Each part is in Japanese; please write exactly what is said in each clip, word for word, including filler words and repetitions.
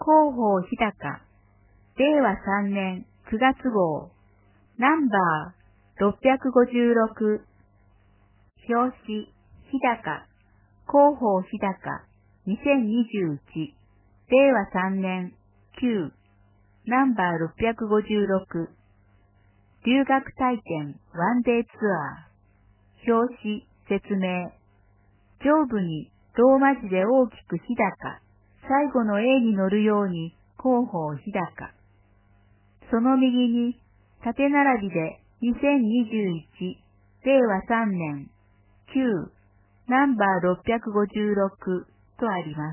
広報日高、れいわさんねんくがつごう、ナンバーろっぴゃくごじゅうろく、表紙、日高、広報日高、にせんにじゅういち、れいわさんねんきゅう、ナンバーろっぴゃくごじゅうろく、留学体験ワンデーツアー、表紙、説明、上部にローマ字で大きく日高、最後の A に乗るように広報日高。その右に縦並びでにせんにじゅういち、れいわさんねんきゅう、ナンバーろっぴゃくごじゅうろくとあります。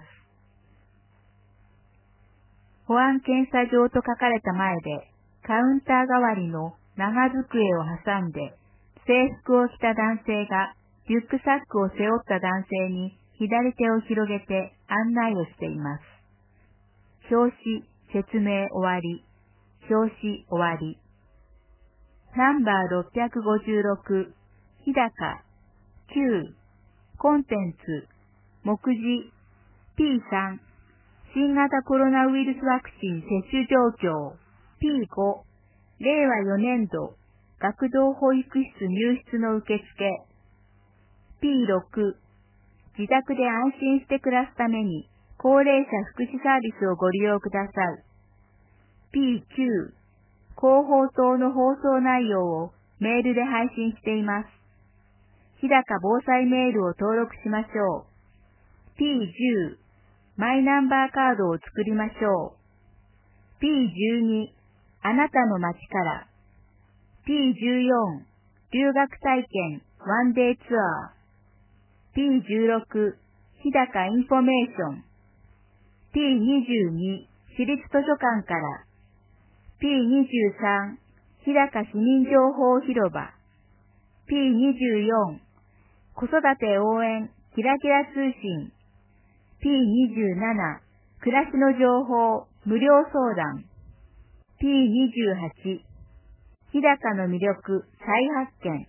保安検査場と書かれた前でカウンター代わりの長机を挟んで制服を着た男性がリュックサックを背負った男性に左手を広げて案内をしています。表紙、説明終わり。表紙終わり。ナンバーろっぴゃくごじゅうろく、日高、きゅう、コンテンツ、目次、ピーさん、新型コロナウイルスワクチン接種状況、ピーご、れいわよねんど、学童保育室入室の受付、ピーろく、自宅で安心して暮らすために、高齢者福祉サービスをご利用ください。ピーきゅう、広報塔の放送内容をメールで配信しています。日高防災メールを登録しましょう。ピーじゅう、マイナンバーカードを作りましょう。ピーじゅうに、あなたの街から。ピーじゅうよん、留学体験ワンデーツアー。ピーじゅうろく、日高インフォメーション。ピーにじゅうに、市立図書館から。ピーにじゅうさん、日高市民情報広場。ピーにじゅうよん、子育て応援キラキラ通信。ピーにじゅうなな、暮らしの情報無料相談。ピーにじゅうはち、日高の魅力再発見。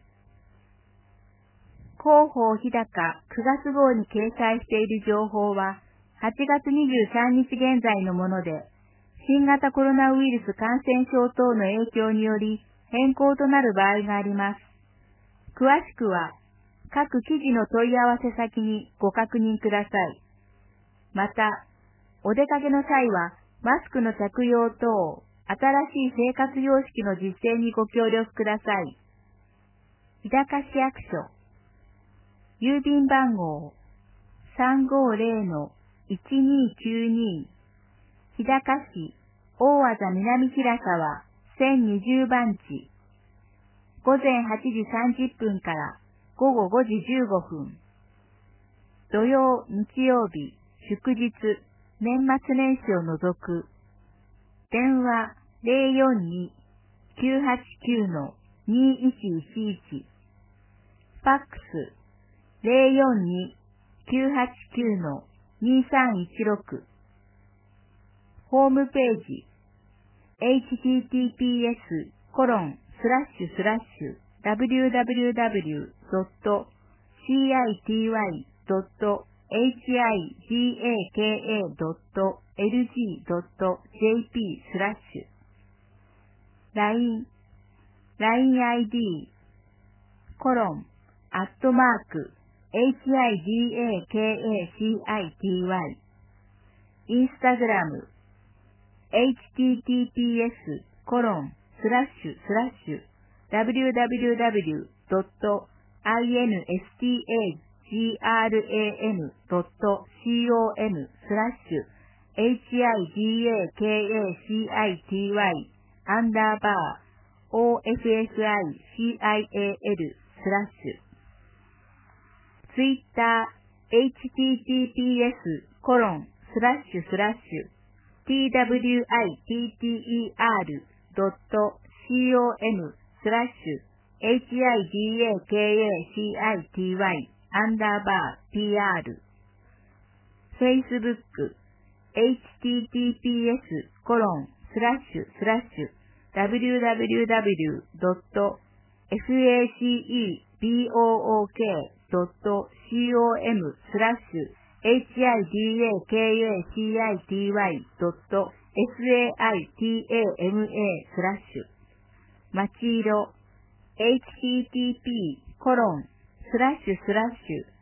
広報日高くがつごうに掲載している情報ははちがつにじゅうさんにち現在のもので、新型コロナウイルス感染症等の影響により変更となる場合があります。詳しくは各記事の問い合わせ先にご確認ください。また、お出かけの際はマスクの着用等、新しい生活様式の実践にご協力ください。日高市役所、郵便番号 さんごーぜろのいちにーきゅうに、日高市大字南平沢せんにじゅうばんち。午前はちじさんじゅっぷんから午後ごじじゅうごふん。土曜、日曜日、祝日、年末年始を除く。電話ぜろよんにーきゅうはちきゅうのにいちいちいち。ファックスぜろよんにーきゅうはちきゅうのにさんいちろく。ホームページ エイチティーティーピーエスコロンスラッシュスラッシュダブリューダブリューダブリュードットシーアイティーワイドットエイチアイジーエーケーエードットエルジードットジェーピースラッシュ ライン ラインアイディー コロンアットマーク エイチアイジーエーケーエーシーアイティーワイ インスタグラム エイチティーティーピーエスコロンスラッシュスラッシュダブリューダブリューダブリュードットインスタグラムドットコムスラッシュ エイチアイジーエーケーエーシーアイティーワイ アンダーバー オーエフエスアイシーアイエーエル スラッシュツイッター エイチティーティーピーエスコロンスラッシュスラッシュ ティーダブリューアイティーティーイーアールドットコムスラッシュ エイチアイジーエーケーエーシーアイティーワイ アンダーバー ピーアール Facebook エイチティーティーピーエスコロンスラッシュスラッシュ ダブリューダブリューダブリュードットファクボードットコムスラッシュ hidakacity.saitama スラッシュまちいろ エイチティーティーピー コロンスラッシュスラッシュ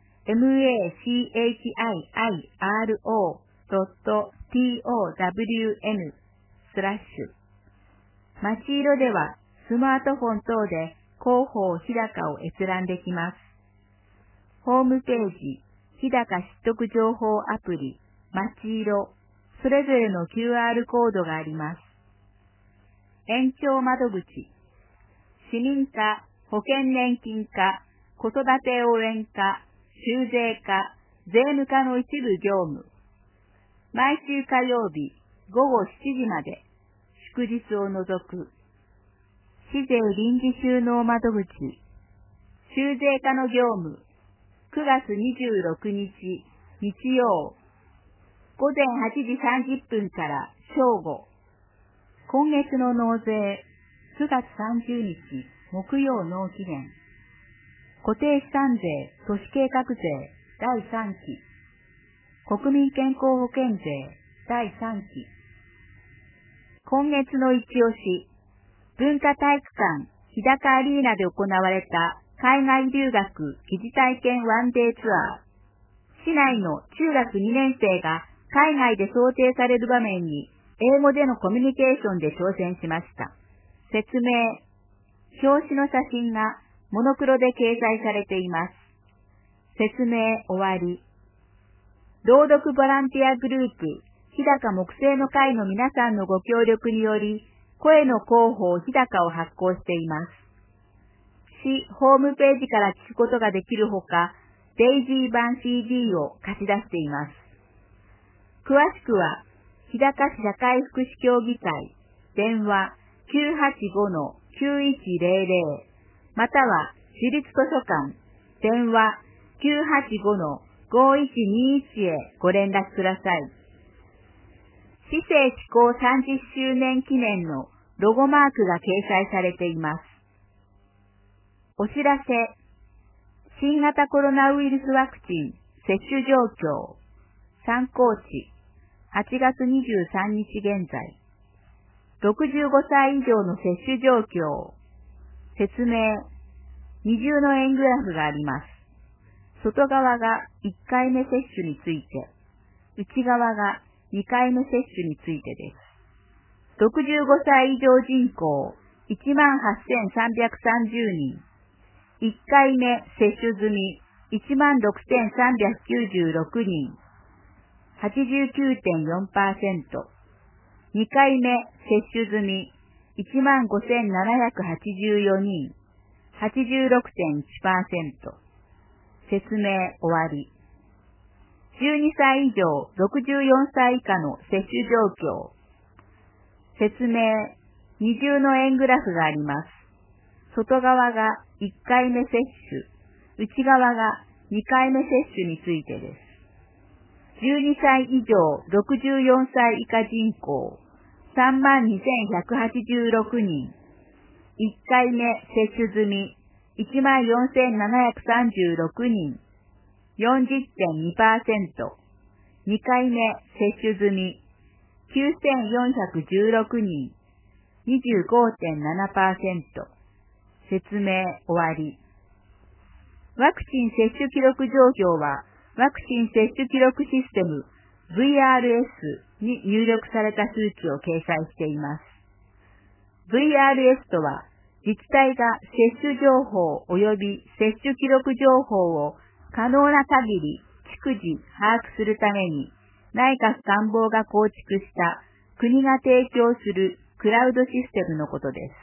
machiro.town スラッシュまちいろではスマートフォン等で広報日高を閲覧できます。ホームページ、日高知得情報アプリ、まちいろ、それぞれの キューアール コードがあります。延長窓口、市民課、保険年金課、子育て応援課、収税課、税務課の一部業務。毎週火曜日、午後しちじまで、祝日を除く。市税臨時収納窓口、収税課の業務。くがつにじゅうろくにち、日曜、午前はちじさんじゅっぷんから正午。今月の納税、くがつさんじゅうにち、木曜納期限。固定資産税、都市計画税、だいさんき。国民健康保険税、だいさんき。今月の一押し、文化体育館、日高アリーナで行われた海外留学疑似体験ワンデーツアー。市内の中学にねん生が海外で想定される場面に英語でのコミュニケーションで挑戦しました。説明。表紙の写真がモノクロで掲載されています。説明終わり。朗読ボランティアグループ、日高木星の会の皆さんのご協力により、声の広報日高を発行しています。市ホームページから聞くことができるほか、デイジー版 シーディー を貸し出しています。詳しくは、日高市社会福祉協議会、電話 きゅうはちごのきゅういちゼロゼロ、または市立図書館、電話 きゅうはちごのごいちにいち へご連絡ください。市政施行さんじゅっしゅうねん記念のロゴマークが掲載されています。お知らせ。新型コロナウイルスワクチン接種状況。参考値。はちがつにじゅうさんにち現在。ろくじゅうごさい以上の接種状況。説明。二重の円グラフがあります。外側がいっかいめ接種について、内側がにかいめ接種についてです。ろくじゅうごさい以上人口 いちまんはっせんさんびゃくさんじゅうにん。いっかいめ接種済み いちまんろくせんさんびゃくきゅうじゅうろくにん。はちじゅうきゅうてんよんパーセント。にかいめ接種済み いちまんごせんななひゃくはちじゅうよにん。はちじゅうろくてんいちパーセント。説明終わり。じゅうにさい以上ろくじゅうよんさい以下の接種状況。説明。二重の円グラフがあります。外側がいっかいめ接種、内側がにかいめ接種についてです。じゅうにさい以上ろくじゅうよんさい以下人口 さんまんにせんひゃくはちじゅうろくにん。いっかいめ接種済み いちまんよんせんななひゃくさんじゅうろくにん。よんじゅってんにパーセント。にかいめ接種済み きゅうせんよんひゃくじゅうろくにん。にじゅうごてんななパーセント。説明終わり。ワクチン接種記録状況は、ワクチン接種記録システム ブイアールエス に入力された数値を掲載しています。ブイアールエス とは、自治体が接種情報及び接種記録情報を可能な限り逐次把握するために、内閣官房が構築した国が提供するクラウドシステムのことです。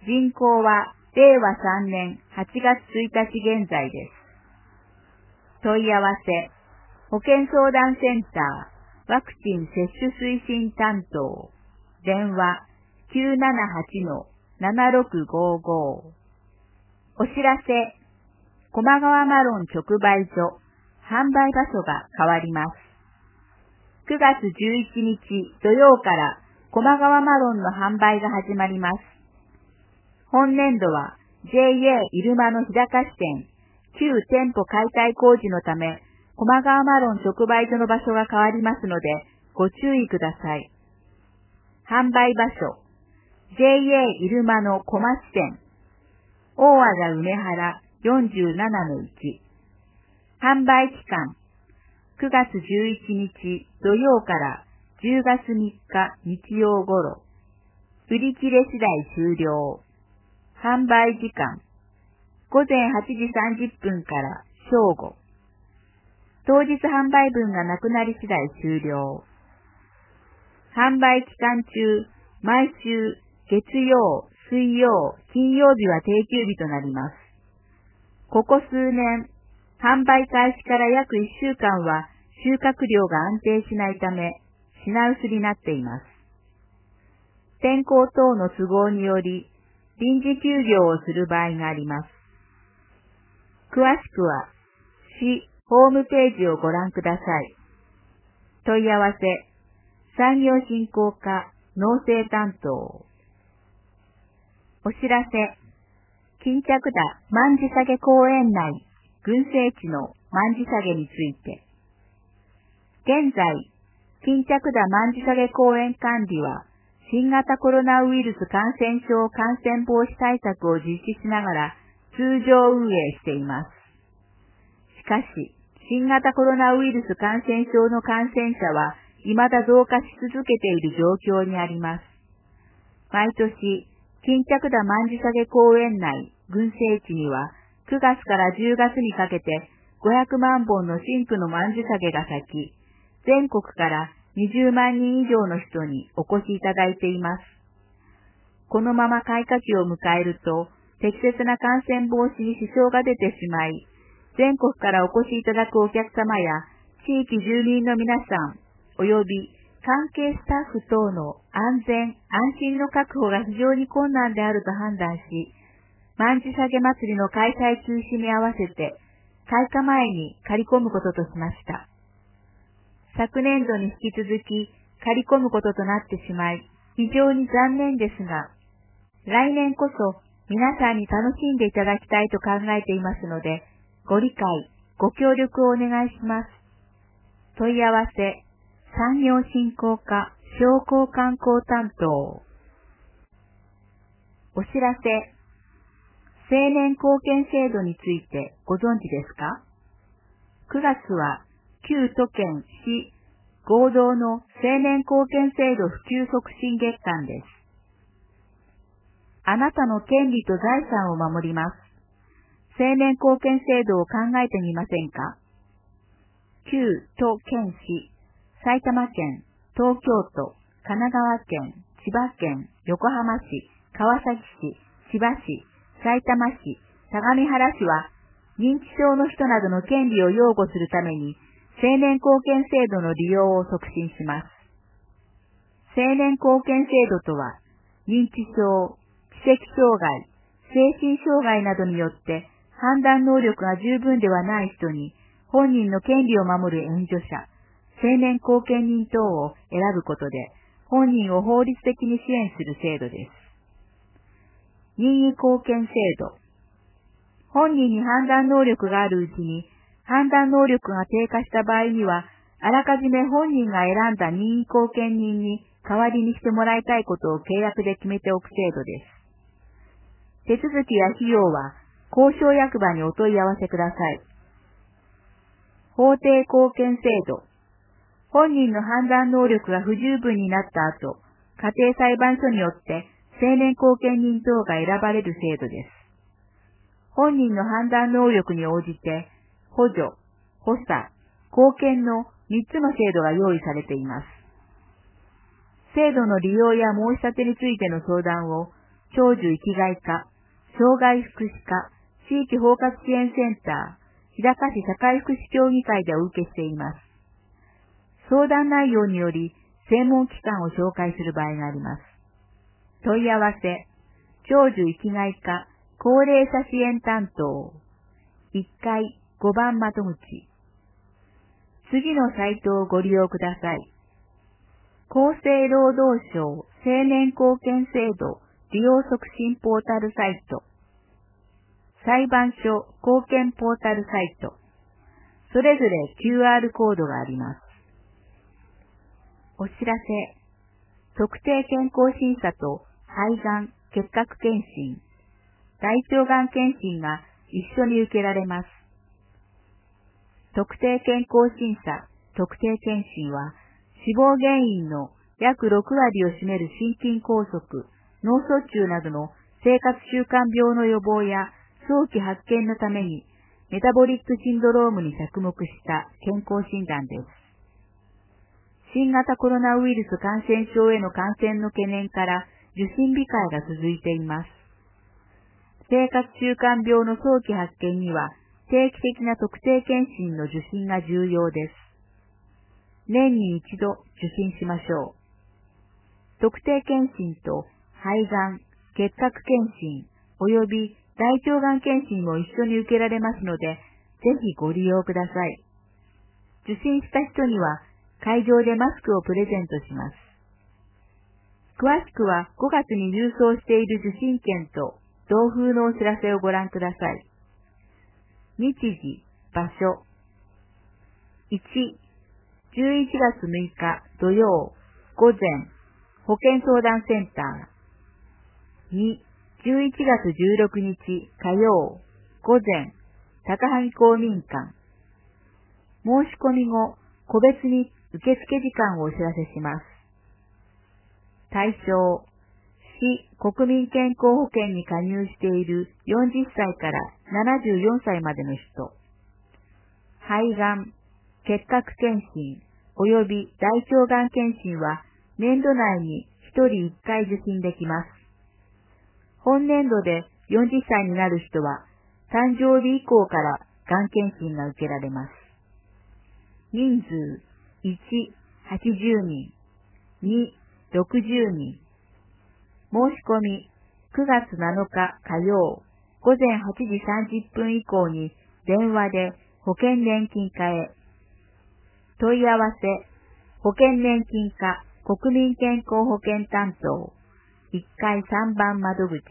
人口はれいわさんねんはちがつついたち現在です。問い合わせ、保健相談センター、ワクチン接種推進担当、電話 きゅうななはちのななろくごご。お知らせ、駒川マロン直売所、販売場所が変わります。くがつじゅういちにち土曜から駒川マロンの販売が始まります。本年度は ジェイエー 入間の日高支店、旧店舗解体工事のため、 駒川マロン直売所の場所が変わりますので、ご注意ください。販売場所、ジェイエー 入間の小町店、大和田梅原 よんじゅうななのいち。販売期間、くがつじゅういちにち土曜からじゅうがつみっか日曜頃。売り切れ次第終了。販売時間、ごぜんはちじさんじゅっぷんから正午。当日販売分がなくなり次第終了。販売期間中、毎週月曜、水曜、金曜日は定休日となります。ここ数年、販売開始から約いっしゅうかんは収穫量が安定しないため、品薄になっています。天候等の都合により、臨時休業をする場合があります。詳しくは、市ホームページをご覧ください。問い合わせ、産業振興課農政担当。お知らせ、巾着田卍下げ公園内群生地の卍下げについて。現在、巾着田卍下げ公園管理は、新型コロナウイルス感染症感染防止対策を実施しながら通常運営しています。しかし、新型コロナウイルス感染症の感染者は未だ増加し続けている状況にあります。毎年、巾着田卍下げ公園内群生地にはくがつからじゅうがつにかけてごひゃくまんぼんの真紅の卍下げが咲き、全国からにじゅうまんにん以上の人にお越しいただいています。このまま開花期を迎えると、適切な感染防止に支障が出てしまい、全国からお越しいただくお客様や地域住民の皆さん、及び関係スタッフ等の安全・安心の確保が非常に困難であると判断し、卍下げ祭りの開催休止に合わせて、開花前に刈り込むこととしました。昨年度に引き続き刈り込むこととなってしまい、非常に残念ですが、来年こそ皆さんに楽しんでいただきたいと考えていますので、ご理解、ご協力をお願いします。問い合わせ、産業振興課商工観光担当。お知らせ、青年貢献制度についてご存知ですか？ く 月は旧都県市合同の青年貢献制度普及促進月間です。あなたの権利と財産を守ります。青年貢献制度を考えてみませんか？旧都県市、埼玉県、東京都、神奈川県、千葉県、横浜市、川崎市、千葉市、埼玉市、相模原市は、認知症の人などの権利を擁護するために、青年貢献制度の利用を促進します。青年貢献制度とは、認知症、知的障害、精神障害などによって判断能力が十分ではない人に、本人の権利を守る援助者、青年後見人等を選ぶことで、本人を法律的に支援する制度です。任意後見制度。本人に判断能力があるうちに、判断能力が低下した場合には、あらかじめ本人が選んだ任意後見人に代わりにしてもらいたいことを契約で決めておく制度です。手続きや費用は、交渉役場にお問い合わせください。法定後見制度。本人の判断能力が不十分になった後、家庭裁判所によって青年後見人等が選ばれる制度です。本人の判断能力に応じて、補助、補佐、後見のみっつの制度が用意されています。制度の利用や申し立てについての相談を、長寿生きがい課、障害福祉課、地域包括支援センター、日高市社会福祉協議会でお受けしています。相談内容により、専門機関を紹介する場合があります。問い合わせ、長寿生きがい課、高齢者支援担当、いっかいごばん窓口。次のサイトをご利用ください。厚生労働省青年貢献制度利用促進ポータルサイト、裁判所貢献ポータルサイト、 それぞれ キューアール コードがあります。お知らせ。特定健康審査と肺がん、結核検診、大腸がん検診が一緒に受けられます。特定健康審査、特定検診は死亡原因の約ろくわりを占める心筋梗塞、脳卒中などの生活習慣病の予防や早期発見のためにメタボリックシンドロームに着目した健康診断です。新型コロナウイルス感染症への感染の懸念から受診控えが続いています。生活習慣病の早期発見には定期的な特定検診の受診が重要です。年に一度受診しましょう。特定検診と肺がん、結核検診及び大腸がん検診も一緒に受けられますので、ぜひご利用ください。受診した人には会場でマスクをプレゼントします。詳しくはごがつに郵送している受診券と同封のお知らせをご覧ください。日時、場所。いち、じゅういちがつむいか土曜、午前、保健相談センター。に、じゅういちがつじゅうろくにち火曜、午前、高萩公民館。申し込み後、個別に受付時間をお知らせします。対象、市国民健康保険に加入しているよんじゅっさいからななじゅうよんさいまでの人。肺がん、結核検診及び大腸がん検診は年度内にひとりいっかい受診できます。本年度でよんじゅっさいになる人は誕生日以降からがん検診が受けられます。人数、いち、はちじゅうにん、に、ろくじゅうにん。申し込み、くがつなのか火曜、午前はちじさんじゅっぷん以降に電話で保険年金課へ。問い合わせ、保険年金課国民健康保険担当、いっかいさんばん窓口。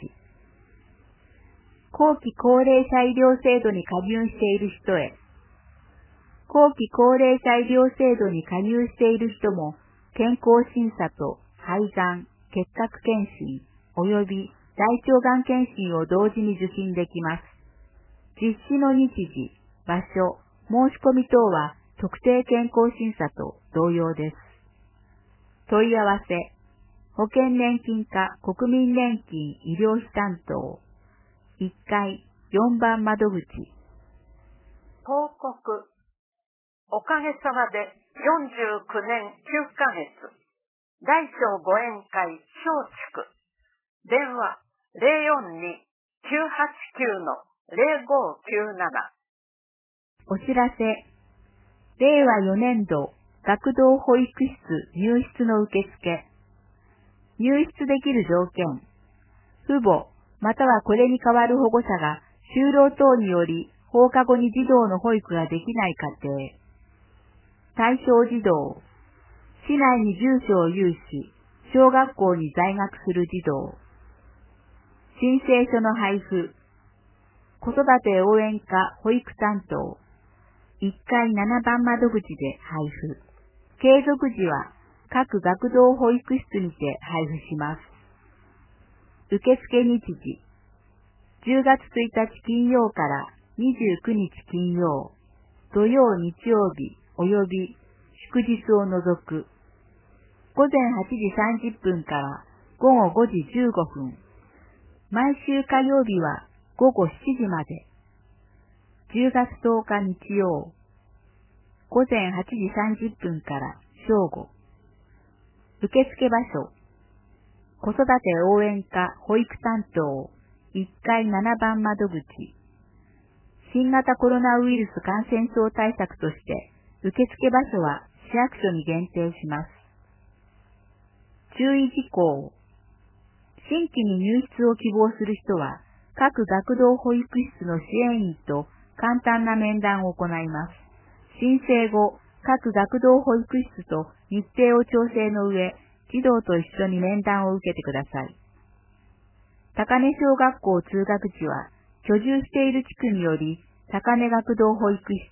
後期高齢者医療制度に加入している人へ。後期高齢者医療制度に加入している人も、健康審査と肺がん、結核検診及び大腸がん検診を同時に受診できます。実施の日時、場所、申し込み等は特定健康審査と同様です。問い合わせ、保険年金課国民年金医療費担当、いっかいよんばん窓口。 報告。おかげさまでよんじゅうきゅうねんきゅうかげつ。大小ご縁会松竹。電話 ゼロよんに きゅうはちきゅう ゼロごきゅうなな。 お知らせ。れいわよねんど学童保育室入室の受付。入室できる条件。父母またはこれに代わる保護者が就労等により放課後に児童の保育ができない家庭。対象児童。市内に住所を有し、小学校に在学する児童。申請書の配布。子育て応援課保育担当。いっかいななばん窓口で配布。継続時は各学童保育室にて配布します。受付日時。じゅうがつついたち金曜からにじゅうくにち金曜、土曜日曜日及び祝日を除く。午前はちじさんじゅっぷんからごごごじじゅうごふん。毎週火曜日はごごしちじまで。じゅうがつとおか日曜。午前はちじさんじゅっぷんから正午。受付場所。子育て応援課保育担当いっかいななばん窓口。新型コロナウイルス感染症対策として受付場所は市役所に限定します。注意事項。新規に入室を希望する人は各学童保育室の支援員と簡単な面談を行います。申請後、各学童保育室と日程を調整の上、児童と一緒に面談を受けてください。高根小学校通学時は、居住している地区により、高根学童保育室、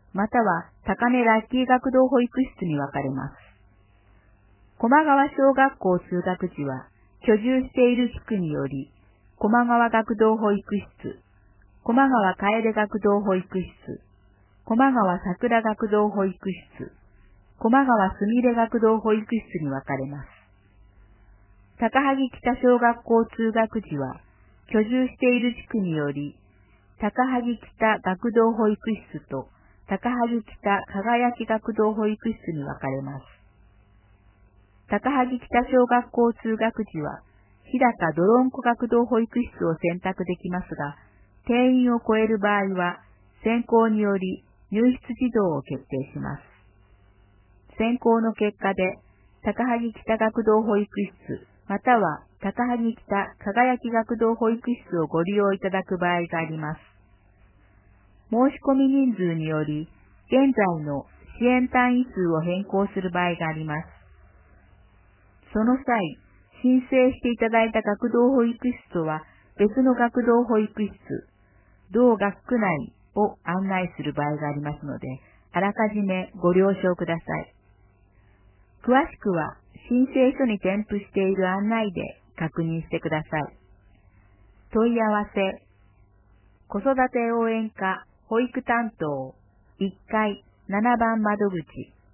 または高根ラッキー学童保育室に分かれます。駒川小学校通学時は、居住している地区により、駒川学童保育室、駒川楓学童保育室、駒川桜学童保育室、駒川すみれ学童保育室に分かれます。高萩北小学校通学時は、居住している地区により、高萩北学童保育室と高萩北輝き学童保育室に分かれます。高萩北小学校通学時は、日高どろんこ学童保育室を選択できますが、定員を超える場合は、選考により入室児童を決定します。選考の結果で、高萩北学童保育室、または高萩北輝き学童保育室をご利用いただく場合があります。申し込み人数により、現在の支援単位数を変更する場合があります。その際、申請していただいた学童保育室とは別の学童保育室、同学区内を案内する場合がありますので、あらかじめご了承ください。詳しくは申請書に添付している案内で確認してください。問い合わせ、子育て応援課保育担当いっかいななばん窓口。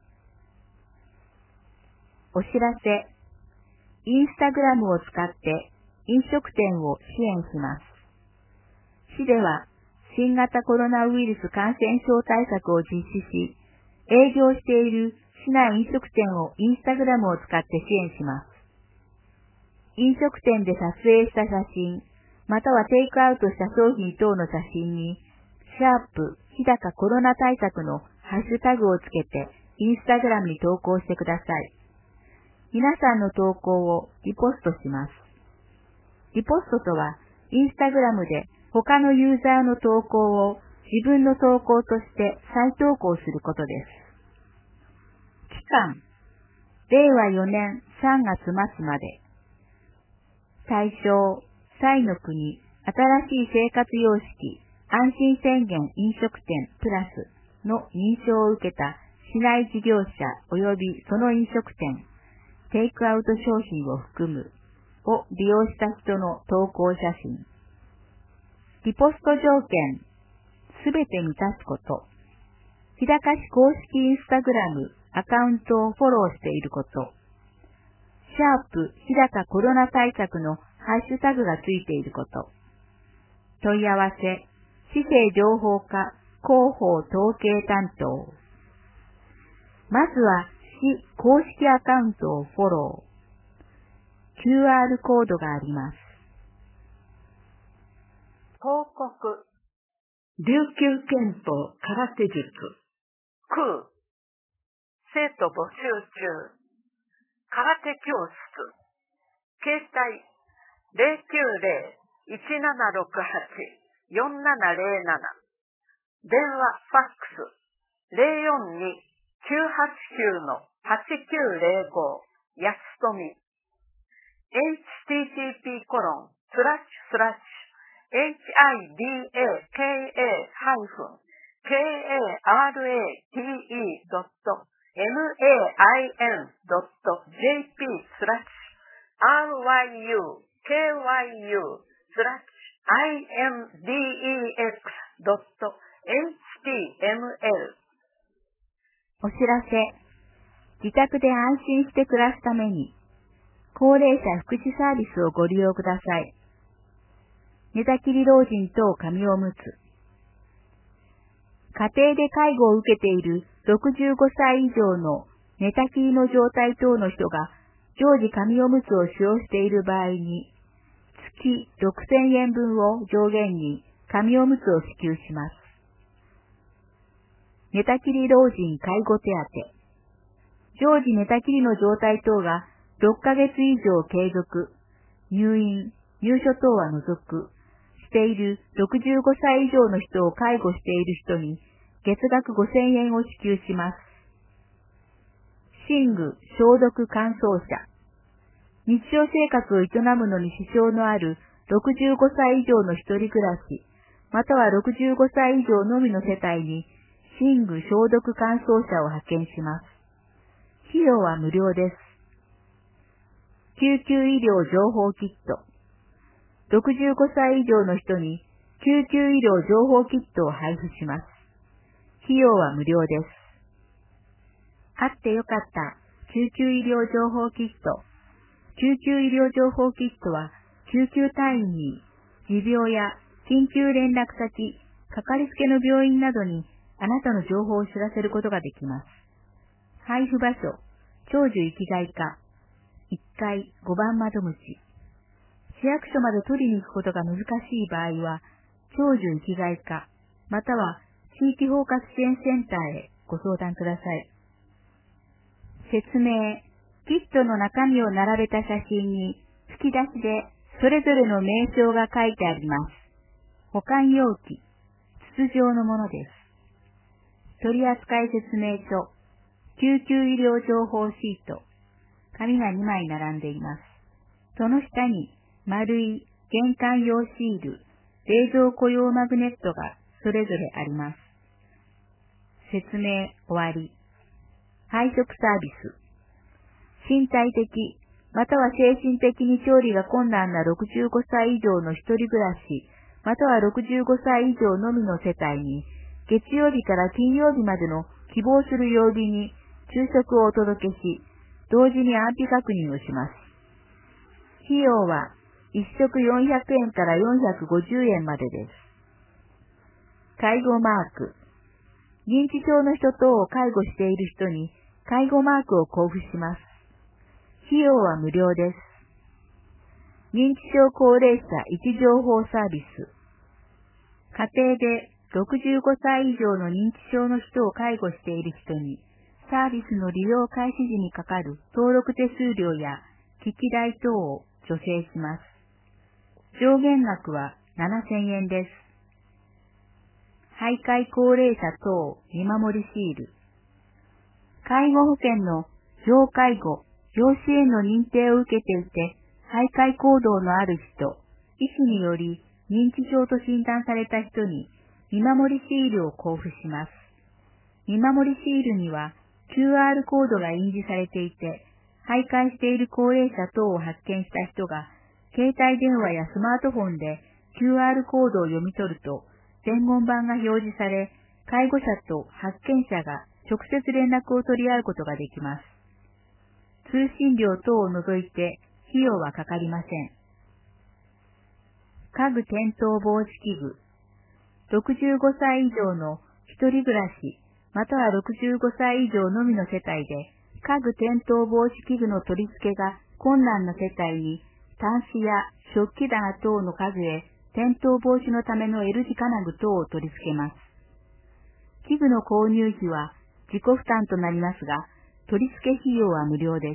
お知らせ、インスタグラムを使って飲食店を支援します。市では新型コロナウイルス感染症対策を実施し、営業している市内飲食店をインスタグラムを使って支援します。飲食店で撮影した写真、またはテイクアウトした商品等の写真に、シャープ日高コロナ対策のハッシュタグをつけてインスタグラムに投稿してください。皆さんの投稿をリポストします。リポストとは、インスタグラムで他のユーザーの投稿を自分の投稿として再投稿することです。期間、れいわよねんさんがつ末まで。対象、彩の国、新しい生活様式、安心宣言飲食店プラスの認証を受けた市内事業者及びその飲食店、テイクアウト商品を含むを利用した人の投稿写真。リポスト条件、すべて満たすこと。日高市公式インスタグラムアカウントをフォローしていること。シャープ日高コロナ対策のハッシュタグがついていること。問い合わせ、市政情報課広報統計担当。まずは市公式アカウントをフォロー。キューアール コードがあります。 広告。 琉球憲法空手術。 空。生徒募集中。空手教室。携帯ゼロきゅうゼロ いちななろくはち よんななゼロなな。電話ファックスゼロよんに きゅうはちきゅう のはちきゅうゼロご 安富。エイチティーティーピー コロンスラッシュスラッシュ エイチアイディーエーケーエー ハイフン ケーエーアールエーティーイー ドット エムエーアイエヌ ドット ジェーピー スラッシュ アールワイユー ケーワイユー スラッシュ アイエムディーイーエックス ドット エイチティーエムエル。 お知らせ、自宅で安心して暮らすために、高齢者福祉サービスをご利用ください。寝たきり老人等紙おむつ。家庭で介護を受けているろくじゅうごさい以上の寝たきりの状態等の人が常時紙おむつを使用している場合に、月ろくせんえんぶんを上限に紙おむつを支給します。寝たきり老人介護手当。常時寝たきりの状態等がろっかげつ以上継続、入院、入所等は除く、しているろくじゅうごさい以上の人を介護している人に月額ごせんえんを支給します。寝具、消毒乾燥車。日常生活を営むのに支障のあるろくじゅうごさい以上の一人暮らし、またはろくじゅうごさい以上のみの世帯に寝具消毒乾燥車を派遣します。費用は無料です。救急医療情報キット。ろくじゅうごさい以上の人に救急医療情報キットを配布します。費用は無料です。あってよかった救急医療情報キット。救急医療情報キットは救急隊員に持病や緊急連絡先、かかりつけの病院などにあなたの情報を知らせることができます。配布場所、長寿生きがい課、いっかいごばん窓口。市役所まで取りに行くことが難しい場合は、長寿生きがい課、または地域包括支援センターへご相談ください。説明、キットの中身を並べた写真に吹き出しでそれぞれの名称が書いてあります。保管容器、筒状のものです。取扱説明書、救急医療情報シート、紙がにまい並んでいます。その下に丸い玄関用シール、冷蔵庫用マグネットがそれぞれあります。説明終わり。配食サービス。身体的、または精神的に調理が困難なろくじゅうごさい以上の一人暮らし、またはろくじゅうごさい以上のみの世帯に、月曜日から金曜日までの希望する曜日に昼食をお届けし、同時に安否確認をします。費用はいっ食よんひゃくえんからよんひゃくごじゅうえんまでです。介護マーク。認知症の人等を介護している人に介護マークを交付します。費用は無料です。認知症高齢者位置情報サービス。家庭でろくじゅうごさい以上の認知症の人を介護している人に、サービスの利用開始時にかかる登録手数料や機器代等を助成します。上限額はななせんえんです。徘徊高齢者等見守りシール。介護保険の要介護、要支援の認定を受けていて、徘徊行動のある人、医師により認知症と診断された人に見守りシールを交付します。見守りシールには キューアール コードが印字されていて、徘徊している高齢者等を発見した人が、携帯電話やスマートフォンで キューアール コードを読み取ると、伝言板が表示され、介護者と発見者が直接連絡を取り合うことができます。通信料等を除いて費用はかかりません。家具転倒防止器具。ろくじゅうごさい以上の一人暮らし、またはろくじゅうごさい以上のみの世帯で、家具転倒防止器具の取り付けが困難な世帯に、タンスや食器棚等の家具へ転倒防止のための L 字金具等を取り付けます。器具の購入費は自己負担となりますが、取り付け費用は無料です。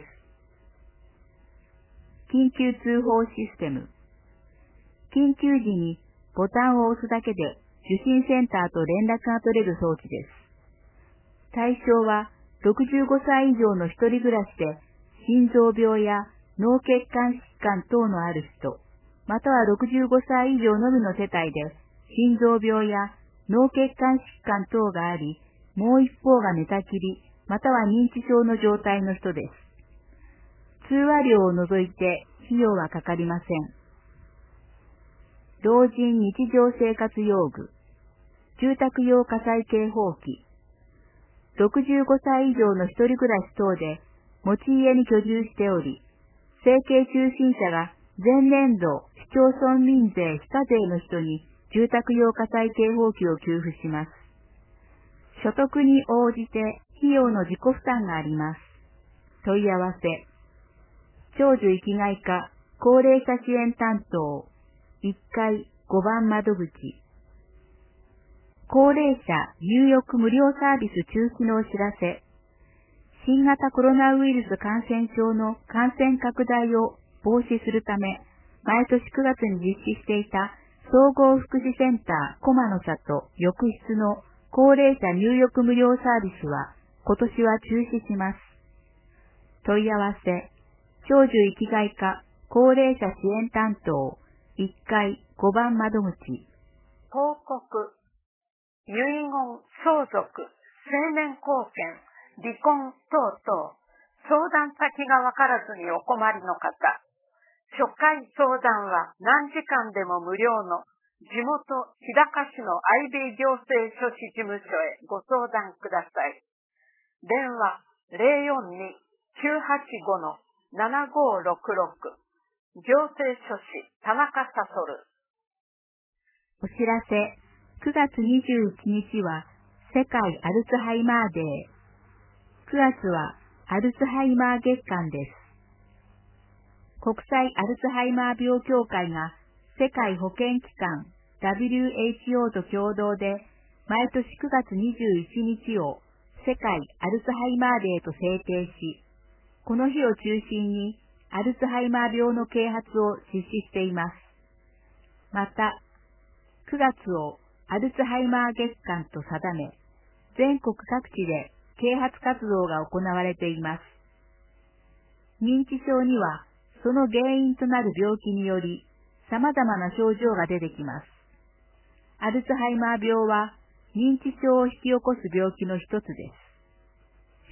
緊急通報システム。緊急時にボタンを押すだけで受信センターと連絡が取れる装置です。対象はろくじゅうごさい以上の一人暮らしで心臓病や脳血管疾患等のある人、またはろくじゅうごさい以上のみの世帯で心臓病や脳血管疾患等があり、もう一方が寝たきり、または認知症の状態の人です。通話料を除いて費用はかかりません。老人日常生活用具、住宅用火災警報器、ろくじゅうごさい以上の一人暮らし等で持ち家に居住しており、生計中心者が前年度市町村民税非課税の人に住宅用火災警報器を給付します。所得に応じて費用の自己負担があります。問い合わせ。長寿生きがい課高齢者支援担当いっかいごばん窓口。高齢者入浴無料サービス中止のお知らせ。新型コロナウイルス感染症の感染拡大を防止するため、毎年くがつに実施していた総合福祉センター駒の里浴室の高齢者入浴無料サービスは今年は中止します。問い合わせ、長寿生きがい課高齢者支援担当いっかいごばん窓口。 報告。 遺言、相続、成年後見、離婚等々、相談先がわからずにお困りの方、初回相談は何時間でも無料の地元日高市の アイビー 行政書士事務所へご相談ください。電話 ゼロよんに きゅうはちご ななごろくろく 行政書士田中さそる。 お知らせ、くがつにじゅういちにちは世界アルツハイマーデー。くがつはアルツハイマー月間です。国際アルツハイマー病協会が世界保健機関 ダブリューエイチオー と共同で毎年くがつにじゅういちにちを世界アルツハイマーデーと制定し、この日を中心にアルツハイマー病の啓発を実施しています。また、くがつをアルツハイマー月間と定め、全国各地で啓発活動が行われています。認知症には、その原因となる病気により、様々な症状が出てきます。アルツハイマー病は、認知症を引き起こす病気の一つです。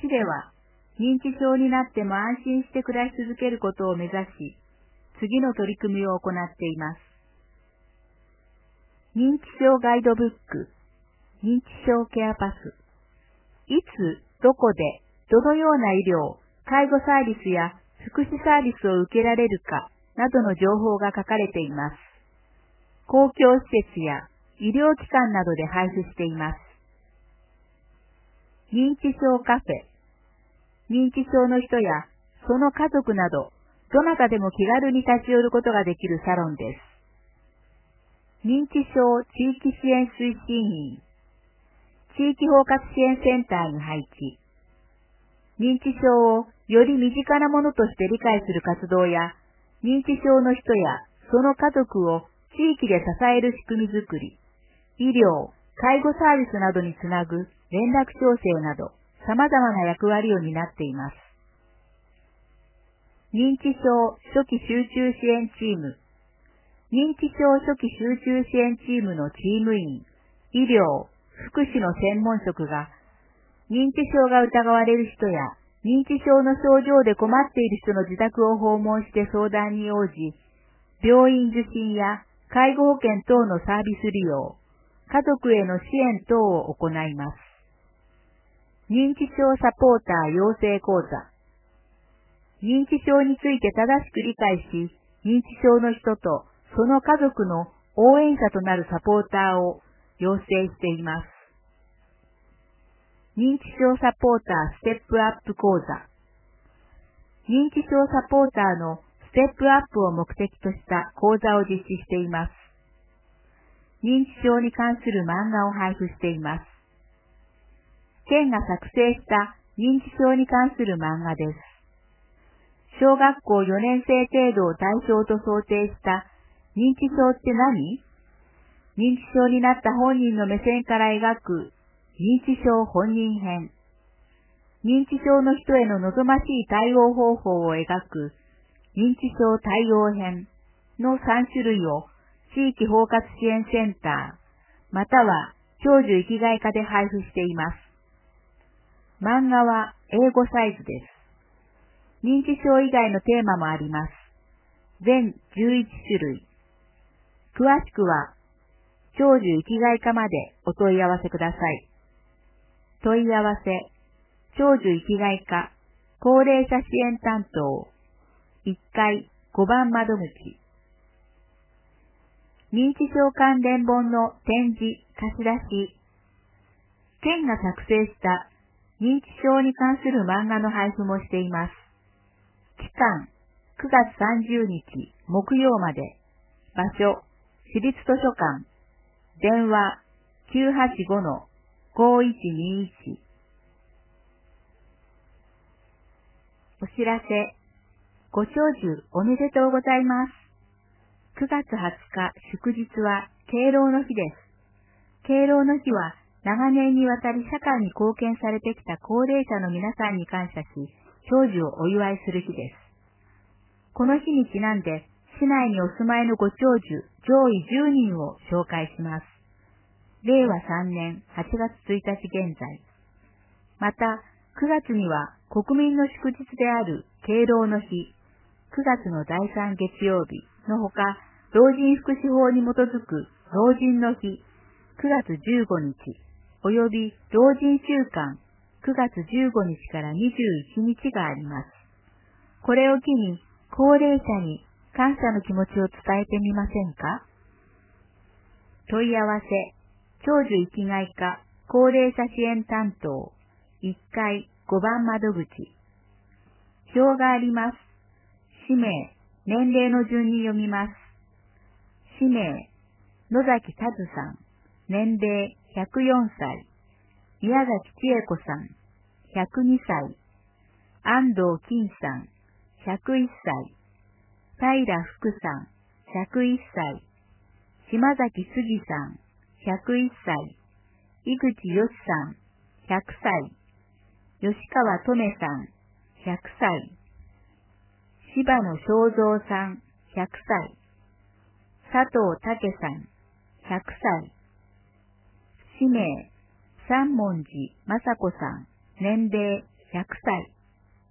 市では、認知症になっても安心して暮らし続けることを目指し、次の取り組みを行っています。認知症ガイドブック、認知症ケアパス、いつ、どこで、どのような医療、介護サービスや福祉サービスを受けられるかなどの情報が書かれています。公共施設や医療機関などで配布しています。認知症カフェ、認知症の人やその家族など、どなたでも気軽に立ち寄ることができるサロンです。認知症地域支援推進員、地域包括支援センターに配置。認知症をより身近なものとして理解する活動や、認知症の人やその家族を地域で支える仕組みづくり、医療、介護サービスなどにつなぐ連絡調整など、様々な役割を担っています。認知症初期集中支援チーム、認知症初期集中支援チームのチーム員、医療、福祉の専門職が、認知症が疑われる人や、認知症の症状で困っている人の自宅を訪問して相談に応じ、病院受診や介護保険等のサービス利用、家族への支援等を行います。認知症サポーター養成講座。認知症について正しく理解し、認知症の人とその家族の応援者となるサポーターを養成しています。認知症サポーターステップアップ講座。認知症サポーターのステップアップを目的とした講座を実施しています。認知症に関する漫画を配布しています。県が作成した認知症に関する漫画です。小学校よねん生程度を対象と想定した認知症って何？認知症になった本人の目線から描く認知症本人編。認知症の人への望ましい対応方法を描く認知症対応編のさんしゅるいを地域包括支援センター、または長寿生きがい課で配布しています。漫画は英語サイズです。認知症以外のテーマもあります。全じゅういちしゅるい。詳しくは、長寿生きがい課までお問い合わせください。問い合わせ、長寿生きがい課、高齢者支援担当、いっかいごばん窓口。認知症関連本の展示、貸し出し。県が作成した認知症に関する漫画の配布もしています。期間、くがつさんじゅうにち木曜まで。場所、市立図書館。電話、きゅうはちご ごいちにいち。お知らせ。ご長寿おめでとうございます。くがつはつか祝日は敬老の日です。敬老の日は長年にわたり社会に貢献されてきた高齢者の皆さんに感謝し、長寿をお祝いする日です。この日にちなんで、市内にお住まいのご長寿上位じゅうにんを紹介します。 れいわさんねんはちがつついたち現在。また、くがつには国民の祝日である敬老の日、くがつのだいさん月曜日のほか、老人福祉法に基づく老人の日、くがつじゅうごにち、および老人週間、くがつじゅうごにちからにじゅういちにちがあります。これを機に、高齢者に感謝の気持ちを伝えてみませんか？問い合わせ、長寿生きがい課高齢者支援担当、いっかいごばん窓口。表があります。氏名、年齢の順に読みます。氏名、野崎たずさん、年齢ひゃくよんさい。宮崎千恵子さん、ひゃくにさい。安藤金さん、ひゃくいっさい。平福さん、ひゃくいっさい。島崎杉さん、ひゃくいっさい。井口よしさん、ひゃくさい。吉川とめさん、ひゃくさい。柴野正蔵さん、ひゃくさい。佐藤武さん、ひゃくさい。氏名、三文字雅子さん、年齢ひゃくさい。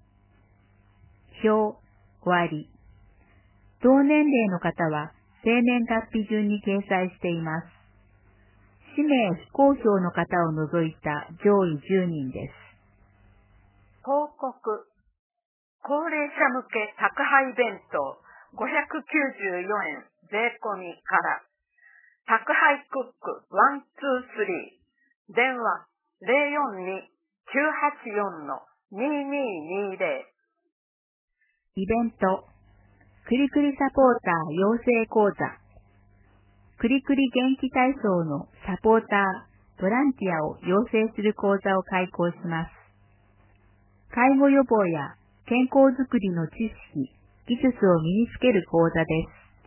表、終わり。同年齢の方は生年月日順に掲載しています。氏名非公表の方を除いた上位じゅうにんです。 広告。高齢者向け宅配弁当ごひゃくきゅうじゅうよえん税込みから。宅配クックワンツースリー。電話 ゼロよんに きゅうはちよん にーにーにーゼロ。 イベント。クリクリサポーター養成講座。クリクリ元気体操のサポーター、ボランティアを養成する講座を開講します。介護予防や健康づくりの知識、技術を身につける講座です。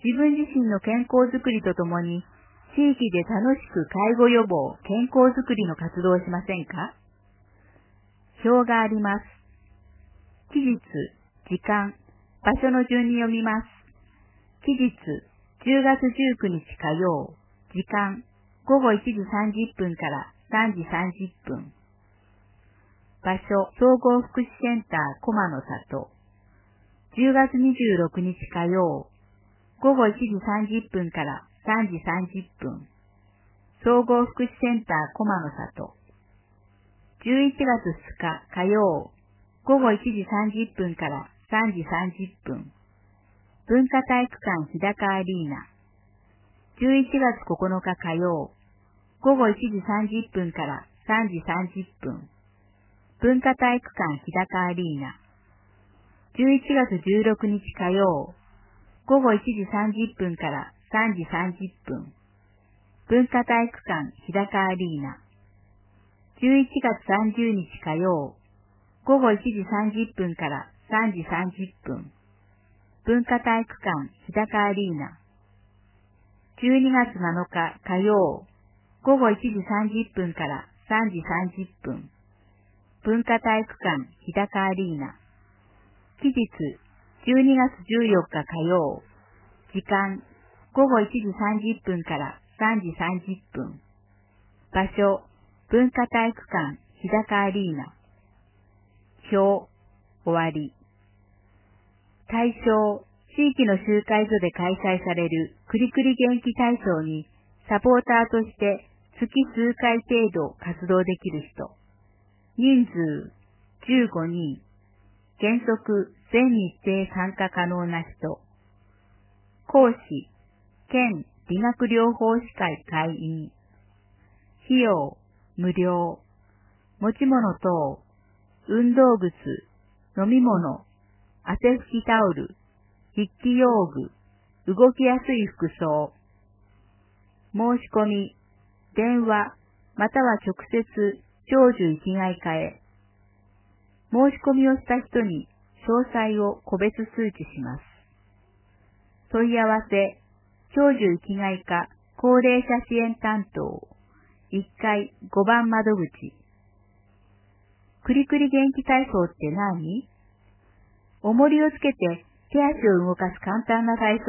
自分自身の健康づくりとともに、地域で楽しく介護予防、健康づくりの活動をしませんか？表があります。期日、時間、場所の順に読みます。期日、じゅうがつじゅうくにち火曜、時間、ごごいちじさんじゅっぷんからさんじさんじゅっぷん。場所、総合福祉センター駒の里。じゅうがつにじゅうろくにち火曜、ごごいちじさんじゅっぷんからさんじさんじゅっぷん。総合福祉センター駒の里。じゅういちがつふつか火曜、ごごいちじさんじゅっぷんからさんじさんじゅっぷん。文化体育館日高アリーナ。じゅういちがつここのか火曜、ごごいちじさんじゅっぷんからさんじさんじゅっぷん。文化体育館日高アリーナ。じゅういちがつじゅうろくにち火曜、ごごいちじさんじゅっぷんからさんじさんじゅっぷん。文化体育館日高アリーナ。じゅういちがつさんじゅうにち火曜、ごごいちじさんじゅっぷんからさんじさんじゅっぷん。文化体育館日高アリーナ。じゅうにがつなのか火曜、ごごいちじさんじゅっぷんからさんじさんじゅっぷん。文化体育館日高アリーナ。期日、じゅうにがつじゅうよっか火曜。時間、ごごいちじさんじゅっぷんからさんじさんじゅっぷん。場所、文化体育館日高アリーナ。表、終わり。対象、地域の集会所で開催されるクリクリ元気体操にサポーターとして月数回程度活動できる人。人数、じゅうごにん。原則、全日程参加可能な人。講師、県理学療法士会会員。費用、無料。持ち物等、運動靴、飲み物、汗拭きタオル、筆記用具、動きやすい服装。申し込み、電話、または直接、長寿生きがい課へ。申し込みをした人に詳細を個別通知します。問い合わせ、長寿生きがい課高齢者支援担当、いっかいごばん窓口。クリクリ元気体操って何？重りをつけて手足を動かす簡単な体操です。椅子に座って誰でもできるよう工夫された体操で、体の筋肉を鍛えることができます。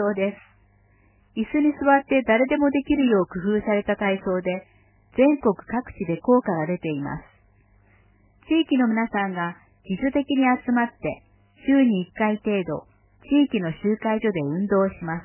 全国各地で効果が出ています。地域の皆さんが自主的に集まって週にいっかい程度地域の集会所で運動します。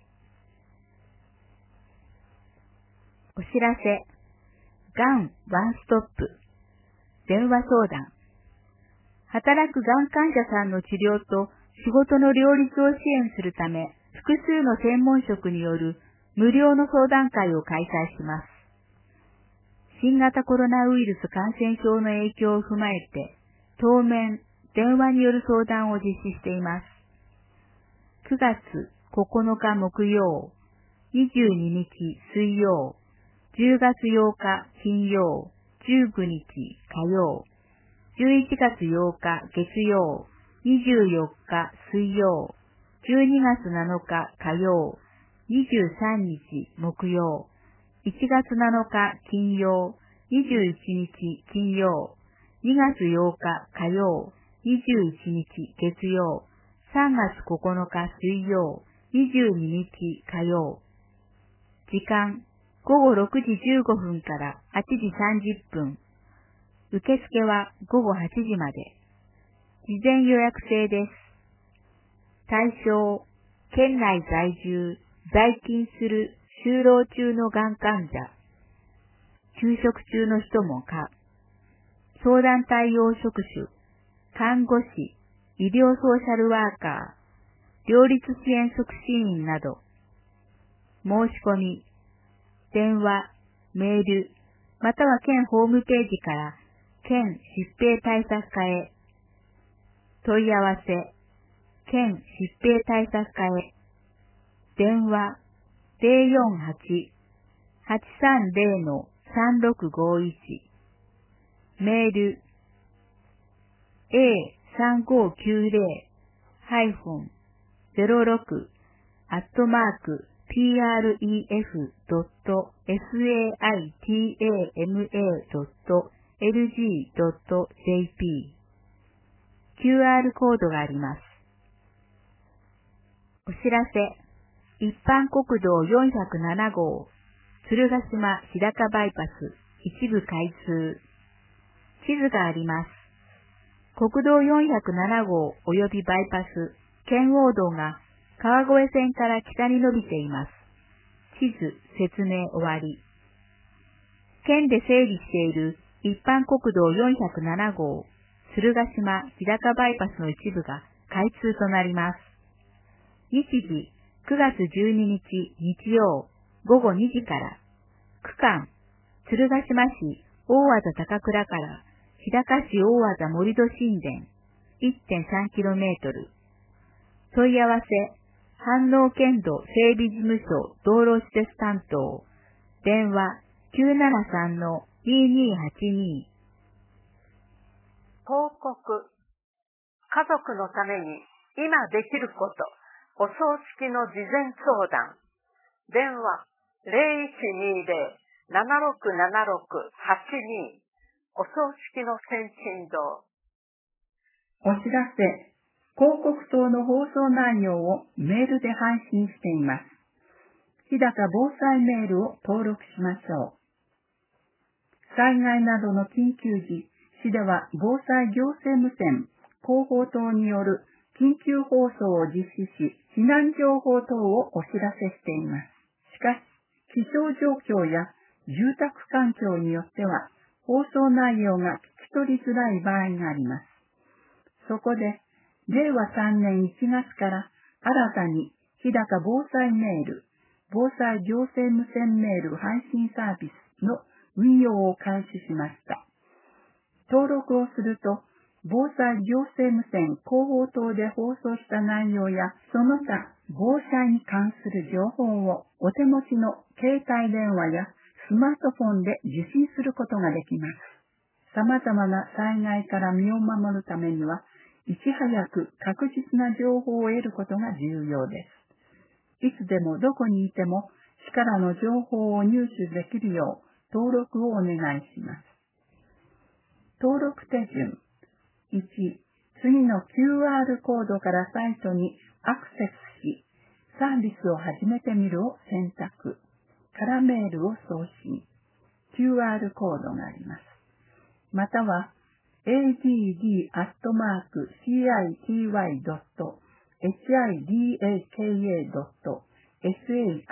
お知らせ。がんワンストップ電話相談。働くがん患者さんの治療と仕事の両立を支援するため、複数の専門職による無料の相談会を開催します。新型コロナウイルス感染症の影響を踏まえて、当面、電話による相談を実施しています。くがつここのか木曜、にじゅうににち水曜、じゅうがつようか金曜、じゅうくにち火曜、じゅういちがつようか月曜、にじゅうよっか水曜、じゅうにがつなのか火曜、にじゅうさんにち木曜、いちがつなのか金曜、にじゅういちにち金曜、にがつようか火曜、にじゅういちにち月曜、さんがつここのか水曜、にじゅうににち火曜。時間、ごごろくじじゅうごふんからはちじさんじゅっぷん。受付はごごはちじまで。事前予約制です。対象、県内在住、在勤する就労中のがん患者。休職中の人も可。相談対応職種、看護師、医療ソーシャルワーカー、両立支援促進員など。申し込み、電話、メール、または県ホームページから県疾病対策課へ。問い合わせ、県疾病対策課へ。電話、ゼロよんはち はちさんゼロのさんろくごいち。メール、エーさんごきゅうゼロ ゼロろく アットマーク ピーアールイーエフ ドット サータマ ドット エルジー ドット ジェーピー キューアール コードがあります。お知らせ。一般国道よんひゃくななごう、鶴ヶ島日高バイパス、一部開通。地図があります。国道よんひゃくななごう及びバイパス、圏央道が川越線から北に伸びています。地図、説明終わり。県で整備している一般国道よんひゃくななごう、鶴ヶ島日高バイパスの一部が開通となります。日時、くがつじゅうににち日曜ごごにじから、区間、鶴ヶ島市大和田高倉から日高市大和田森戸新田 いってんさんキロメートル。問い合わせ、飯能県道整備事務所道路施設担当、電話 きゅうななさんのににーはちに。 報告。家族のために今できること。お葬式の事前相談。電話 ゼロいちにゼロ ななろくななろく はちに。お葬式の先進堂。 お知らせ。広告塔の放送内容をメールで配信しています。日高防災メールを登録しましょう。災害などの緊急時、市では防災行政無線広報塔による緊急放送を実施し、避難情報等をお知らせしています。しかし、気象状況や住宅環境によっては、放送内容が聞き取りづらい場合があります。そこで、れいわさんねんいちがつから新たに日高防災メール、防災行政無線メール配信サービスの運用を開始しました。登録をすると、防災行政無線広報塔で放送した内容や、その他防災に関する情報をお手持ちの携帯電話やスマートフォンで受信することができます。様々な災害から身を守るためには、いち早く確実な情報を得ることが重要です。いつでもどこにいても市からの情報を入手できるよう登録をお願いします。登録手順。いち、次の キューアール コードからサイトにアクセスし、サービスを始めてみるを選択。からメールを送信。 キューアール コードがあります。または、エーディーディー アットマーク シーアイティーワイ ドット エイチアイディーエーケーエー ドット サタ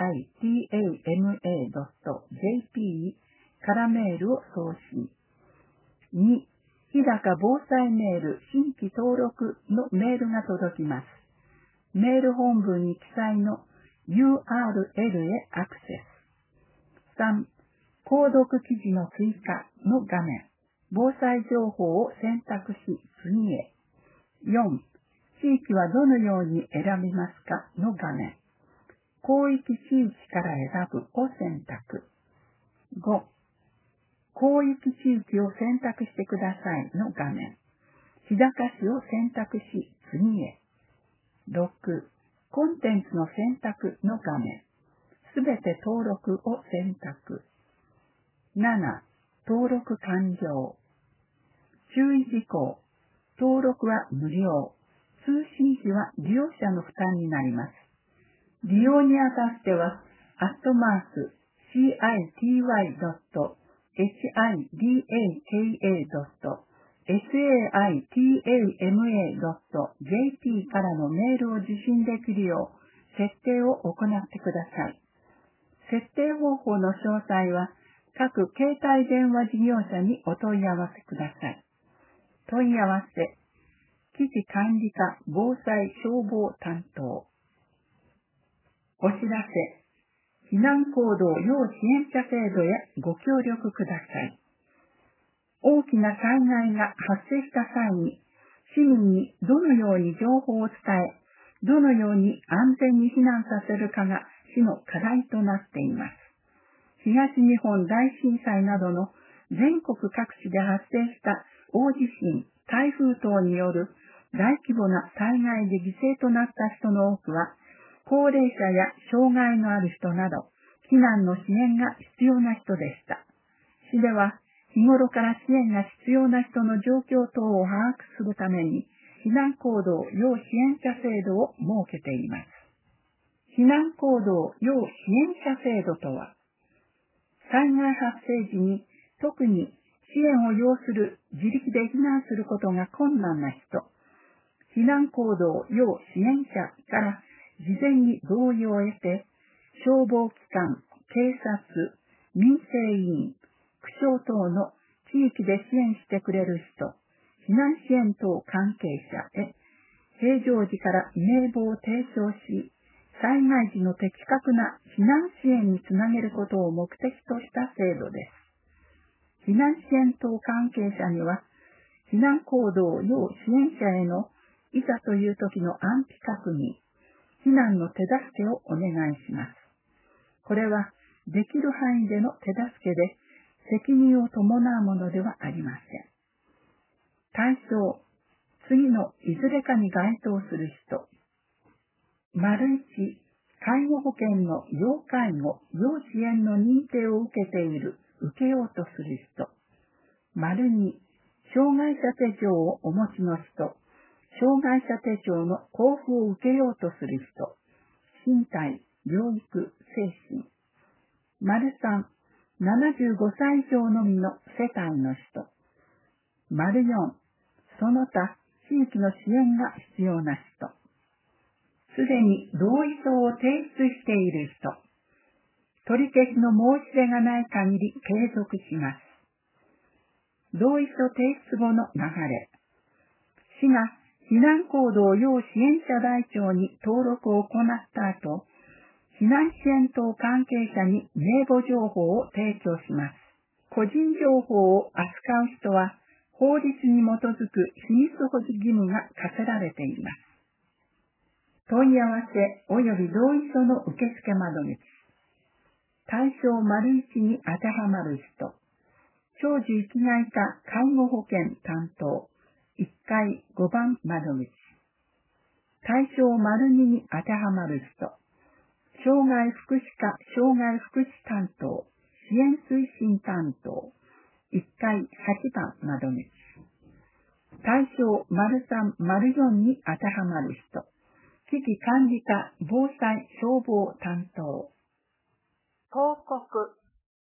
マ ドット ジェーピー からメールを送信。に、日高防災メール新規登録のメールが届きます。メール本文に記載の ユーアールエル へアクセス。さん、購読記事の追加の画面。防災情報を選択し次へ。よん、地域はどのように選びますかの画面。広域地域から選ぶを選択。ご、広域地域を選択してくださいの画面。日高市を選択し次へ。ろく、コンテンツの選択の画面。すべて登録を選択。なな、登録完了。注意事項。登録は無料。通信費は利用者の負担になります。利用にあたっては、アットマーク、シーアイティーワイ ドット エイチアイディーエーケーエー ドット サタマ ドット ジェーピー からのメールを受信できるよう設定を行ってください。設定方法の詳細は各携帯電話事業者にお問い合わせください。問い合わせ、記事管理課防災消防担当。お知らせ、避難行動要支援者制度へご協力ください。大きな災害が発生した際に、市民にどのように情報を伝え、どのように安全に避難させるかが市の課題となっています。東日本大震災などの全国各地で発生した大地震、台風等による大規模な災害で犠牲となった人の多くは、高齢者や障害のある人など、避難の支援が必要な人でした。市では、日頃から支援が必要な人の状況等を把握するために、避難行動要支援者制度を設けています。避難行動要支援者制度とは、災害発生時に特に支援を要する自力で避難することが困難な人、避難行動要支援者から事前に同意を得て、消防機関、警察、民生委員、区長等の地域で支援してくれる人、避難支援等関係者へ、平常時から名簿を提供し、災害時の的確な避難支援につなげることを目的とした制度です。避難支援等関係者には、避難行動要支援者へのいざという時の安否確認、避難の手助けをお願いします。これはできる範囲での手助けで責任を伴うものではありません。対象、次のいずれかに該当する人。丸一、介護保険の要介護、要支援の認定を受けている、受けようとする人。丸二、障害者手帳をお持ちの人。障害者手帳の交付を受けようとする人。身体、療育、精神。丸三、ななじゅうごさい以上のみの世帯の人。丸四、その他、地域の支援が必要な人。すでに同意書を提出している人。取り消しの申し出がない限り継続します。同意書提出後の流れ。市が避難行動要支援者台帳に登録を行った後、避難支援等関係者に名簿情報を提供します。個人情報を扱う人は、法律に基づく秘密保持義務が課せられています。問い合わせ及び同意書の受付窓口。対象丸一に当てはまる人。長寿生きがい課介護保険担当。いっかいごばん窓口。対象丸にに当てはまる人。障害福祉課障害福祉担当。支援推進担当。いっかいはちばん窓口。対象丸さん丸よんに当てはまる人。危機管理課防災消防担当。 広告。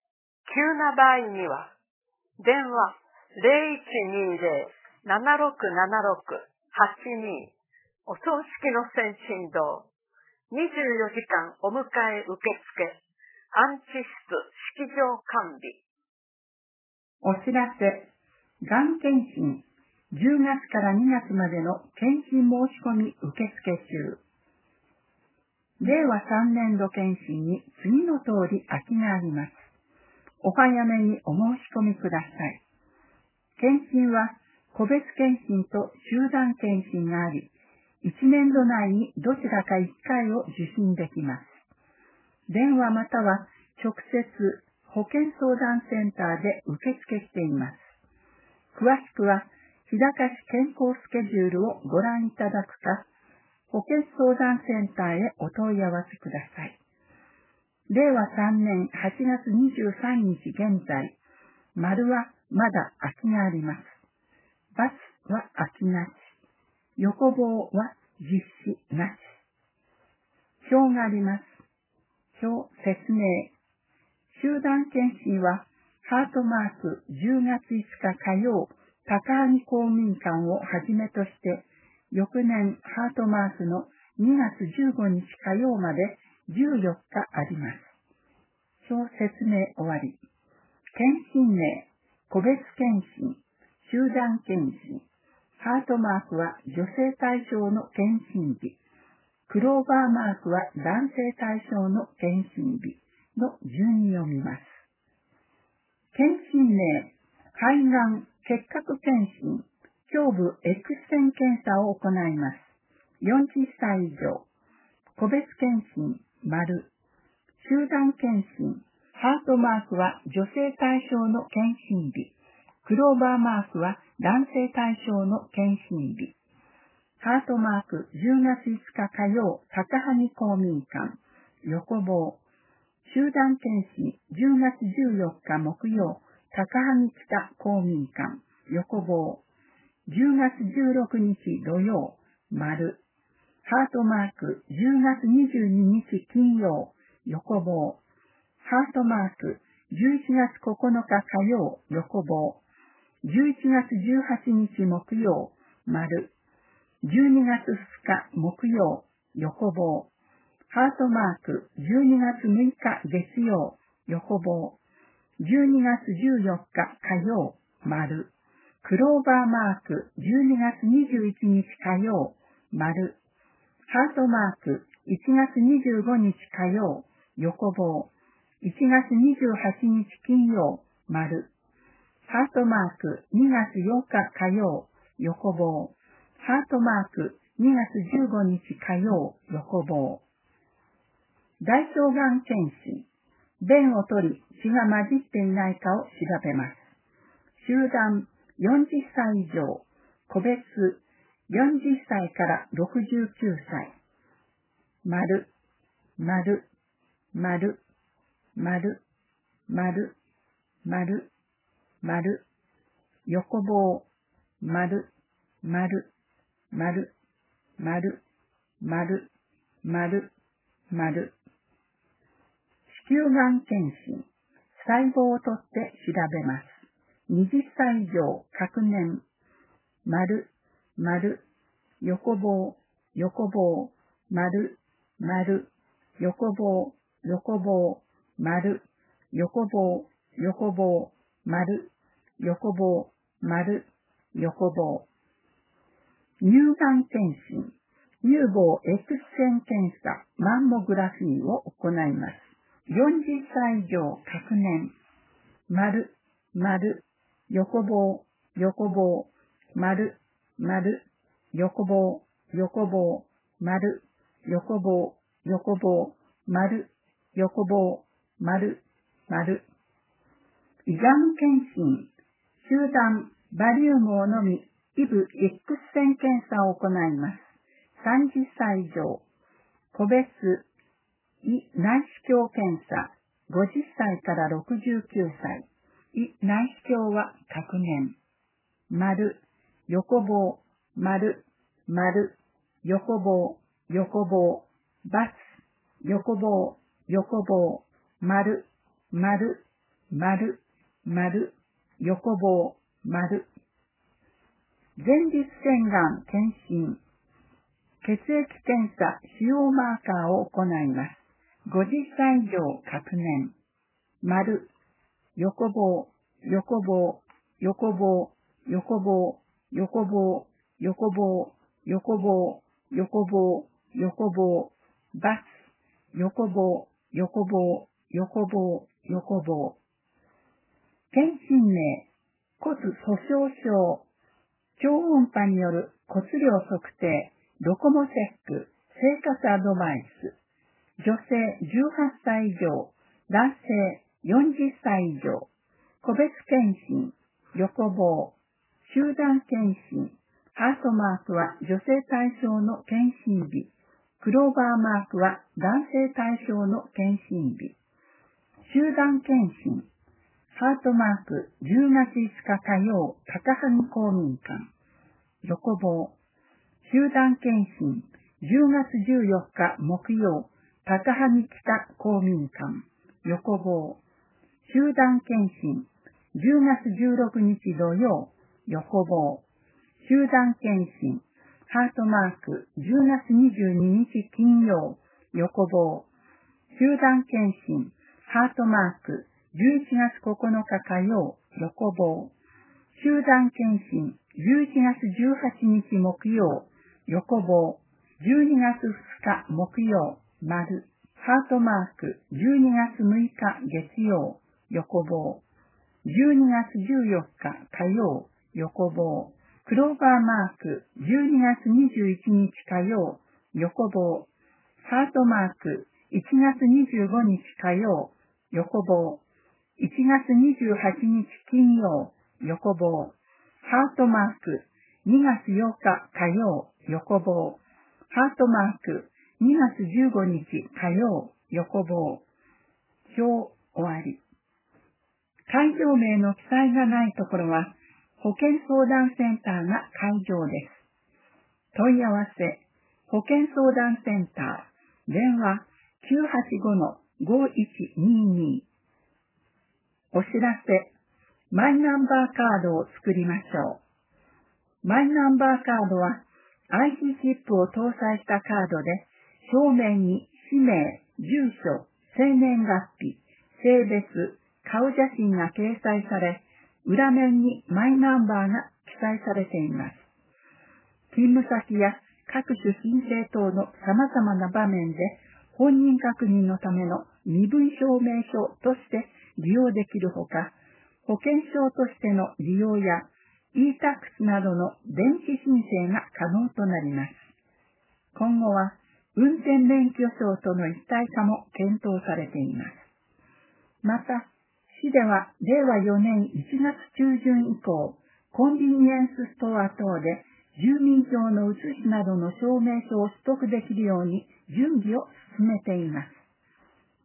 急な場合には、電話 ゼロいちにゼロ ななろくななろく はちに お葬式の先進堂、にじゅうよじかんお迎え受付、安置室式場完備。 お知らせ、がん検診、じゅうがつからにがつまでの検診申し込み受付中。れいわさんねんど検診に次の通り空きがあります。お早めにお申し込みください。検診は個別検診と集団検診があり、いちねんど内にどちらかいっかいを受診できます。電話または直接保健相談センターで受付しています。詳しくは日高市健康スケジュールをご覧いただくか、保健相談センターへお問い合わせください。れいわさんねんはちがつにじゅうさんにち現在、丸はまだ空きがあります。×は空きなし。横棒は実施なし。表があります。表説明。集団検診はハートマークじゅうがついつか火曜、高萩公民館をはじめとして、翌年ハートマークのにがつじゅうごにち火曜までじゅうよっかあります。表説明終わり。検診名、個別検診、集団検診、ハートマークは女性対象の検診日、クローバーマークは男性対象の検診日の順に読みます。検診名、肺がん結核検診、胸部 X 線検査を行います。よんじゅっさい以上。個別検診、丸。集団検診、ハートマークは女性対象の検診日。クローバーマークは男性対象の検診日。ハートマークじゅうがついつか火曜、高萩公民館、横棒。集団検診じゅうがつじゅうよっか木曜、高萩北公民館、横棒。じゅうがつじゅうろくにち土曜、丸。ハートマークじゅうがつにじゅうににち金曜、横棒。ハートマークじゅういちがつここのか火曜、横棒。じゅういちがつじゅうはちにち木曜、丸。じゅうにがつふつか木曜、横棒。ハートマークじゅうにがつむいか月曜、横棒。じゅうにがつじゅうよっか火曜、丸。クローバーマークじゅうにがつにじゅういちにち火曜、丸。ハートマークいちがつにじゅうごにち火曜、横棒。いちがつにじゅうはちにち金曜、丸。ハートマークにがつようか火曜、横棒。ハートマークにがつじゅうごにち火曜、横棒。大腸がん検診。便を取り血が混じっていないかを調べます。集団よんじゅっさい以上、個別よんじゅっさいからろくじゅうきゅうさい。丸、丸、丸、丸、丸、丸、丸、横棒、丸、丸、丸、丸、丸、丸、丸。子宮がん検診。細胞を取って調べます。にじゅっさい以上、隔年。丸、丸、横棒、横棒、丸、丸、横棒、横棒、丸、横棒、横棒、丸、横棒、丸、横棒。乳がん検診。乳房 X 線検査、マンモグラフィーを行います。よんじゅっさい以上、隔年。丸、丸、横棒、横棒、丸、丸、横棒、横棒、丸、横棒、横棒、丸、横棒、丸、丸。胃がん検診。集団、バリウムを飲み、イブ X 線検査を行います。さんじゅっさい以上。個別、胃内視鏡検査。ごじゅっさいからろくじゅうきゅうさい。胃内視鏡は隔年。丸、横棒、丸、丸、横棒、横棒、×、横棒、横棒、丸、丸、 丸、丸、横棒、丸。前立腺がん検診。血液検査、腫瘍マーカーを行います。ごじゅっさい以上確年。丸、横棒、横棒、横棒、横棒、横棒、横棒、横棒、横棒、横棒、×、横棒、横棒、横棒、横棒。検診名、骨粗しょう症、超音波による骨量測定、ドコモチェック、生活アドバイス。女性じゅうはっさい以上、男性よんじゅっさい以上。個別検診、横棒。集団検診、ハートマークは女性対象の検診日。クローバーマークは男性対象の検診日。集団検診、ハートマークじゅうがついつか火曜、高萩公民館。横棒。集団検診、じゅうがつじゅうよっか木曜、高萩北公民館。横棒。集団検診、じゅうがつじゅうろくにち土曜、横棒。集団検診、ハートマークじゅうがつにじゅうににち金曜、横棒。集団検診、ハートマークじゅういちがつここのか火曜、横棒。集団検診、じゅういちがつじゅうはちにち木曜、横棒。じゅうにがつふつか木曜、丸。ハートマークじゅうにがつむいか月曜、横棒。じゅうにがつじゅうよっか火曜、横棒。クローバーマークじゅうにがつにじゅういちにち火曜、横棒。ハートマークいちがつにじゅうごにち火曜、横棒。いちがつにじゅうはちにち金曜、横棒。ハートマークにがつようか火曜、横棒。ハートマークにがつじゅうごにち火曜、横棒。表終わり。会場名の記載がないところは、保健相談センターが会場です。問い合わせ、保健相談センター、電話 きゅうはちごのごいちにに。お知らせ、マイナンバーカードを作りましょう。マイナンバーカードは アイシー チップを搭載したカードで、正面に氏名、住所、生年月日、性別、顔写真が掲載され、裏面にマイナンバーが記載されています。勤務先や各種申請等の様々な場面で本人確認のための身分証明書として利用できるほか、保険証としての利用や イータックス などの電子申請が可能となります。今後は運転免許証との一体化も検討されています。また、市ではれいわよねんいちがつちゅうじゅん以降、コンビニエンスストア等で住民票の写しなどの証明書を取得できるように準備を進めています。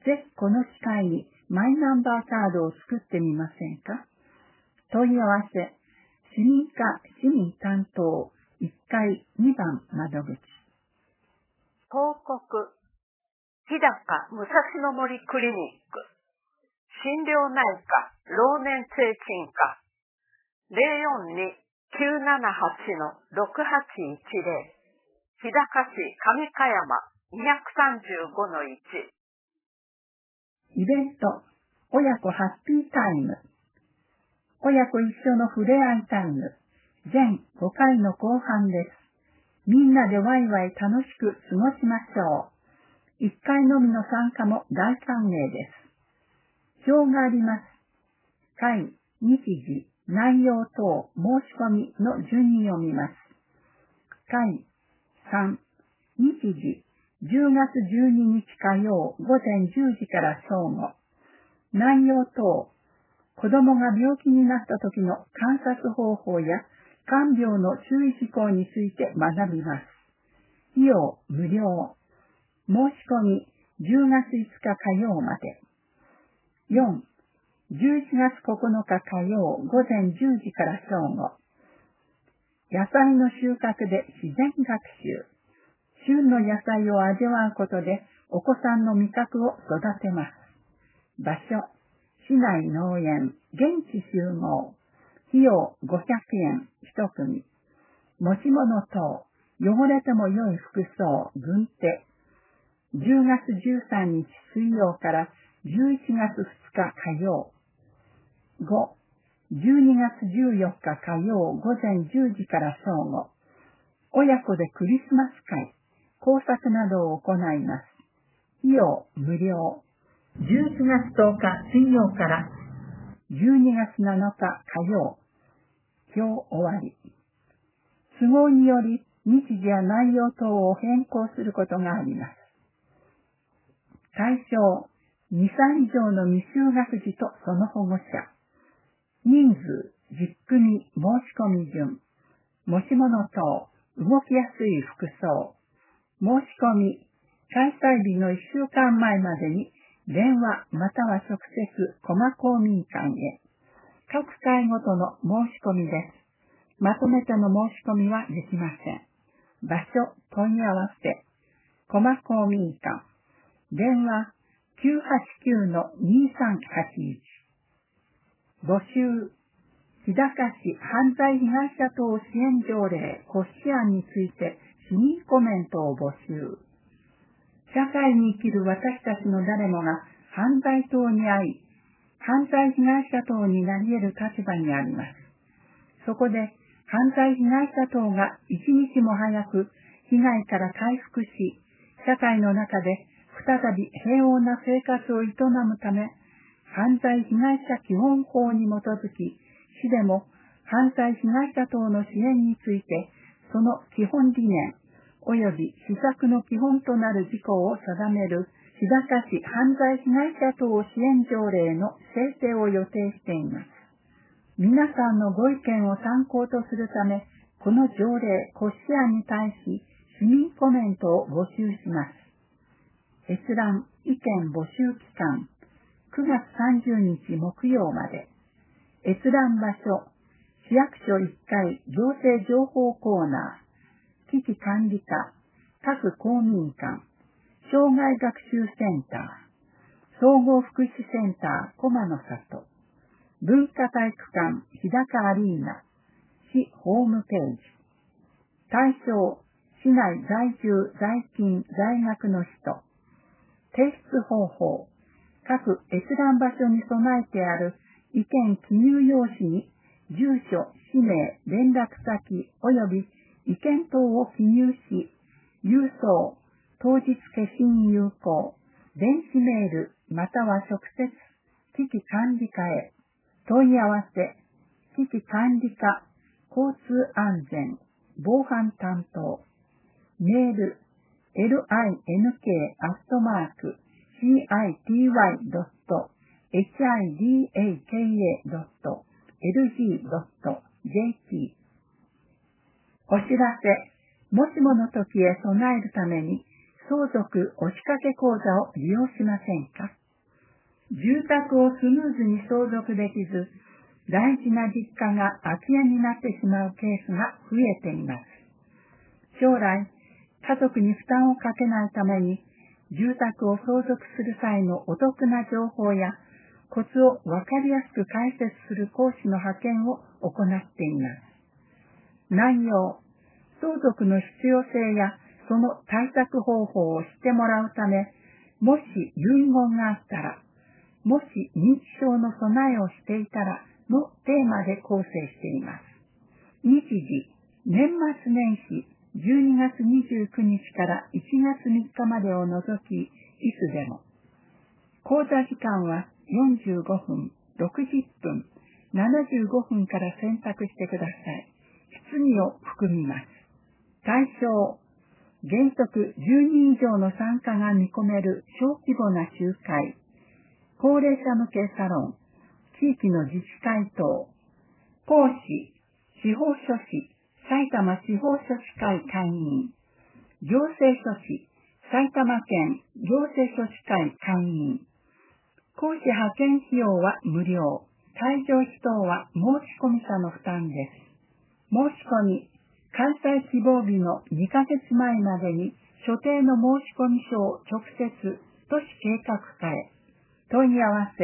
ぜひこの機会にマイナンバーカードを作ってみませんか？問い合わせ、市民課市民担当いっかいにばん窓口。 報告、日高武蔵野森クリニック。心療内科、老年精神科、ゼロよんに きゅうななはち ろくはちいちゼロ、日高市上香山にさんごのいち。 イベント、親子ハッピータイム。親子一緒の触れ合いタイム。全ごかいの後半です。みんなでワイワイ楽しく過ごしましょう。いっかいのみの参加も大歓迎です。表があります。会、日時、内容等、申し込みの順に読みます。会、さん、日時、じゅうがつじゅうににち火曜午前じゅうじから正午。内容等、子供が病気になった時の観察方法や看病の注意事項について学びます。費用無料。申し込みじゅうがついつか火曜まで。よん、じゅういちがつここのか火曜午前じゅうじから正午。野菜の収穫で自然学習。旬の野菜を味わうことでお子さんの味覚を育てます。場所、 市内農園、現地集合、費用ごひゃくえん一組、持ち物等、汚れても良い服装、軍手、じゅうがつじゅうさんにち水曜からじゅういちがつふつか火曜。ご、じゅうにがつじゅうよっか火曜午前じゅうじから正午。親子でクリスマス会、工作などを行います。費用無料。じゅういちがつとおか水曜からじゅうにがつなのか火曜。表終わり。都合により日時や内容等を変更することがあります。対象、にさい以上の未就学児とその保護者。人数、じゅっくみ、申し込み順。持ち物等、動きやすい服装。申し込み、開催日のいっしゅうかんまえまでに電話または直接駒公民館へ。各会ごとの申し込みです。まとめての申し込みはできません。場所、問い合わせ。駒公民館。電話 きゅうはちきゅうのにさんはちいち。募集。日高市犯罪被害者等支援条例骨子案について市民コメントを募集。社会に生きる私たちの誰もが犯罪等に遭い、犯罪被害者等になり得る立場にあります。そこで犯罪被害者等が一日も早く被害から回復し、社会の中で再び平穏な生活を営むため、犯罪被害者基本法に基づき、市でも犯罪被害者等の支援について、その基本理念、及び施策の基本となる事項を定める、日高市犯罪被害者等支援条例の制定を予定しています。皆さんのご意見を参考とするため、この条例骨子案に対し、市民コメントを募集します。閲覧意見募集期間、くがつさんじゅうにち木曜まで。閲覧場所、市役所いっかい行政情報コーナー、危機管理課、各公民館、障害学習センター、総合福祉センター駒の里、文化体育館日高アリーナ、市ホームページ。対象、市内在住、在勤、在学の人。提出方法、各閲覧場所に備えてある意見記入用紙に住所、氏名、連絡先及び意見等を記入し、郵送、当日消印有効、電子メールまたは直接危機管理課へ。問い合わせ、危機管理課、交通安全、防犯担当。メール、link アットマーク シーアイティーワイドットエイチアイディーエーケーエードットエルジードットジェーピー。お知らせ、もしもの時へ備えるために相続押しかけ口座を利用しませんか？住宅をスムーズに相続できず、大事な実家が空き家になってしまうケースが増えています。将来、家族に負担をかけないために、住宅を相続する際のお得な情報やコツをわかりやすく解説する講師の派遣を行っています。内容、相続の必要性やその対策方法を知ってもらうため、もし遺言があったら、もし認知症の備えをしていたらのテーマで構成しています。日時、年末年始、じゅうにがつにじゅうくにちからいちがつみっかまでを除き、いつでも。講座時間はよんじゅうごふん、ろくじゅっぷん、ななじゅうごふんから選択してください。質疑を含みます。対象、原則じゅうにん以上の参加が見込める小規模な集会、高齢者向けサロン、地域の自治会等、講師、司法書士、埼玉司法書士会会員、行政書士、埼玉県行政書士会会員。講師派遣費用は無料、退場費等は申込者の負担です。申し込み、開催希望日のにかげつまえまでに所定の申込書を直接都市計画課へ。問い合わせ、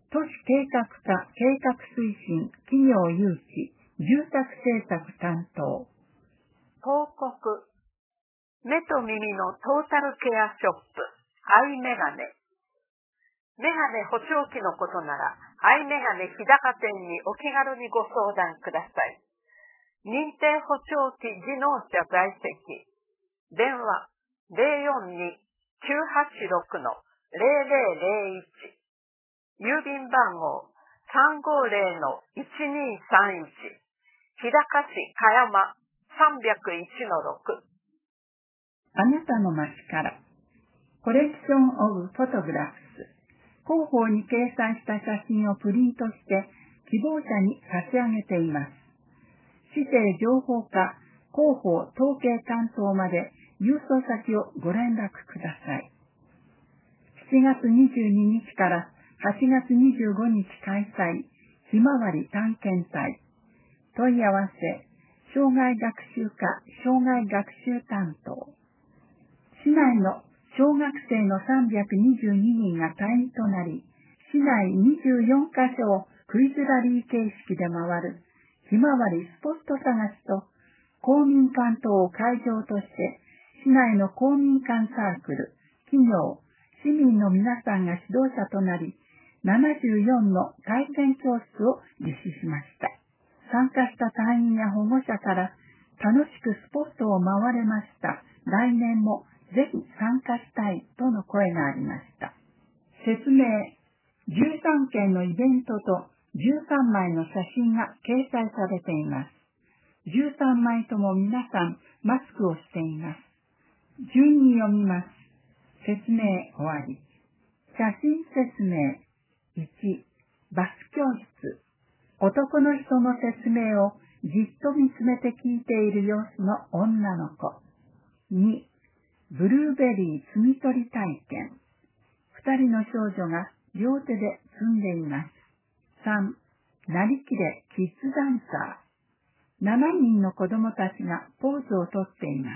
都市計画課計画推進企業誘致住宅政策担当。 広告。目と耳のトータルケアショップ、アイメガネ。メガネ補聴器のことなら、アイメガネ日高店にお気軽にご相談ください。認定補聴器技能者在籍。電話 ゼロよんに きゅうはちろく ゼロゼロゼロいち。郵便番号 さんごゼロ いちにさんいち。日高市香山 さんまるいちのろく。 あなたの街から。コレクションオブフォトグラフス。広報に掲載した写真をプリントして希望者に差し上げています。市政情報課広報統計担当まで郵送先をご連絡ください。しちがつにじゅうににちからはちがつにじゅうごにち開催、ひまわり探検隊。問い合わせ、障害学習課障害学習担当。市内の小学生のさんびゃくにじゅうににんが隊員となり、市内にじゅうよんかしょをクイズラリー形式で回るひまわりスポット探しと公民館等を会場として、市内の公民館サークル、企業、市民の皆さんが指導者となり、ななじゅうよんの体験教室を実施しました。参加した隊員や保護者から楽しくスポットを回れました。来年もぜひ参加したいとの声がありました。説明、じゅうさんけんのイベントとじゅうさんまいの写真が掲載されています。じゅうさんまいとも皆さんマスクをしています。順に読みます。説明終わり。写真説明。いち、バス教室。男の人の説明をじっと見つめて聞いている様子の女の子。に、ブルーベリー摘み取り体験。二人の少女が両手で摘んでいます。さん、なりきれキッズダンサー。ななにんの子供たちがポーズをとっています。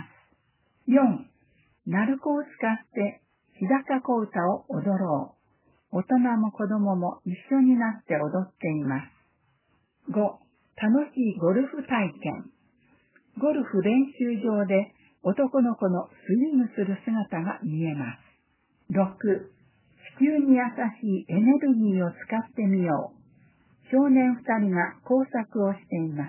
よん、鳴子を使って日高小唄を踊ろう。大人も子供も一緒になって踊っています。ご、楽しいゴルフ体験。ゴルフ練習場で男の子のスイングする姿が見えます。ろく、地球に優しいエネルギーを使ってみよう。少年二人が工作をしています。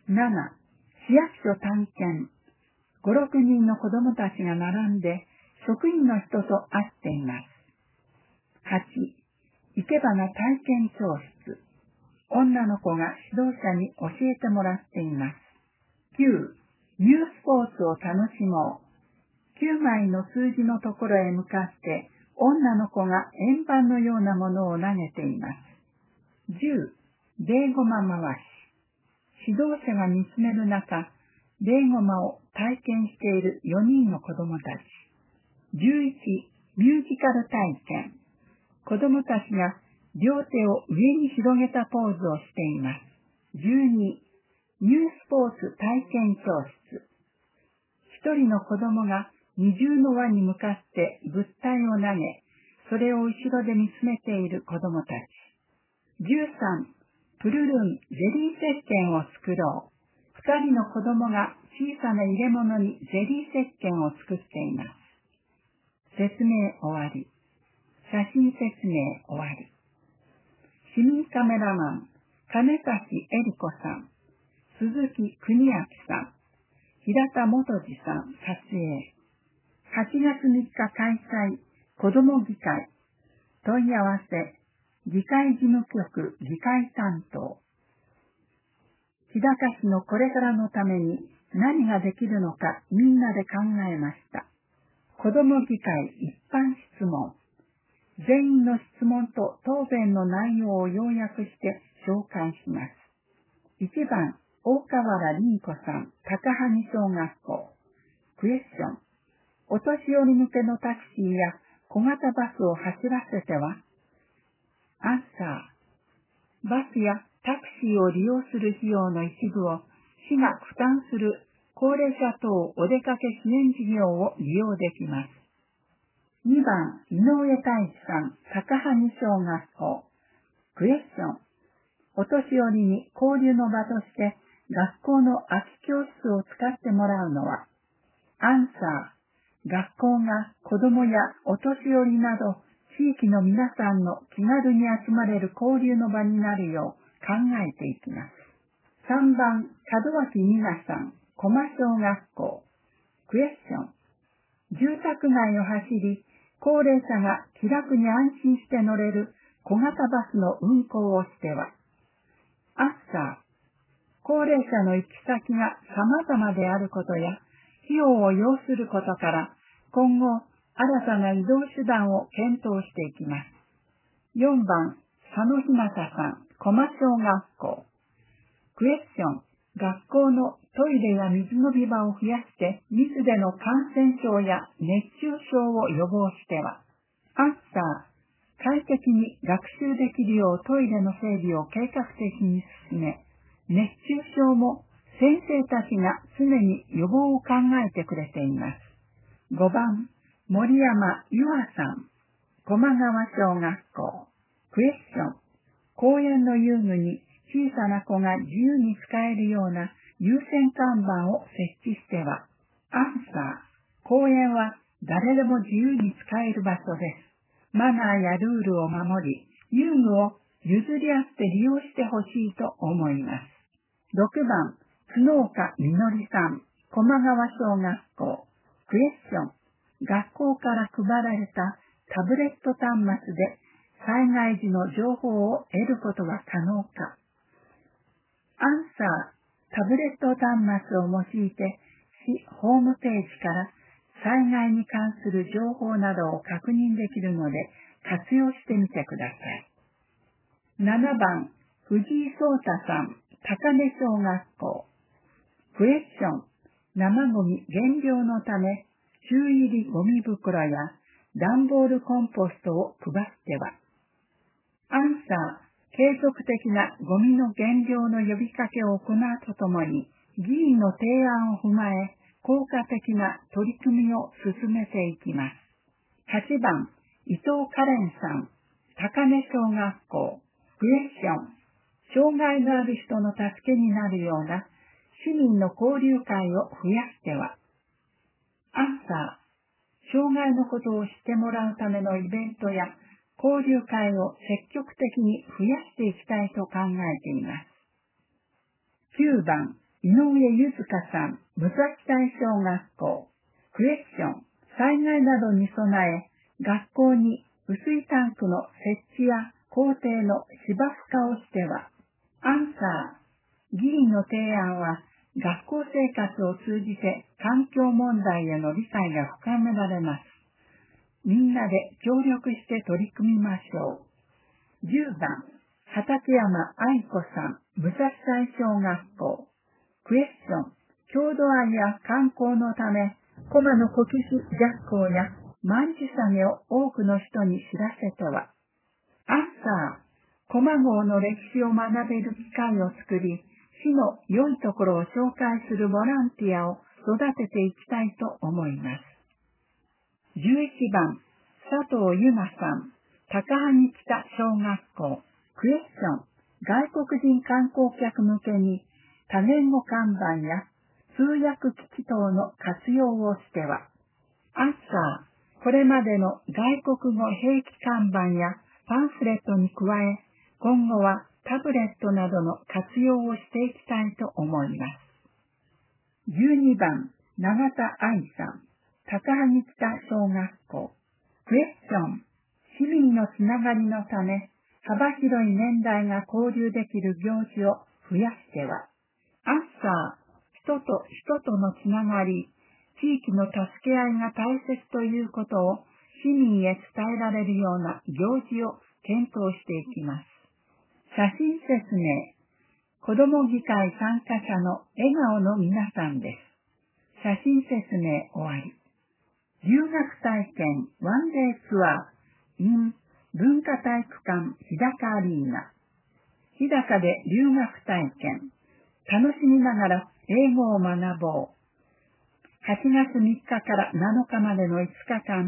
なな、市役所探検。ご、ろくにんの子供たちが並んで職員の人と会っています。はち、生け花体験教室。女の子が指導者に教えてもらっています。きゅう、ニュースポーツを楽しもう。きゅうまいの数字のところへ向かって女の子が円盤のようなものを投げています。じゅう、ベーゴマ回し。指導者が見つめる中、ベーゴマを体験しているよにんの子供たち。じゅういち、ミュージカル体験。子供たちが両手を上に広げたポーズをしています。じゅうに、ニュースポーツ体験教室。一人の子供が二重の輪に向かって物体を投げ、それを後ろで見つめている子供たち。じゅうさん、プルルンゼリー石鹸を作ろう。二人の子供が小さな入れ物にゼリー石鹸を作っています。説明終わり。写真説明終わり。市民カメラマン、金崎恵里子さん、鈴木邦明さん、平田元次さん撮影。はちがつみっか開催、子ども議会。問い合わせ、議会事務局議会担当。日高市のこれからのために何ができるのかみんなで考えました。子ども議会一般質問。全員の質問と答弁の内容を要約して紹介します。いちばん、大河原凛子さん、高萩小学校。クエスチョン。お年寄り向けのタクシーや小型バスを走らせては？アンサー。バスやタクシーを利用する費用の一部を市が負担する高齢者等お出かけ支援事業を利用できます。にば番、井上太一さん、高萩小学校。クエスチョン。お年寄りに交流の場として学校の空き教室を使ってもらうのは、アンサー。学校が子供やお年寄りなど地域の皆さんの気軽に集まれる交流の場になるよう考えていきます。さんばん、門脇美奈さん、駒小学校。クエスチョン。住宅街を走り、高齢者が気楽に安心して乗れる小型バスの運行をしては、アンサー。高齢者の行き先が様々であることや、費用を要することから、今後、新たな移動手段を検討していきます。よんばん、佐野ひなたさん、駒小学校。クエスチョン。学校のトイレや水飲み場を増やして、水での感染症や熱中症を予防しては、アンサー。快適に学習できるようトイレの整備を計画的に進め、熱中症も先生たちが常に予防を考えてくれています。ごばん、森山ゆあさん、駒川小学校。クエスチョン。公園の遊具に小さな子が自由に使えるような優先看板を設置しては、アンサー。公園は誰でも自由に使える場所です。マナーやルールを守り、遊具を譲り合って利用してほしいと思います。ろくばん、角岡みのりさん、駒川小学校。クエスチョン。学校から配られたタブレット端末で災害時の情報を得ることは可能か。アンサー。タブレット端末を用いて市ホームページから災害に関する情報などを確認できるので活用してみてください。ななばん、藤井聡太さん、高根小学校。クエスチョン。生ゴミ減量のため、注入りゴミ袋や段ボールコンポストを配っては、アンサー。継続的なゴミの減量の呼びかけを行うとともに、議員の提案を踏まえ、効果的な取り組みを進めていきます。はちばん、伊藤カレンさん、高根小学校。クエスチョン。障害のある人の助けになるような市民の交流会を増やしては、アンサー。障害のことを知ってもらうためのイベントや交流会を積極的に増やしていきたいと考えています。きゅうばん、井上ゆずかさん、武蔵大小学校。クエスチョン。災害などに備え、学校に雨水タンクの設置や校庭の芝生化をしては、アンサー。議員の提案は学校生活を通じて環境問題への理解が深められます。みんなで協力して取り組みましょう。じゅうばん、畠山愛子さん、武蔵大小学校。クエスチョン。郷土愛や観光のため、駒の古吉学校や万事下げを多くの人に知らせては、アンサー。駒郷の歴史を学べる機会を作り、市の良いところを紹介するボランティアを育てていきたいと思います。じゅういちばん、佐藤由奈さん、高萩北小学校。クエスチョン。外国人観光客向けに多言語看板や通訳機器等の活用をしては、アンサー。これまでの外国語併記看板やパンフレットに加え、今後はタブレットなどの活用をしていきたいと思います。じゅうにばん、永田愛さん、高萩北小学校。クエスチョン。市民のつながりのため、幅広い年代が交流できる行事を増やしては、アンサー。人と人とのつながり、地域の助け合いが大切ということを市民へ伝えられるような行事を検討していきます。写真説明。子ども議会参加者の笑顔の皆さんです。写真説明終わり。留学体験ワンデーツアー in 文化体育館日高アリーナ。日高で留学体験。楽しみながら英語を学ぼう。はちがつみっかからなのかまでのいつかかん、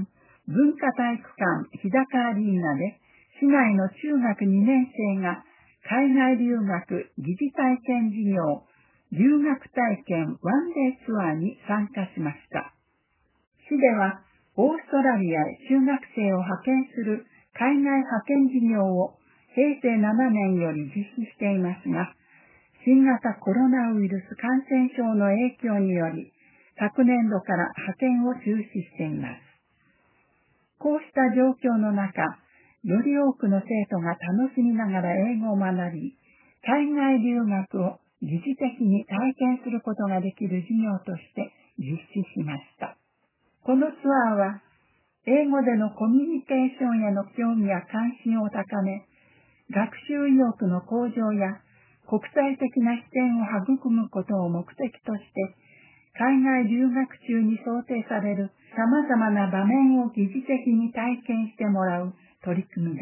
文化体育館日高アリーナで市内の中学にねん生が海外留学疑似体験事業留学体験ワンデーツアーに参加しました。市ではオーストラリアへ中学生を派遣する海外派遣事業をへいせいななねんより実施していますが、新型コロナウイルス感染症の影響により、昨年度から派遣を中止しています。こうした状況の中、より多くの生徒が楽しみながら英語を学び、海外留学を疑似的に体験することができる事業として実施しました。このツアーは、英語でのコミュニケーションへの興味や関心を高め、学習意欲の向上や国際的な視点を育むことを目的として、海外留学中に想定される様々な場面を疑似的に体験してもらう取り組みです。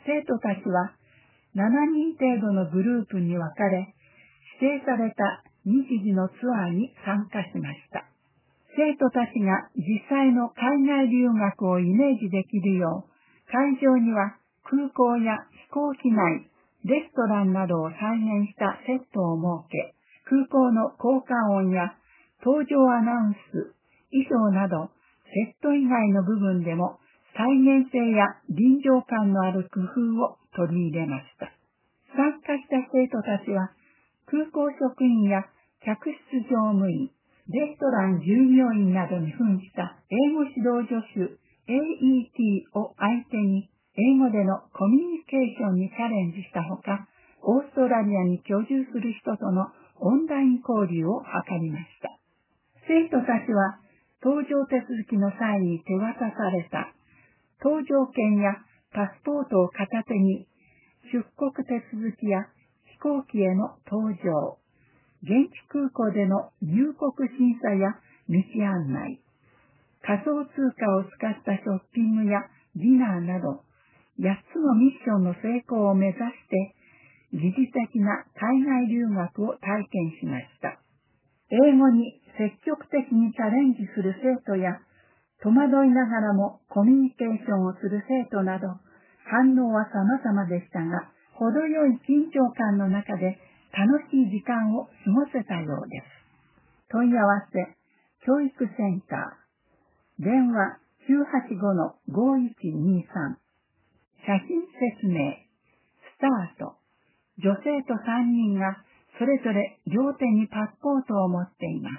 生徒たちはしちにん程度のグループに分かれ、指定された日時のツアーに参加しました。生徒たちが実際の海外留学をイメージできるよう、会場には空港や飛行機内、レストランなどを再現したセットを設け、空港の効果音や搭乗アナウンス、衣装など、セット以外の部分でも再現性や臨場感のある工夫を取り入れました。参加した生徒たちは、空港職員や客室乗務員、レストラン従業員などに扮した英語指導助手 エーイーティー を相手に英語でのコミュニケーションにチャレンジしたほか、オーストラリアに居住する人とのオンライン交流を図りました。生徒たちは搭乗手続きの際に手渡された搭乗券やパスポートを片手に出国手続きや飛行機への搭乗、現地空港での入国審査や道案内、仮想通貨を使ったショッピングやディナーなど、やっつのミッションの成功を目指して、疑似的な海外留学を体験しました。英語に積極的にチャレンジする生徒や、戸惑いながらもコミュニケーションをする生徒など、反応は様々でしたが、程よい緊張感の中で楽しい時間を過ごせたようです。問い合わせ、教育センター、電話 きゅうはちごのごいちにさん、写真説明、スタート、女性とさんにんがそれぞれ両手にパスポートを持っています。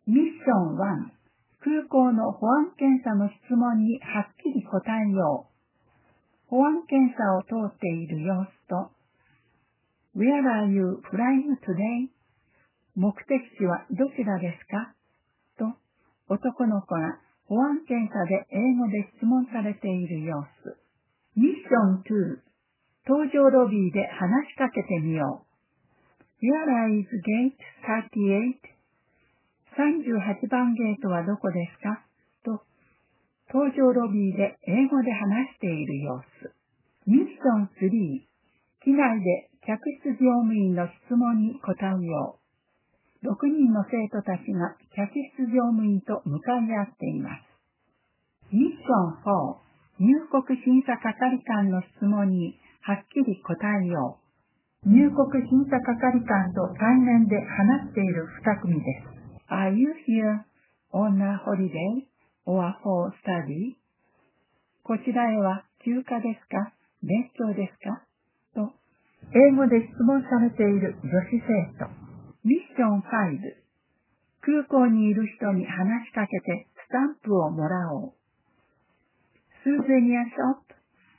ミッションいち、空港の保安検査の質問にはっきり答えよう。保安検査を通っている様子と、Where are you flying today? 目的地はどちらですかと、男の子が保安検査で英語で質問されている様子。ミッションに、搭乗ロビーで話しかけてみよう。Where is gate さんじゅうはち? さんじゅうはちばんゲートはどこですかと、搭乗ロビーで英語で話している様子。ミッションさん、機内で客室乗務員の質問に答えよう。ろくにんの生徒たちが客室乗務員と向かい合っています。ミッションよん、入国審査係官の質問にはっきり答えよう。入国審査係官と対面で話しているに組です。Are you here on a holiday or for study? こちらへは休暇ですか勉強ですかと、英語で質問されている女子生徒。ミッションご、空港にいる人に話しかけてスタンプをもらおう。Souvenir shop?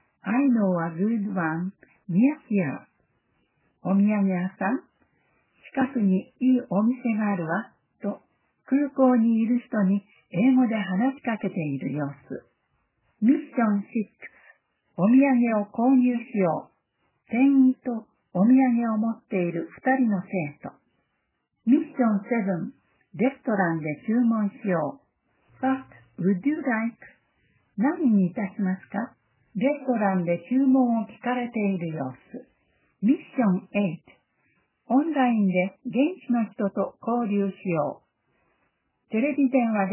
I know a good one near here. お土産屋さん、近くにいいお店があるわ、と空港にいる人に英語で話しかけている様子。ミッションろく、お土産を購入しよう。店員とお土産を持っている二人の生徒。ミッションなな、レストランで注文しよう。What would you like? 何にいたしますか？レストランで注文を聞かれている様子。ミッションはち、オンラインで現地の人と交流しよう。テレビ電話で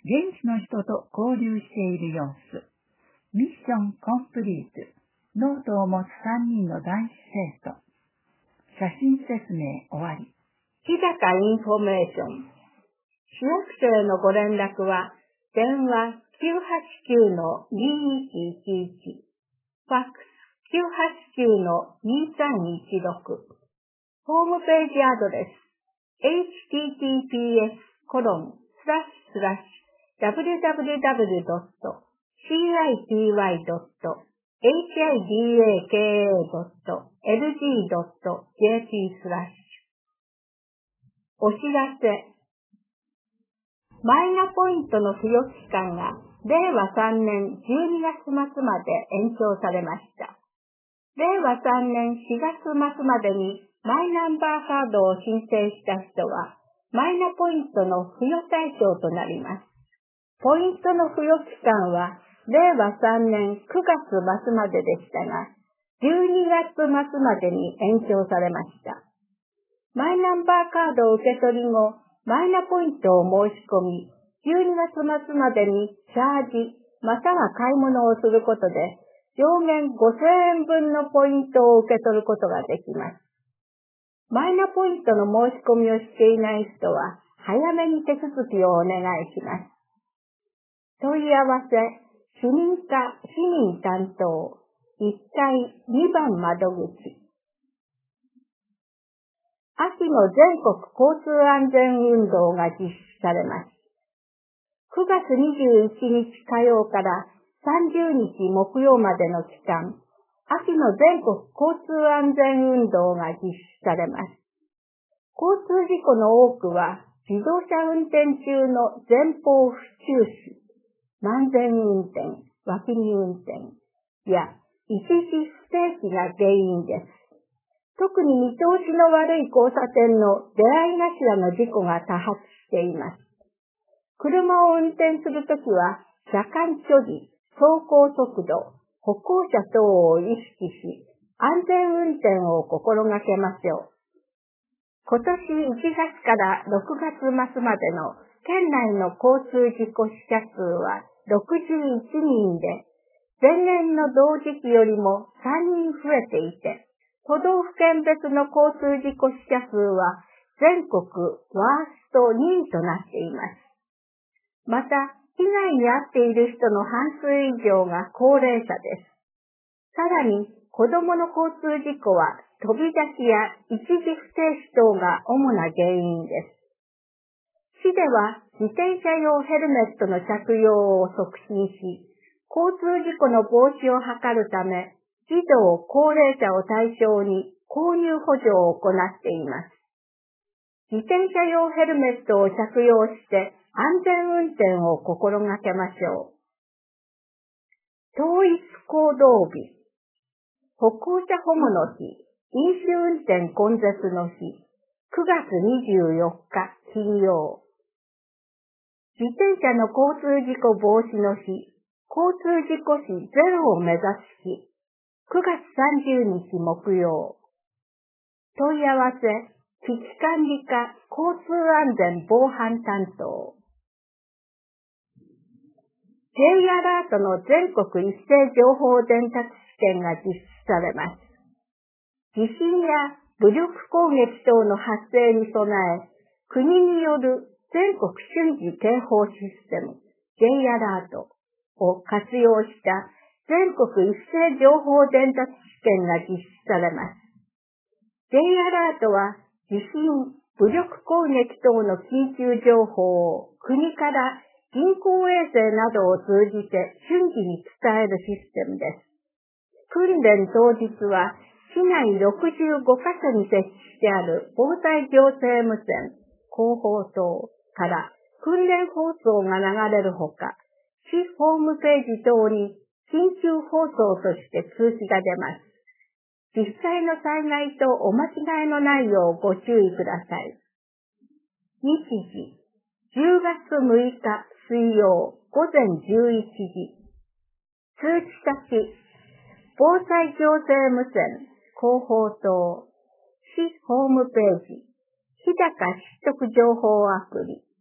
現地の人と交流している様子。ミッションコンプリート。ノートを持つさんにんの男子生徒。写真説明終わり。 日高インフォメーション。市役所へのご連絡は、電話 きゅうはちきゅうのにいちいちいち、ファックス きゅうはちきゅうのにさんいちろく、ホームページアドレス エイチティーティーピーエスコロンスラッシュスラッシュダブリューダブリューダブリュードットシーアイティーワイドットエイチアイディーエーケーエードットエルジードットジェーピースラッシュ。お知らせ。マイナポイントの付与期間がれいわさんねんじゅうにがつ末まで延長されました。れいわさんねんしがつ末までにマイナンバーカードを申請した人は、マイナポイントの付与対象となります。ポイントの付与期間はれいわさんねんくがつ末まででしたが、じゅうにがつ末までに延長されました。マイナンバーカードを受け取り後、マイナポイントを申し込み、じゅうにがつ末までにチャージ、または買い物をすることで、上限ごせんえんぶんのポイントを受け取ることができます。マイナポイントの申し込みをしていない人は、早めに手続きをお願いします。問い合わせ、市民課市民担当、いっかいにばん窓口。秋の全国交通安全運動が実施されます。くがつにじゅういちにち火曜からさんじゅうにち木曜までの期間、秋の全国交通安全運動が実施されます。交通事故の多くは自動車運転中の前方不注視、慢前運転、脇見運転や一時不停止が原因です。特に見通しの悪い交差点の出会い頭の事故が多発しています。車を運転するときは、車間距離、走行速度、歩行者等を意識し、安全運転を心がけましょう。今年いちがつからろくがつ末までの県内の交通事故死者数はろくじゅういちにんで、前年の同時期よりもさんにん増えていて、都道府県別の交通事故死者数は全国ワーストにいとなっています。また、被害に遭っている人の半数以上が高齢者です。さらに、子供の交通事故は飛び出しや一時不停止等が主な原因です。市では自転車用ヘルメットの着用を促進し、交通事故の防止を図るため、児童・高齢者を対象に購入補助を行っています。自転車用ヘルメットを着用して安全運転を心がけましょう。統一公道日、歩行者保護の日、飲酒運転根絶の日、くがつにじゅうよっか金曜。自転車の交通事故防止の日、交通事故死ゼロを目指す日、くがつさんじゅうにち木曜。問い合わせ、危機管理課交通安全防犯担当。J アラートの全国一斉情報伝達試験が実施されます。地震や武力攻撃等の発生に備え、国による全国瞬時警報システム J アラートを活用した全国一斉情報伝達試験が実施されます。J アラートは地震、武力攻撃等の緊急情報を国から人工衛星などを通じて瞬時に伝えるシステムです。訓練当日は市内ろくじゅうごかしょに設置してある防災行政無線、広報塔から訓練放送が流れるほか、市ホームページ等に緊急放送として通知が出ます。実際の災害とお間違いのないようご注意ください。日時、じゅうがつむいか水曜ごぜんじゅういちじ。通知先、防災行政無線、広報塔、市ホームページ、日高市徳情報アプリ、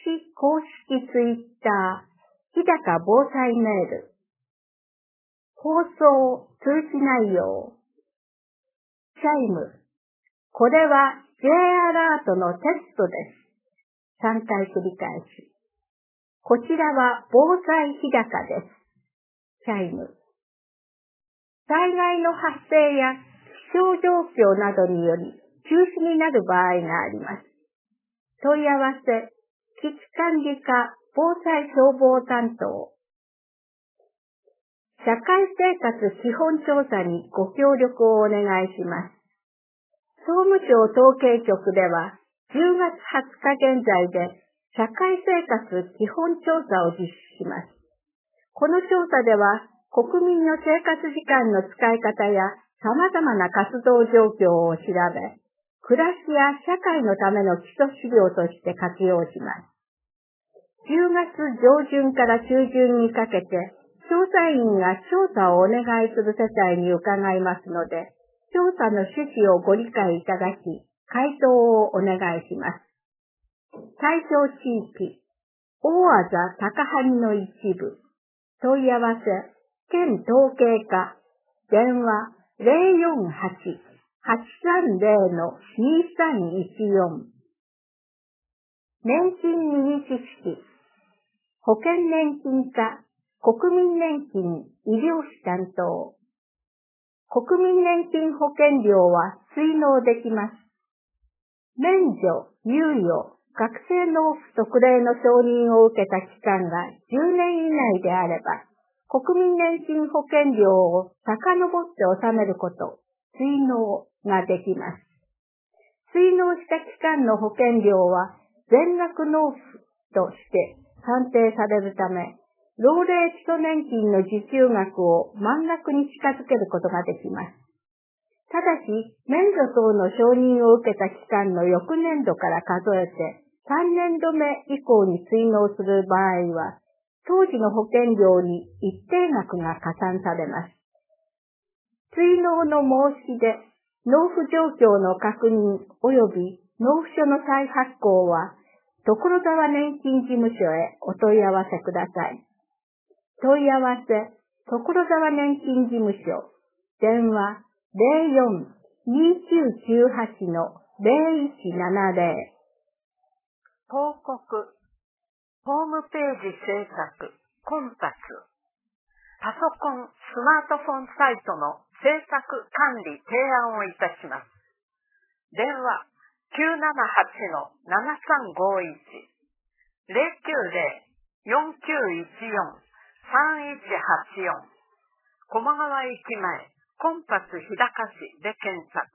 市公式ツイッター、日高防災メール。放送通知内容。チャイム。これは J アラートのテストです。さんかい繰り返し。こちらは防災日高です。チャイム。災害の発生や気象状況などにより中止になる場合があります。問い合わせ、危機管理課防災消防担当。社会生活基本調査にご協力をお願いします。総務省統計局ではじゅうがつはつか現在で社会生活基本調査を実施します。この調査では国民の生活時間の使い方や様々な活動状況を調べ、暮らしや社会のための基礎資料として活用します。じゅうがつ上旬から中旬にかけて、調査員が調査をお願いする世帯に伺いますので、調査の趣旨をご理解いただき、回答をお願いします。対象地域、大字高萩の一部、問い合わせ、県統計課、電話ゼロよんはち はちさんゼロ にさんいちよん。年金ミニ知識、保険年金課、国民年金医療費担当。国民年金保険料は追納できます。免除、猶予、学生納付特例の承認を受けた期間がじゅうねん以内であれば、国民年金保険料を遡って納めること、追納ができます。追納した期間の保険料は全額納付として算定されるため、老齢基礎年金の受給額を満額に近づけることができます。ただし、免除等の承認を受けた期間の翌年度から数えてさんねんどめ以降に追納する場合は、当時の保険料に一定額が加算されます。追納の申し出、納付状況の確認及び納付書の再発行は、所沢年金事務所へお問い合わせください。問い合わせ、所沢年金事務所、電話ゼロよん にきゅうきゅうはち ゼロいちななゼロ。 報告、ホームページ制作、コンパス、パソコン、スマートフォンサイトの制作管理提案をいたします。電話きゅうななはち ななさんごいち、ゼロきゅうゼロ よんきゅういちよん さんいちはちよん、駒川駅前、コンパス日高市で検索。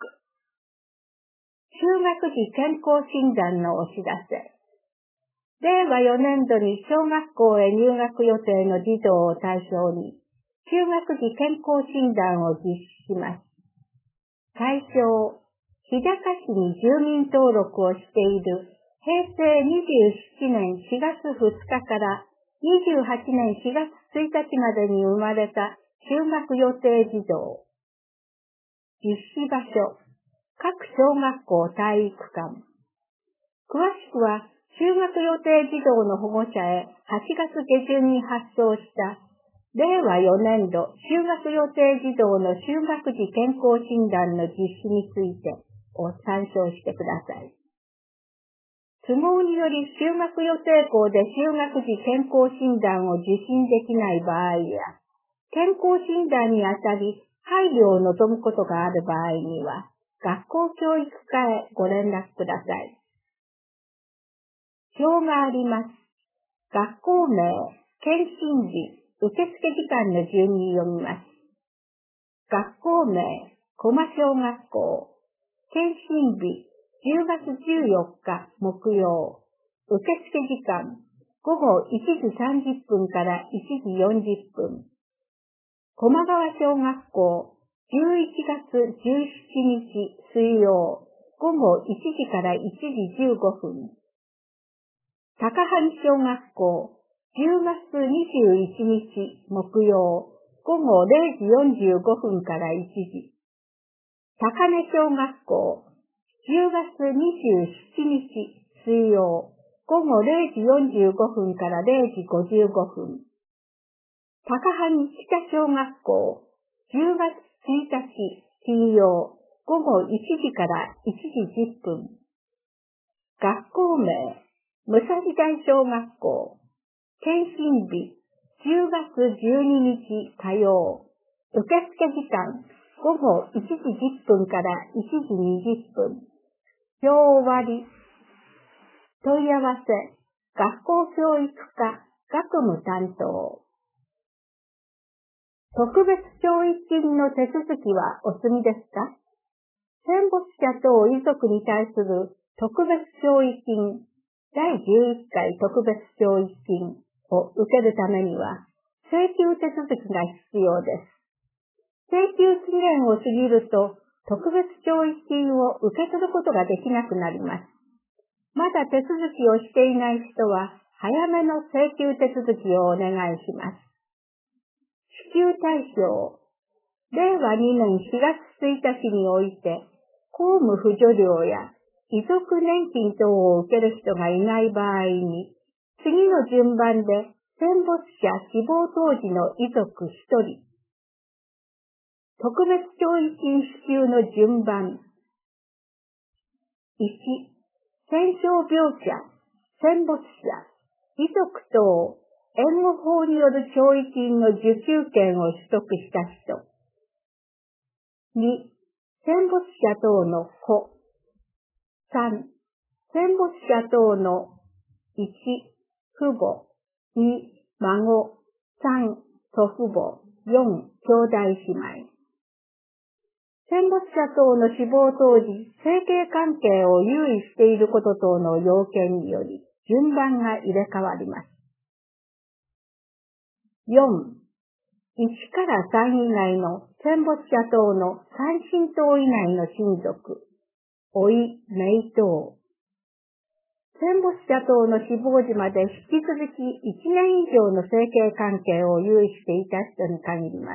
就学時健康診断のお知らせ。れいわよねんどに小学校へ入学予定の児童を対象に、就学時健康診断を実施します。対象、日高市に住民登録をしているへいせいにじゅうななねんしがつふつかからにじゅうはちねんしがつついたちまでに生まれた就学予定児童。実施場所、各小学校体育館。詳しくは、就学予定児童の保護者へはちがつげじゅんに発送したれいわよねんど就学予定児童の就学時健康診断の実施についてを参照してください。都合により就学予定校で就学時健康診断を受診できない場合や、健康診断にあたり配慮を望むことがある場合には、学校教育課へご連絡ください。表があります。学校名、検診日、受付時間の順に読みます。学校名、駒小学校、検診日、じゅうがつじゅうよっか木曜、受付時間、ごごいちじさんじゅっぷんからいちじよんじゅっぷん。駒川小学校、じゅういちがつじゅうしちにち水曜、ごごいちじからいちじじゅうごふん。高萩小学校、じゅうがつにじゅういちにち木曜、ごごれいじよんじゅうごふんからいちじ。高根小学校、じゅうがつにじゅうしちにち水曜、 午後れいじよんじゅうごふんかられいじごじゅうごふん。高萩北小学校、じゅうがつついたち金曜、午後いちじからいちじじゅっぷん。学校名、武蔵大小学校。検診日、じゅうがつじゅうににち火曜。受付時間、午後いちじじゅっぷんからいちじにじゅっぷん。表終わり。問い合わせ、学校教育課、学務担当。特別教育金の手続きはお済みですか？戦没者等遺族に対する特別教育金だいじゅういっかい特別教育金を受けるためには請求手続きが必要です。請求期限を過ぎると特別教育金を受け取ることができなくなります。まだ手続きをしていない人は早めの請求手続きをお願いします。支給対象、れいわにねんしがつついたちにおいて公務扶助料や遺族年金等を受ける人がいない場合に、次の順番で戦没者死亡当時の遺族ひとり。特別教育金支給の順番。いち、戦傷病者、戦没者、遺族等、援護法による教育金の受給権を取得した人。に、戦没者等の子。さん、戦没者等のいち、父母、に、孫、さん、祖父母、よん、兄弟姉妹。戦没者等の死亡当時、生計関係を有意していること等の要件により、順番が入れ替わります。よん、いちからさん以外の戦没者等のさん親等以内の親族、甥、姪等。戦没者等の死亡時まで引き続きいちねん以上の生計関係を有意していた人に限ります。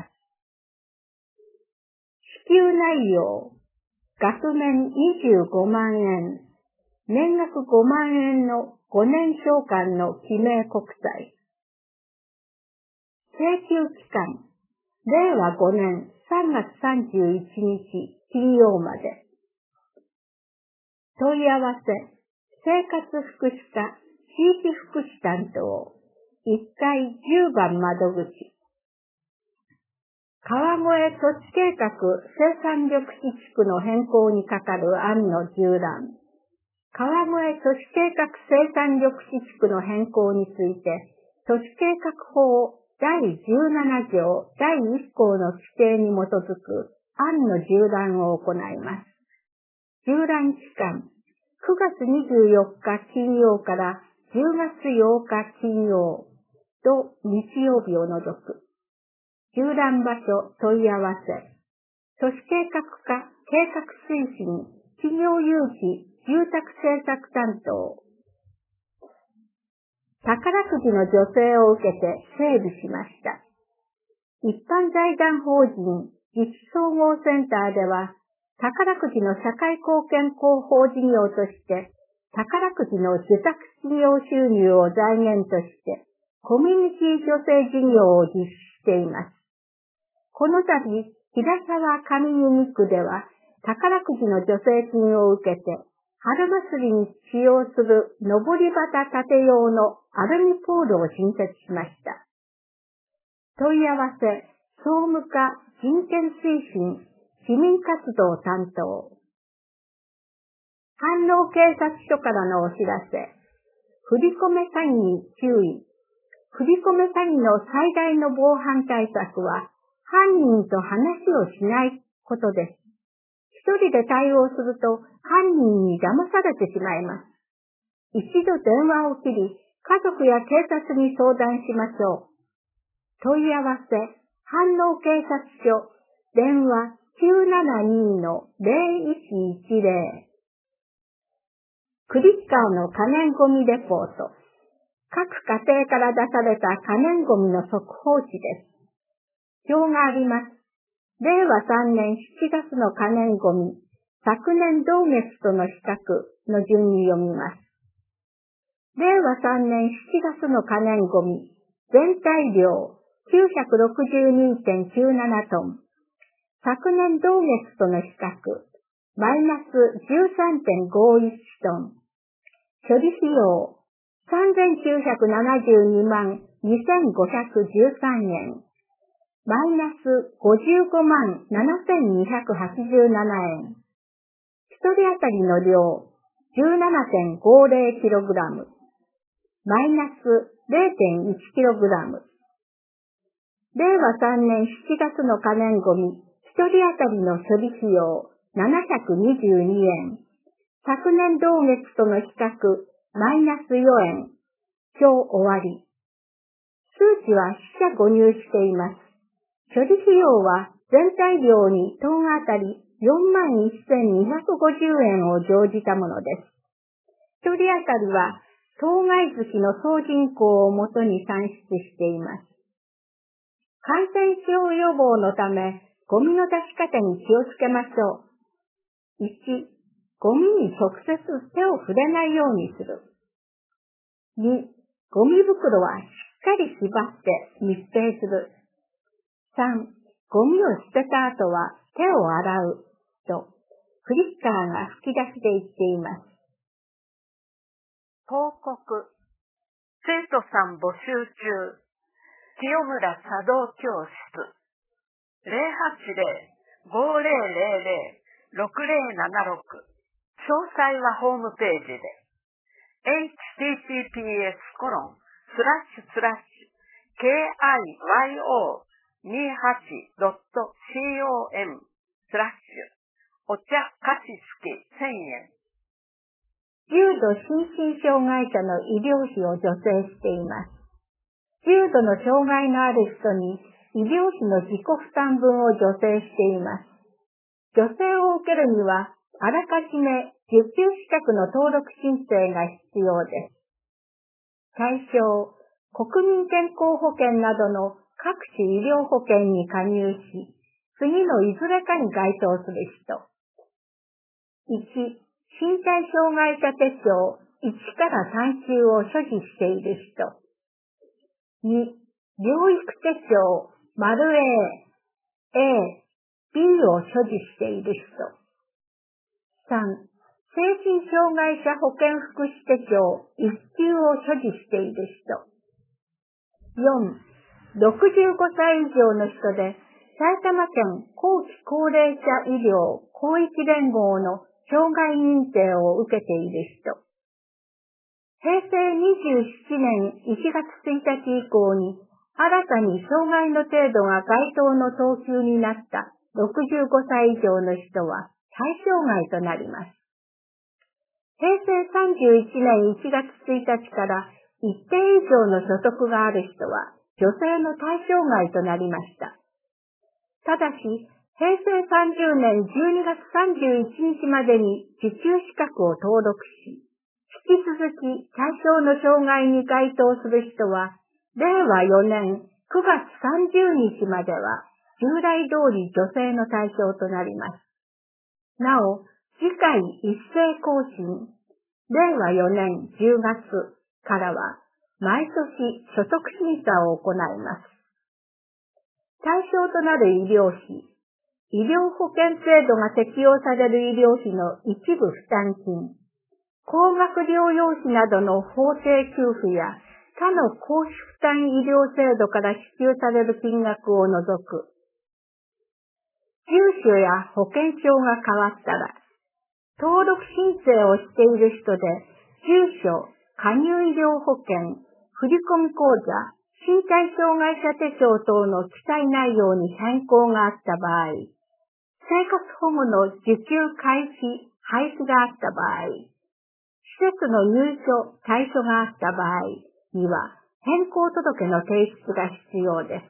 支給内容、額面にじゅうごまんえん、年額ごまんえんのごねん償還の記名国債。請求期間、れいわごねんさんがつさんじゅういちにち金曜まで。問い合わせ、生活福祉課地域福祉担当いっかいじゅうばん窓口。川越土地計画生産緑地地区の変更にかかる案の縦覧。川越土地計画生産緑地地区の変更について、土地計画法だいじゅうななじょうだいいっこうの規定に基づく案の縦覧を行います。縦覧期間、くがつにじゅうよっか金曜からじゅうがつようか金曜と日曜日を除く。縦覧場所問い合わせ。都市計画課計画推進企業誘致住宅政策担当。宝くじの助成を受けて整備しました。一般財団法人自治総合センターでは、宝くじの社会貢献広報事業として、宝くじの受託事業収入を財源として、コミュニティ助成事業を実施しています。この度、平沢上弓区では、宝くじの助成金を受けて、春祭りに使用する上り旗立て用のアルミポールを新設しました。問い合わせ、総務課人権推進市民活動担当。飯能警察署からのお知らせ。振り込め詐欺に注意。振り込め詐欺の最大の防犯対策は、犯人と話をしないことです。一人で対応すると犯人に騙されてしまいます。一度電話を切り、家族や警察に相談しましょう。問い合わせ、飯能警察署、電話きゅうななにのぜろいちいちぜろ。クリッカーの可燃ゴミレポート。各家庭から出された可燃ゴミの速報値です。表があります。れいわさんねんしちがつの可燃ゴミ、昨年同月との比較の順に読みます。 れいわさんねんしちがつの可燃ごみ、全体量 きゅうひゃくろくじゅうにてんきゅうなな トン。昨年同月との比較、マイナス じゅうさんてんごいち トン。処理費用、さんぜんきゅうひゃくななじゅうにまんにせんごひゃくじゅうさんえん。マイナスごじゅうごまんななせんにひゃくはちじゅうななえん。一人当たりの量 じゅうななてんごぜろキログラム。マイナス れいてんいちキログラム。れいわさんねんしちがつの可燃ごみ、一人当たりの処理費用ななひゃくにじゅうにえん。昨年同月との比較、マイナスよえん。今日終わり。数値は四捨五入しています。処理費用は全体量にトンあたりよんまんせんにひゃくごじゅうえんを乗じたものです。一人当たりは当該月の総人口をもとに算出しています。感染症予防のため、ゴミの出し方に気をつけましょう。いち、ゴミに直接手を触れないようにする。に、ゴミ袋はしっかり縛って密閉する。さん、ゴミを捨てた後は手を洗う。と、フリッカーが吹き出しで言っています。 報告。生徒さん募集中。清村茶道教室。ゼロはちゼロ ごゼロゼロゼロ ろくゼロななろく。詳細はホームページで。エイチティーティーピーエスコロンスラッシュスラッシュケーアイワイオーにじゅうはちドットコムスラッシュお茶菓子付きせんえん。 重度心身障害者の医療費を助成しています。重度の障害のある人に医療費の自己負担分を助成しています。助成を受けるには、あらかじめ受給資格の登録申請が必要です。対象、国民健康保険などの各種医療保険に加入し、次のいずれかに該当する人。いち、身体障害者手帳いちからさん級を所持している人。に、療育手帳 ○A、A、B を所持している人。さん、精神障害者保健福祉手帳いっ級を所持している人。よん、ろくじゅうごさい以上の人で埼玉県後期高齢者医療広域連合の障害認定を受けている人。へいせいにじゅうななねんいちがつついたち以降に新たに障害の程度が該当の等級になったろくじゅうごさい以上の人は対象外となります。へいせいさんじゅういちねんいちがつついたちから一定以上の所得がある人は助成の対象外となりました。ただし、へいせいさんじゅうねんじゅうにがつさんじゅういちにちまでに受給資格を登録し、引き続き対象の障害に該当する人は、れいわよねんくがつさんじゅうにちまでは従来通り助成の対象となります。なお、次回一斉更新、れいわよねんじゅうがつからは毎年所得審査を行います。対象となる医療費、医療保険制度が適用される医療費の一部負担金、高額療養費などの法定給付や他の公費負担医療制度から支給される金額を除く。住所や保険証が変わったら、登録申請をしている人で、住所、加入医療保険、振込口座、身体障害者手帳等の記載内容に変更があった場合、生活保護の受給開始、廃止があった場合、施設の入所、退所があった場合には、変更届の提出が必要です。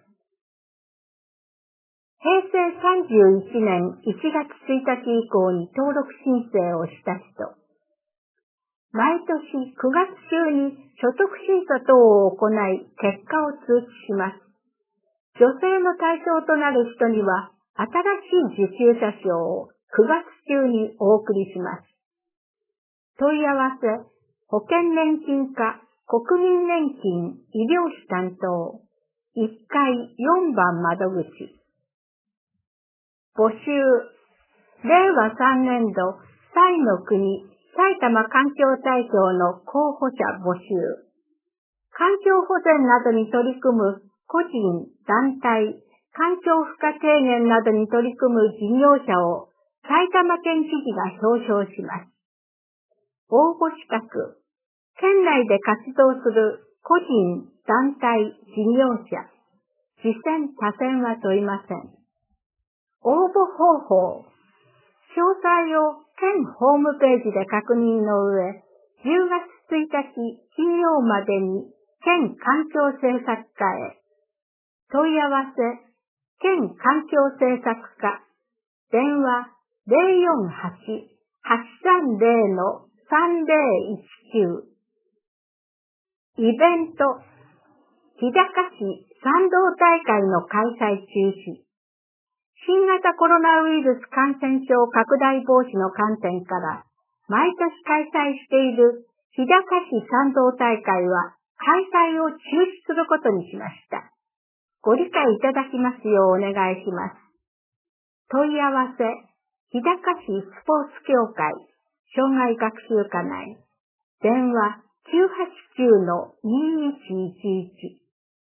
へいせいさんじゅういちねんいちがつついたち以降に登録申請をした人、毎年くがつ中に所得審査等を行い結果を通知します。助成の対象となる人には新しい受給者証をくがつ中にお送りします。問い合わせ保険年金課国民年金医療費担当いっかいよんばん窓口。募集。れいわさんねんど彩の国埼玉環境大賞の候補者募集。環境保全などに取り組む個人、団体、環境負荷低減などに取り組む事業者を埼玉県知事が表彰します。応募資格。県内で活動する個人、団体、事業者。次選、他選は問いません。応募方法。詳細を県ホームページで確認の上、じゅうがつついたち金曜までに県環境政策課へ。問い合わせ、県環境政策課。電話ゼロよんはち はちさんゼロ さんゼロいちきゅう。イベント。日高市賛同大会の開催中止。新型コロナウイルス感染症拡大防止の観点から、毎年開催している日高市賛同大会は開催を中止することにしました。ご理解いただきますようお願いします。問い合わせ、日高市スポーツ協会、障害学習課内、電話きゅうはちきゅうのにいちいちいち。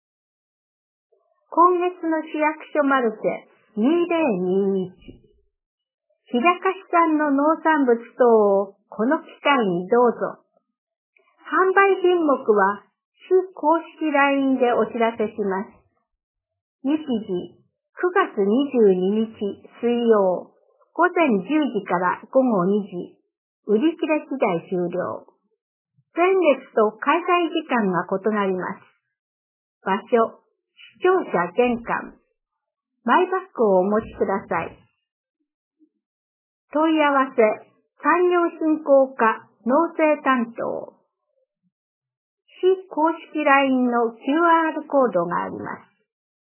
今月の市役所マルシェにせんにじゅういち。日高市産の農産物等をこの機会にどうぞ。販売品目は市公式 ライン でお知らせします。日時、くがつにじゅうににち水曜、ごぜんじゅうじからごごにじ、売り切れ次第終了。前月と開催時間が異なります。場所、視聴者玄関。マイバッグをお持ちください。問い合わせ、産業振興課農政担当。市公式 ライン の キューアール コードがあります。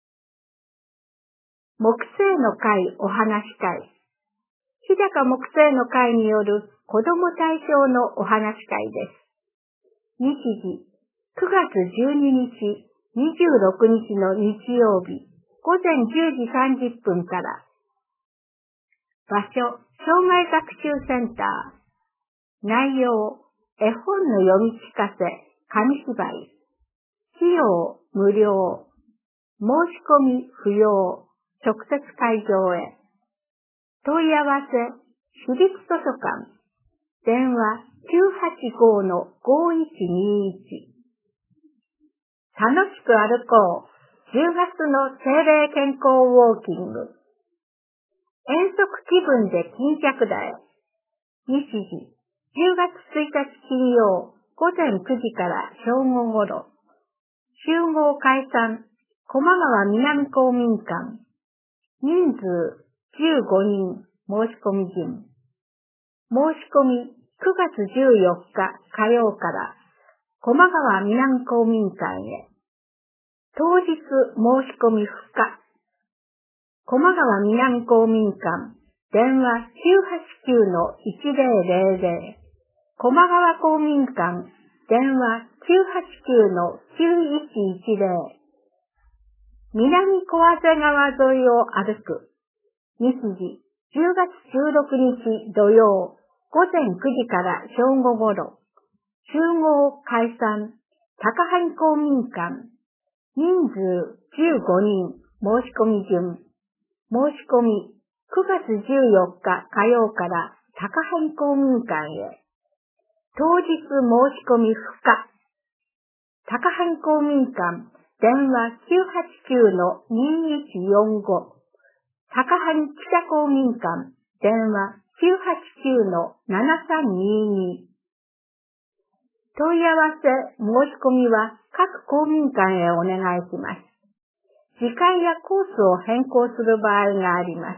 木星の会お話し会。日高木星の会による子ども対象のお話し会です。日時、くがつじゅうににち、にじゅうろくにちの日曜日、ごぜんじゅうじさんじゅっぷんから。場所、障害学習センター。内容、絵本の読み聞かせ、紙芝居。費用、無料。申し込み、不要。直接会場へ。問い合わせ、市立図書館。電話きゅうはちごのごいちにいち。楽しく歩こう。じゅうがつの定例健康ウォーキング。遠足気分で巾着田へ。日時、じゅうがつついたち金曜、ごぜんくじから正午ごろ。集合解散、駒川南公民館。人数じゅうごにん、申し込み順。申し込みくがつじゅうよっか火曜から駒川南公民館へ。当日申し込み不可。駒川南公民館、電話きゅうはちきゅうのいちぜろぜろぜろ。駒川公民館、電話きゅうはちきゅうのきゅういちいちぜろ。南小畔川沿いを歩く。日時、じゅうがつじゅうろくにち土曜、ごぜんくじから正午ごろ。集合解散、高萩公民館。人数じゅうごにん、申し込み順。申し込みくがつじゅうよっか火曜から高萩公民館へ。当日申し込み不可。高萩公民館、電話きゅうはちきゅうのにいちよんご。高萩北公民館、電話きゅうはちきゅうのななさんにに。問い合わせ、申し込みは各公民館へお願いします。時間やコースを変更する場合があります。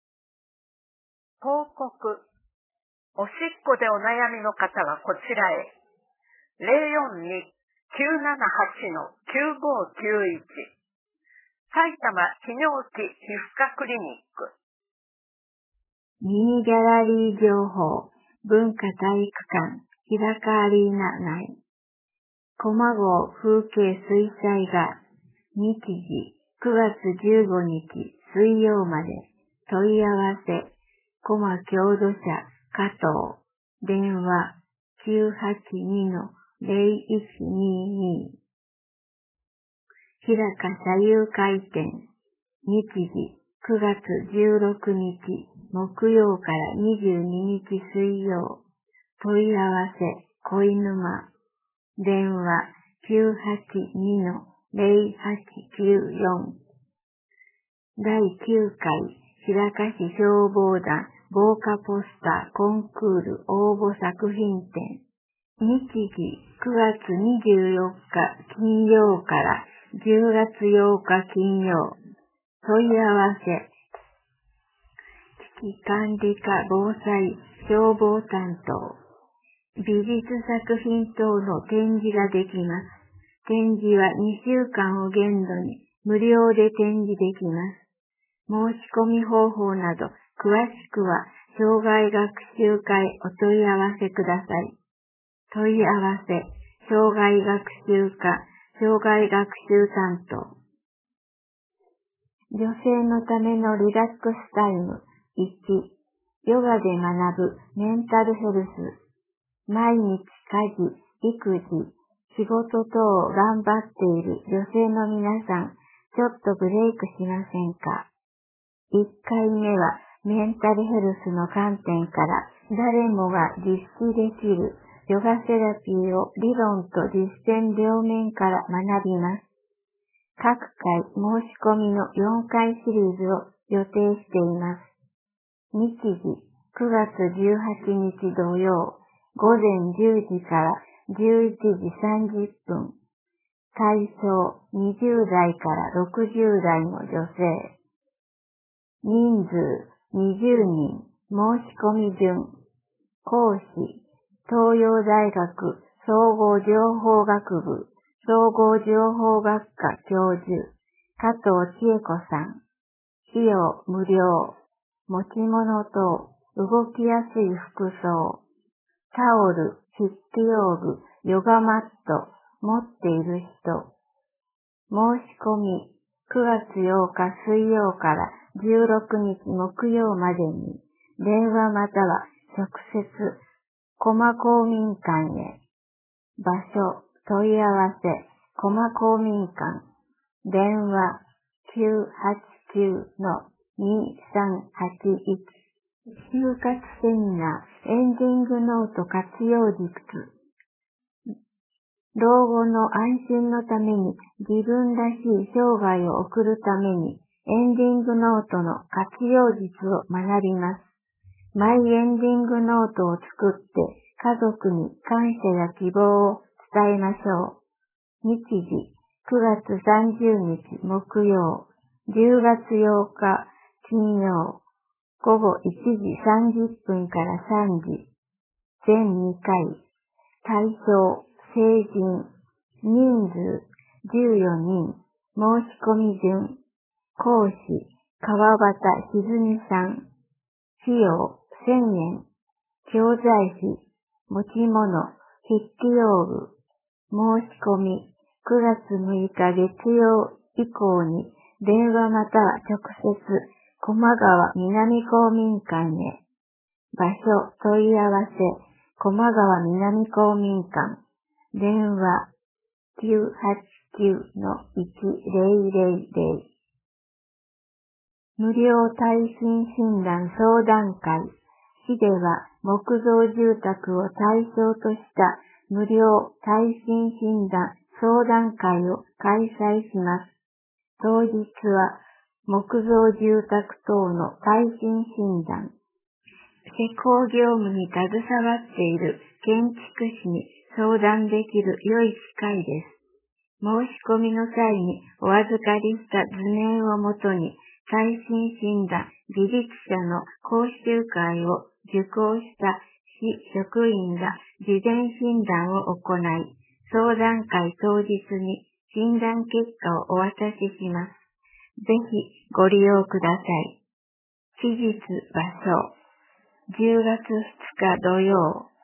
報告。おしっこでお悩みの方はこちらへ。ゼロよんに きゅうななはち のきゅうごきゅういち。埼玉泌尿器皮膚科クリニック。 ミニギャラリー情報、文化体育館、 ひらかアリーナ内、駒郷風景水彩画、日時くがつじゅうごにち水曜まで、問い合わせ、駒郷土社加藤、電話きゅうはちにのゼロいちにに。日高左右回転、日時くがつじゅうろくにち木曜からにじゅうににち水曜、問い合わせ、恋沼、電話きゅうはちにのゼロはちきゅうよん。だいきゅうかい、平鹿市消防団防火ポスターコンクール応募作品展。日時くがつにじゅうよっか金曜からじゅうがつようか金曜。問い合わせ。危機管理課防災消防担当。美術作品等の展示ができます。展示はにしゅうかんを限度に無料で展示できます。申し込み方法など詳しくは障害学習会お問い合わせください。問い合わせ、障害学習課、障害学習担当。女性のためのリラックスタイム。いち、ヨガで学ぶメンタルヘルス。毎日家事、育児、仕事等を頑張っている女性の皆さん、ちょっとブレイクしませんか？いっかいめはメンタルヘルスの観点から誰もが実施できるヨガセラピーを理論と実践両面から学びます。各回申し込みのよんかいシリーズを予定しています。日時くがつじゅうはちにち土曜、ごぜんじゅうじからじゅういちじさんじゅっぷん。対象にじゅうだいからろくじゅうだいの女性。人数にじゅうにん。申し込み順。講師、東洋大学総合情報学部総合情報学科教授、加藤千恵子さん。費用無料。持ち物等、動きやすい服装。タオル、筆記用具、ヨガマット、持っている人。申し込み、くがつようか水曜からじゅうろくにち木曜までに、電話または直接、駒公民館へ。場所、問い合わせ、駒公民館。電話、きゅうはちきゅうのにさんはちいち。就活セミナー、エンディングノート活用術。老後の安心のために自分らしい生涯を送るためにエンディングノートの活用術を学びます。マイエンディングノートを作って家族に感謝や希望を伝えましょう。日時くがつさんじゅうにち木曜、じゅうがつようか金曜、ごごいちじさんじゅっぷんからさんじ、全にかい。対象、成人、人数じゅうよにん、申し込み順。講師、川端ひずみさん。費用せんえん。教材費、持ち物、筆記用具。申し込み、くがつむいか月曜以降に電話または直接、駒川南公民館へ。場所、問い合わせ、駒川南公民館。電話、きゅうはちきゅうのいちぜろぜろぜろ。無料耐震診断相談会。市では木造住宅を対象とした無料耐震診断相談会を開催します。当日は木造住宅等の耐震診断。施工業務に携わっている建築士に相談できる良い機会です。申し込みの際にお預かりした図面をもとに耐震診断技術者の講習会を受講した市職員が事前診断を行い、相談会当日に診断結果をお渡しします。ぜひご利用ください。期日場所、じゅうがつふつか土曜、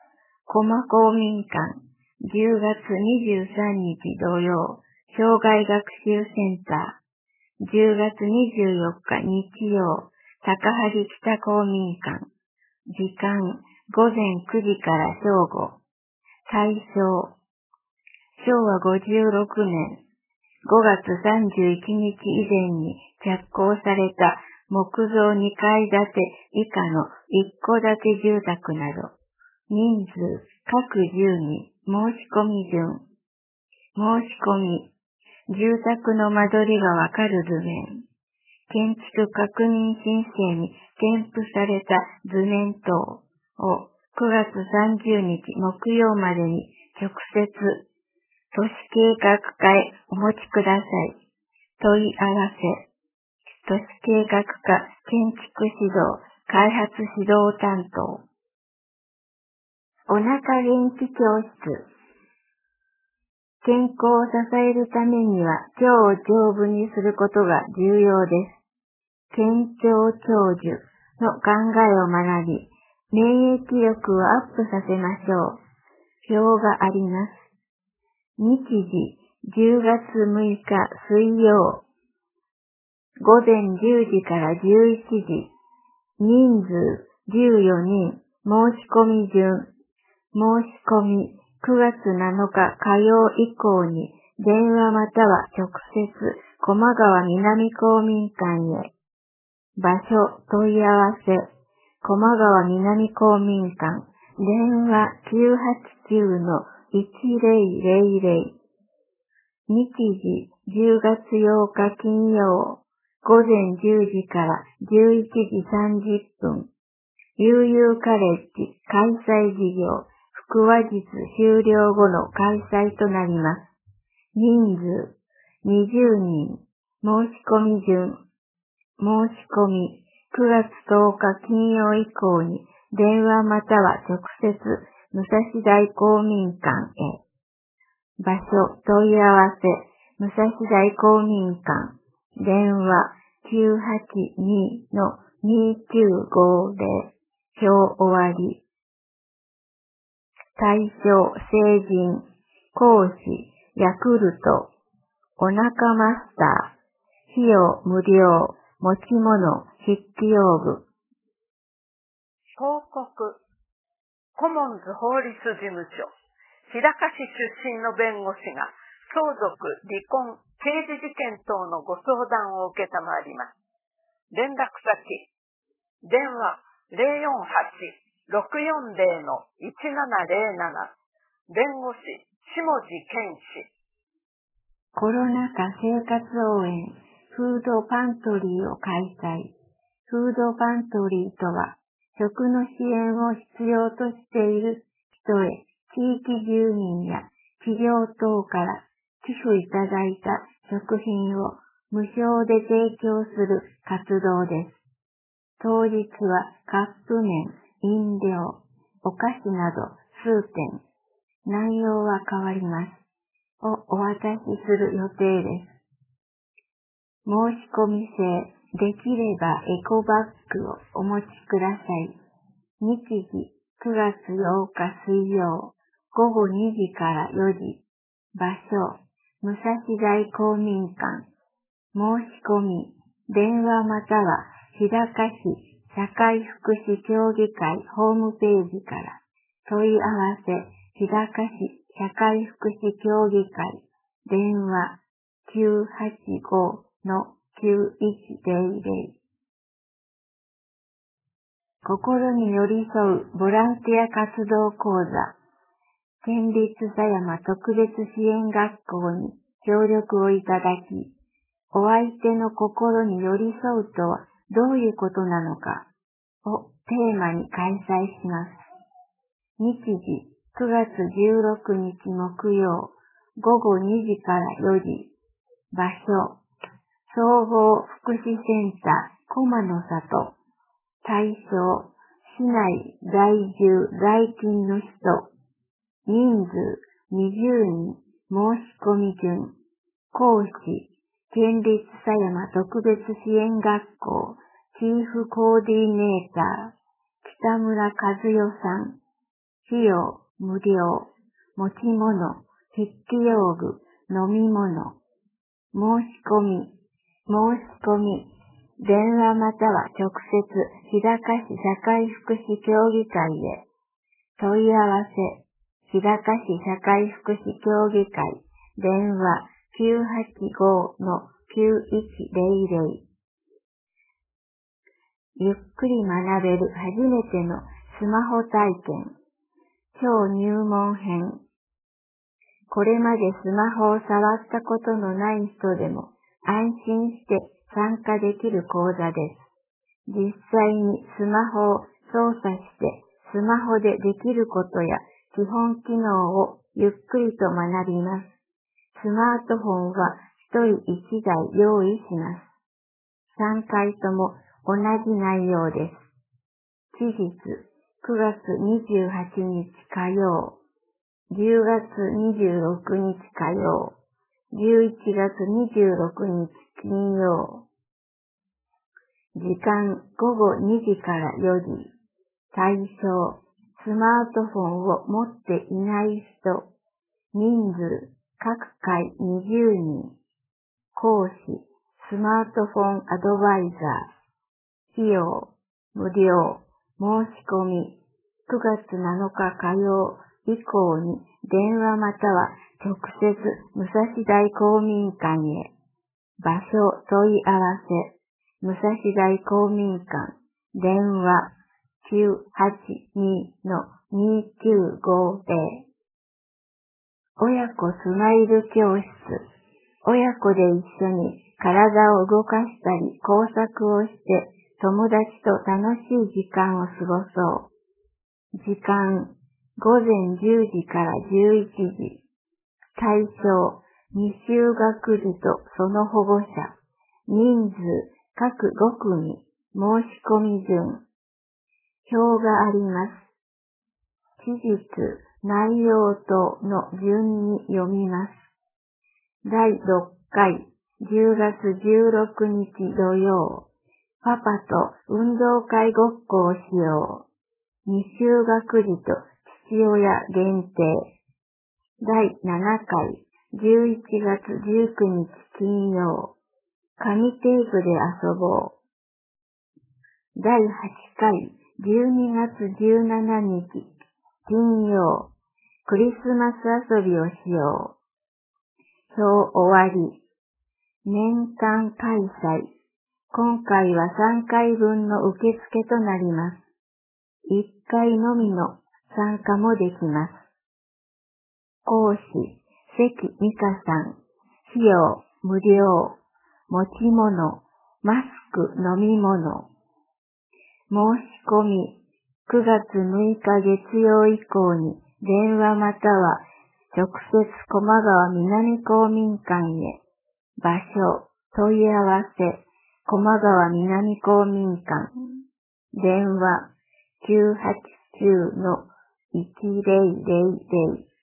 駒公民館、じゅうがつにじゅうさんにち土曜、障害学習センター、じゅうがつにじゅうよっか日曜、高萩北公民館、時間ごぜんくじから正午、対象、しょうわごじゅうろくねんごがつさんじゅういちにち以前に着工された木造にかい建て以下の一戸建て住宅など、人数各じゅうにん申し込み順、申し込み、住宅の間取りがわかる図面、建築確認申請に添付された図面等をくがつさんじゅうにち木曜までに直接都市計画課へお持ちください。問い合わせ、都市計画課建築指導開発指導担当。お腹元気教室。健康を支えるためには腸を丈夫にすることが重要です。健腸長寿の考えを学び、免疫力をアップさせましょう。表があります。日時、じゅうがつむいか水曜、ごぜんじゅうじからじゅういちじ、人数じゅうよにん、申し込み順、申し込みくがつなのか火曜以降に電話または直接駒川南公民館へ。場所問い合わせ、駒川南公民館、電話 きゅうはちきゅうのいちぜろぜろぜろ。日時じゅうがつようか金曜、ごぜんじゅうじからじゅういちじさんじゅっぷん。悠々カレッジ開催事業、腹話術終了後の開催となります。人数にじゅうにん、申し込み順、申し込みくがつとおか金曜以降に電話または直接武蔵大公民館へ。場所問い合わせ武蔵大公民館、電話 きゅうはちに のにきゅうごぜろ。表終わり。対象成人、講師、ヤクルト、お腹マスター、費用無料、持ち物、筆記用具。 報告、コモンズ法律事務所、日高市出身の弁護士が相続、離婚、刑事事件等のご相談を受けたまわります。連絡先、電話ゼロよんはち ろくよんゼロ のいちななゼロなな、弁護士、下地健氏。 コロナ禍生活応援、フードパントリーを開催。フードパントリーとは、食の支援を必要としている人へ、地域住民や企業等から寄付いただいた食品を無償で提供する活動です。当日はカップ麺、飲料、お菓子など数点、内容は変わります。をお渡しする予定です。申し込み制、できればエコバッグをお持ちください。日時くがつようか水曜、ごごにじからよじ。場所、武蔵大公民館。申し込み、電話または日高市社会福祉協議会ホームページから。問い合わせ、日高市社会福祉協議会。電話 きゅうはちご のきゅういちゼロゼロ。心に寄り添うボランティア活動講座。県立狭山特別支援学校に協力をいただき、お相手の心に寄り添うとはどういうことなのかをテーマに開催します。日時くがつじゅうろくにち木曜、ごごにじからよじ。場所、総合福祉センター駒の里。対象、市内在住在勤の人。人数にじゅうにん、申し込み順。講師、県立狭山特別支援学校チーフコーディネーター北村和代さん。費用無料、持ち物、筆記用具、飲み物、申し込み、申し込み、電話または直接、日高市社会福祉協議会へ、問い合わせ、日高市社会福祉協議会、電話 きゅうはちご のきゅういちゼロゼロ。ゆっくり学べる初めてのスマホ体験、超入門編。これまでスマホを触ったことのない人でも安心して参加できる講座です。実際にスマホを操作してスマホでできることや基本機能をゆっくりと学びます。スマートフォンはひとりいちだい用意します。さんかいとも同じ内容です。期日くがつにじゅうはちにち火曜、じゅうがつにじゅうろくにち火曜、じゅういちがつにじゅうろくにち金曜。時間ごごにじからよじ。対象、スマートフォンを持っていない人。人数、各回にじゅうにん。講師、スマートフォンアドバイザー。費用、無料。申し込み、くがつなのか火曜以降に電話または直接武蔵大公民館へ。場所問い合わせ、武蔵大公民館、電話 きゅうはちに のにきゅうごゼロ。親子スマイル教室。親子で一緒に体を動かしたり工作をして友達と楽しい時間を過ごそう。時間、ごぜんじゅうじからじゅういちじ。対象、未就学児とその保護者。人数、各ごくみ。申し込み順。表があります。期日、内容等の順に読みます。だいろっかい、じゅうがつじゅうろくにち土曜。パパと運動会ごっこをしよう。未就学児と父親限定。だいななかい、じゅういちがつじゅうくにち金曜。紙テープで遊ぼう。だいはちかい、じゅうにがつじゅうしちにち金曜。クリスマス遊びをしよう。表終わり。年間開催。今回はさんかいぶんの受付となります。いっかいのみの参加もできます。講師、関美香さん。費用、無料。持ち物、マスク、飲み物。申し込み、くがつむいか月曜以降に電話または直接駒川南公民館へ。場所、問い合わせ、駒川南公民館。電話、きゅうはちきゅうのいちぜろぜろぜろ。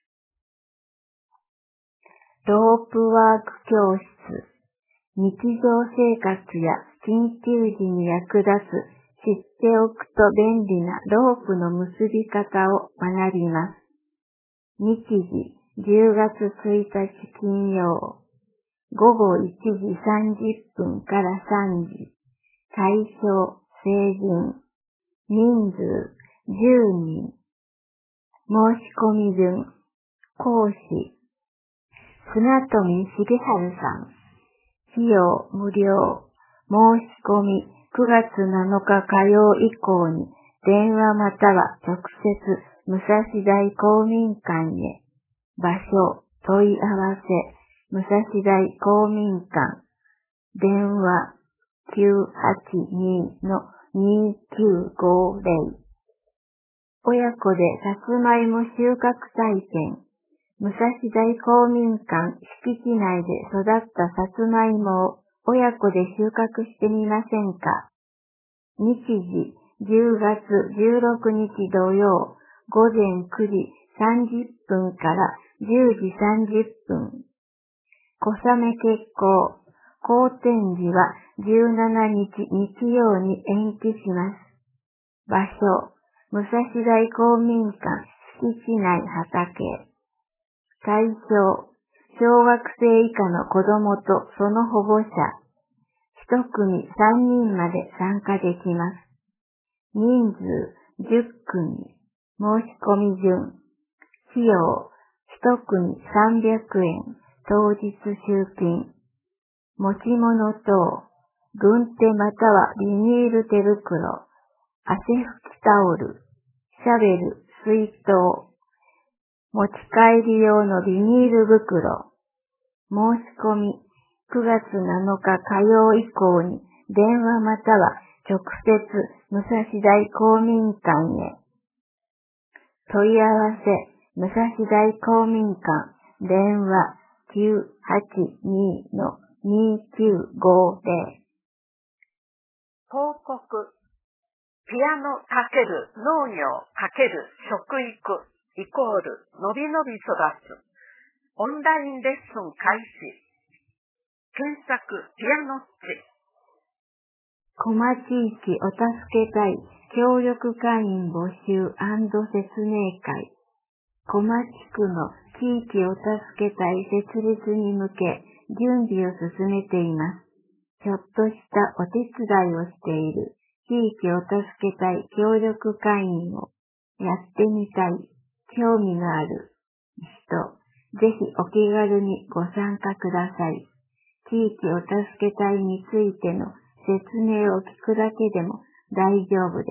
ロープワーク教室。日常生活や緊急時に役立つ、知っておくと便利なロープの結び方を学びます。日時、じゅうがつついたち金曜。ごごいちじさんじゅっぷんからさんじ。対象、成人。人数、じゅうにん。申し込み順。講師、砂富重治さん。費用、無料。申し込み、くがつなのか火曜以降に電話または直接武蔵大公民館へ。場所、問い合わせ、武蔵大公民館。電話、きゅうはちにのにきゅうごゼロ。親子でさつまいも収穫体験。武蔵大公民館敷地内で育ったさつまいもを親子で収穫してみませんか。日時、じゅうがつじゅうろくにち土曜、ごぜんくじさんじゅっぷんからじゅうじさんじゅっぷん。小雨決行。好天時はじゅうしちにち日曜に延期します。場所、武蔵大公民館市内畑。対象、小学生以下の子供とその保護者。一組さんにんまで参加できます。人数じゅっくみ。申し込み順。費用一組さんびゃくえん。当日集金。持ち物等、軍手またはビニール手袋、汗拭きタオル、シャベル、水筒、持ち帰り用のビニール袋。申し込みくがつなのか火曜以降に電話または直接武蔵大公民館へ。問い合わせ武蔵大公民館電話 きゅうはちに にきゅうごゼロ。 広告。ピアノ×農業×食育イコールのびのび育つ。オンラインレッスン開始。検索ピアノッチ。 小間地域お助け隊協力会員募集&説明会。小間地区の地域お助け隊設立に向け準備を進めています。ちょっとしたお手伝いをしている地域お助け隊協力会員をやってみたい、興味のある人、ぜひお気軽にご参加ください。地域お助け隊についての説明を聞くだけでも大丈夫です。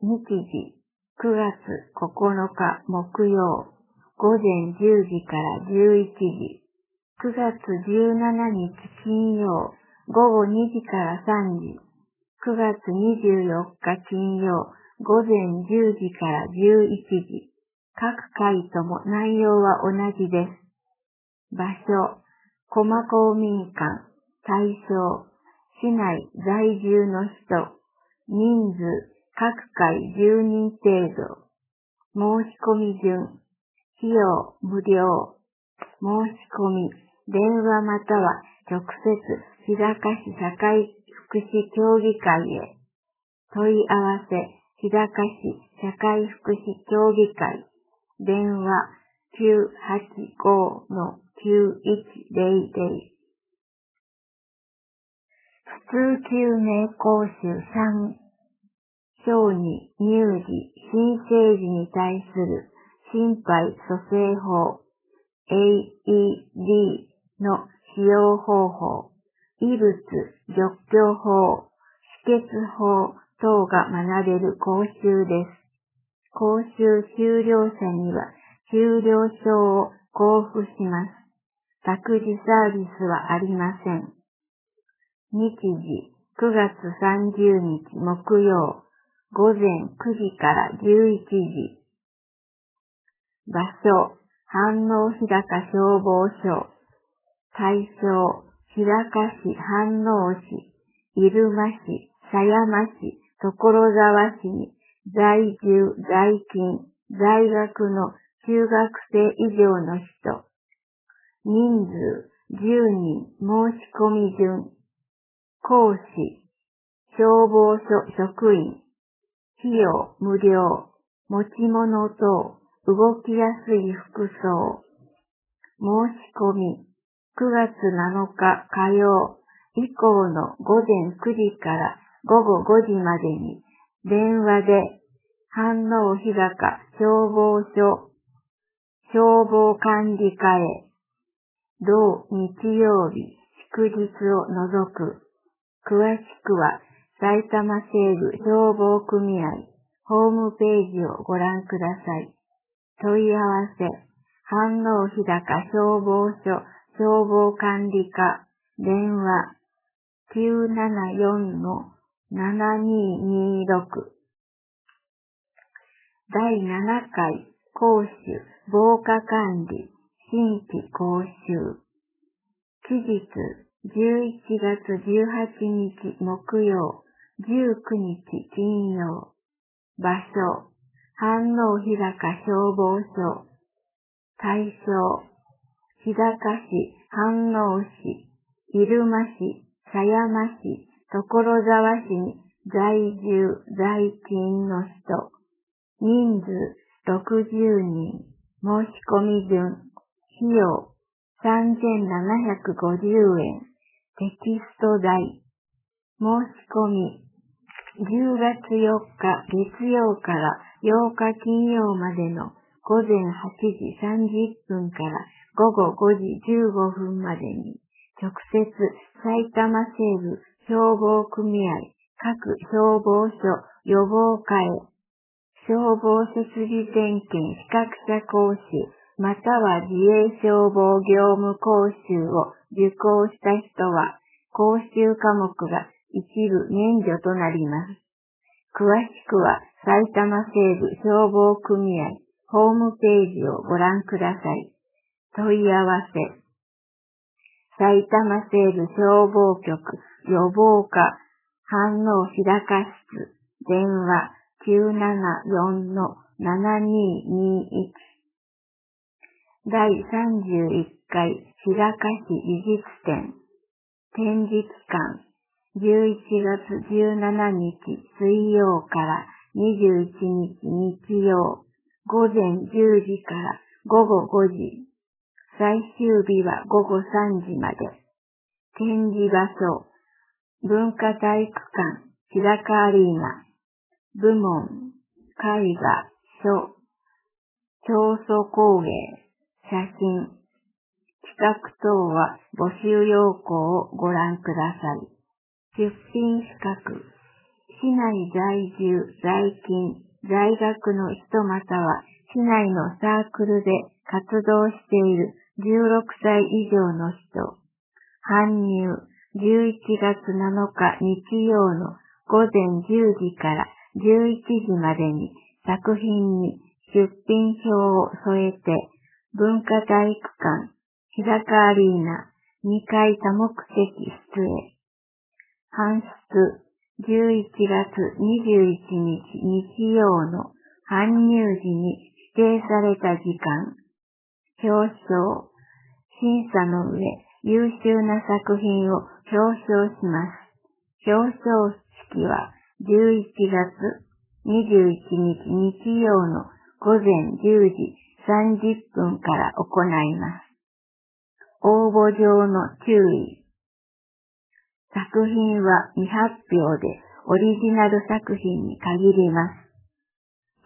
日時、くがつここのか木曜、ごぜんじゅうじからじゅういちじ。くがつじゅうしちにち金曜、ごごにじからさんじ。くがつにじゅうよっか金曜、ごぜんじゅうじからじゅういちじ。各回とも内容は同じです。場所、小間公民館。対象、市内在住の人。人数、各回じゅうにん程度。申し込み順。費用無料。申し込み、電話または直接日高市社会福祉協議会へ。問い合わせ、日高市社会福祉協議会。電話 きゅうはちご きゅういちゼロゼロ。普通救命講習さん。小児、乳児、新生児に対する心肺蘇生法 エーイーディー の使用方法、異物除去法、止血法等が学べる講習です。講習終了者には終了証を交付します。託児サービスはありません。日時、くがつさんじゅうにち木曜、ごぜんくじからじゅういちじ。場所、飯能日高消防署。対象、日高市、飯能市、入間市、狭山市、所沢市に在住、在勤、在学の中学生以上の人。人数じゅうにん。申し込み順。講師、消防署職員。費用無料。持ち物等、動きやすい服装。申し込み、くがつなのか火曜以降のごぜんくじからごごごじまでに電話で飯能日高消防署消防管理課へ。同日曜日、祝日を除く。詳しくは埼玉西部消防組合ホームページをご覧ください。問い合わせ、飯能日高消防署消防管理課電話 きゅうななよん ななににろく。だいななかい講習防火管理新規講習。期日じゅういちがつじゅうはちにち木曜、じゅうくにち金曜。場所、飯能日高消防署。対象、日高市、飯能市、入間市、狭山市、所沢市に在住、在勤の人。人数ろくじゅうにん。申し込み順。費用さんぜんななひゃくごじゅうえん。テキスト代。申し込み。じゅうがつよっか月曜からようか金曜までのごぜんはちじさんじゅっぷんからごごごじじゅうごふんまでに、直接埼玉西部消防組合各消防署予防課へ、消防設備点検資格者講習または自衛消防業務講習を受講した人は、講習科目が一部免除となります。詳しくは埼玉西部消防組合ホームページをご覧ください。問い合わせ。埼玉西部消防局予防課飯能日高室電話 きゅうななよんのななににいち。だいさんじゅういっかい日高市美術展。展示期間じゅういちがつじゅうしちにち水曜からにじゅういちにち日曜、午前じゅうじからごごごじ。最終日はごごさんじまで。展示場所、文化体育館、日高アリーナ。部門、絵画、書、彫塑工芸、写真。企画等は募集要項をご覧ください。出品資格。市内在住、在勤、在学の人または市内のサークルで活動しているじゅうろくさい以上の人。搬入、じゅういちがつなのか日曜のごぜんじゅうじからじゅういちじまでに作品に出品票を添えて、文化体育館、日高アリーナにかい多目的室へ。搬出、じゅういちがつにじゅういちにち日曜の搬入時に指定された時間。表彰、審査の上、優秀な作品を表彰します。表彰式はじゅういちがつにじゅういちにち日曜のごぜんじゅうじさんじゅっぷんから行います。応募上の注意。作品は未発表でオリジナル作品に限ります。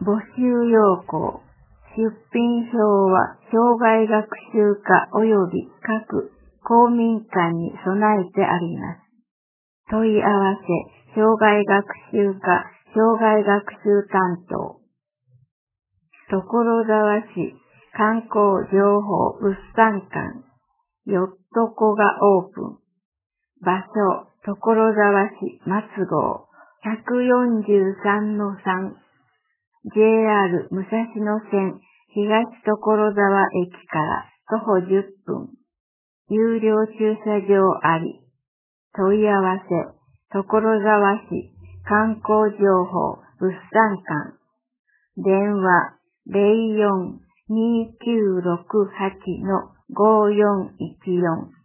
募集要項。出品票は障害学習課及び各公民館に備えてあります。問い合わせ、障害学習課、障害学習担当。所沢市観光情報物産館、よっとこがオープン。場所、所沢市松郷、ひゃくよんじゅうさんのさん。ジェイアール 武蔵野線東所沢駅から徒歩じゅっぷん。有料駐車場あり。問い合わせ、所沢市観光情報物産館。電話 ゼロよん にきゅうろくはち のごよんいちよん。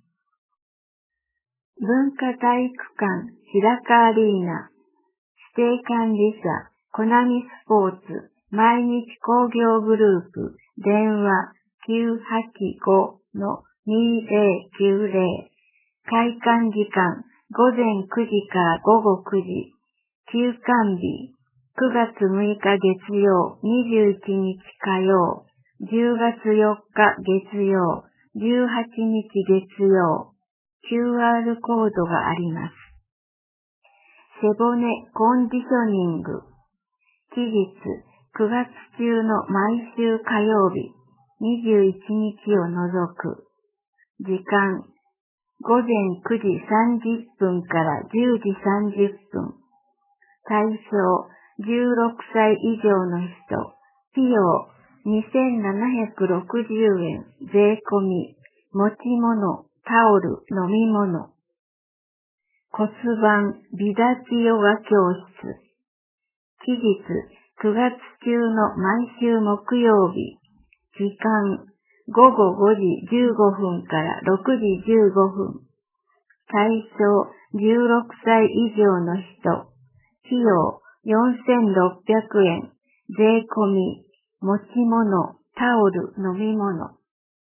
文化体育館日高アリーナ。指定管理者コナミスポーツ毎日工業グループ電話 きゅうはちご のにぜろきゅうぜろ。開館時間ごぜんくじからごごくじ。休館日くがつむいか月曜にじゅういちにち火曜じゅうがつよっか月曜じゅうはちにち月曜。キューアール コードがあります。背骨コンディショニング。期日くがつ中の毎週火曜日にじゅういちにちを除く。時間ごぜんくじさんじゅっぷんからじゅうじさんじゅっぷん。対象じゅうろくさい以上の人。費用にせんななひゃくろくじゅうえん税込み。持ち物タオル、飲み物。骨盤、美立ちヨガ教室。期日、くがつ中の毎週木曜日。時間、ごごごじじゅうごふんからろくじじゅうごふん。対象、じゅうろくさい以上の人。費用、よんせんろっぴゃくえん。税込み。 持ち物、タオル、飲み物。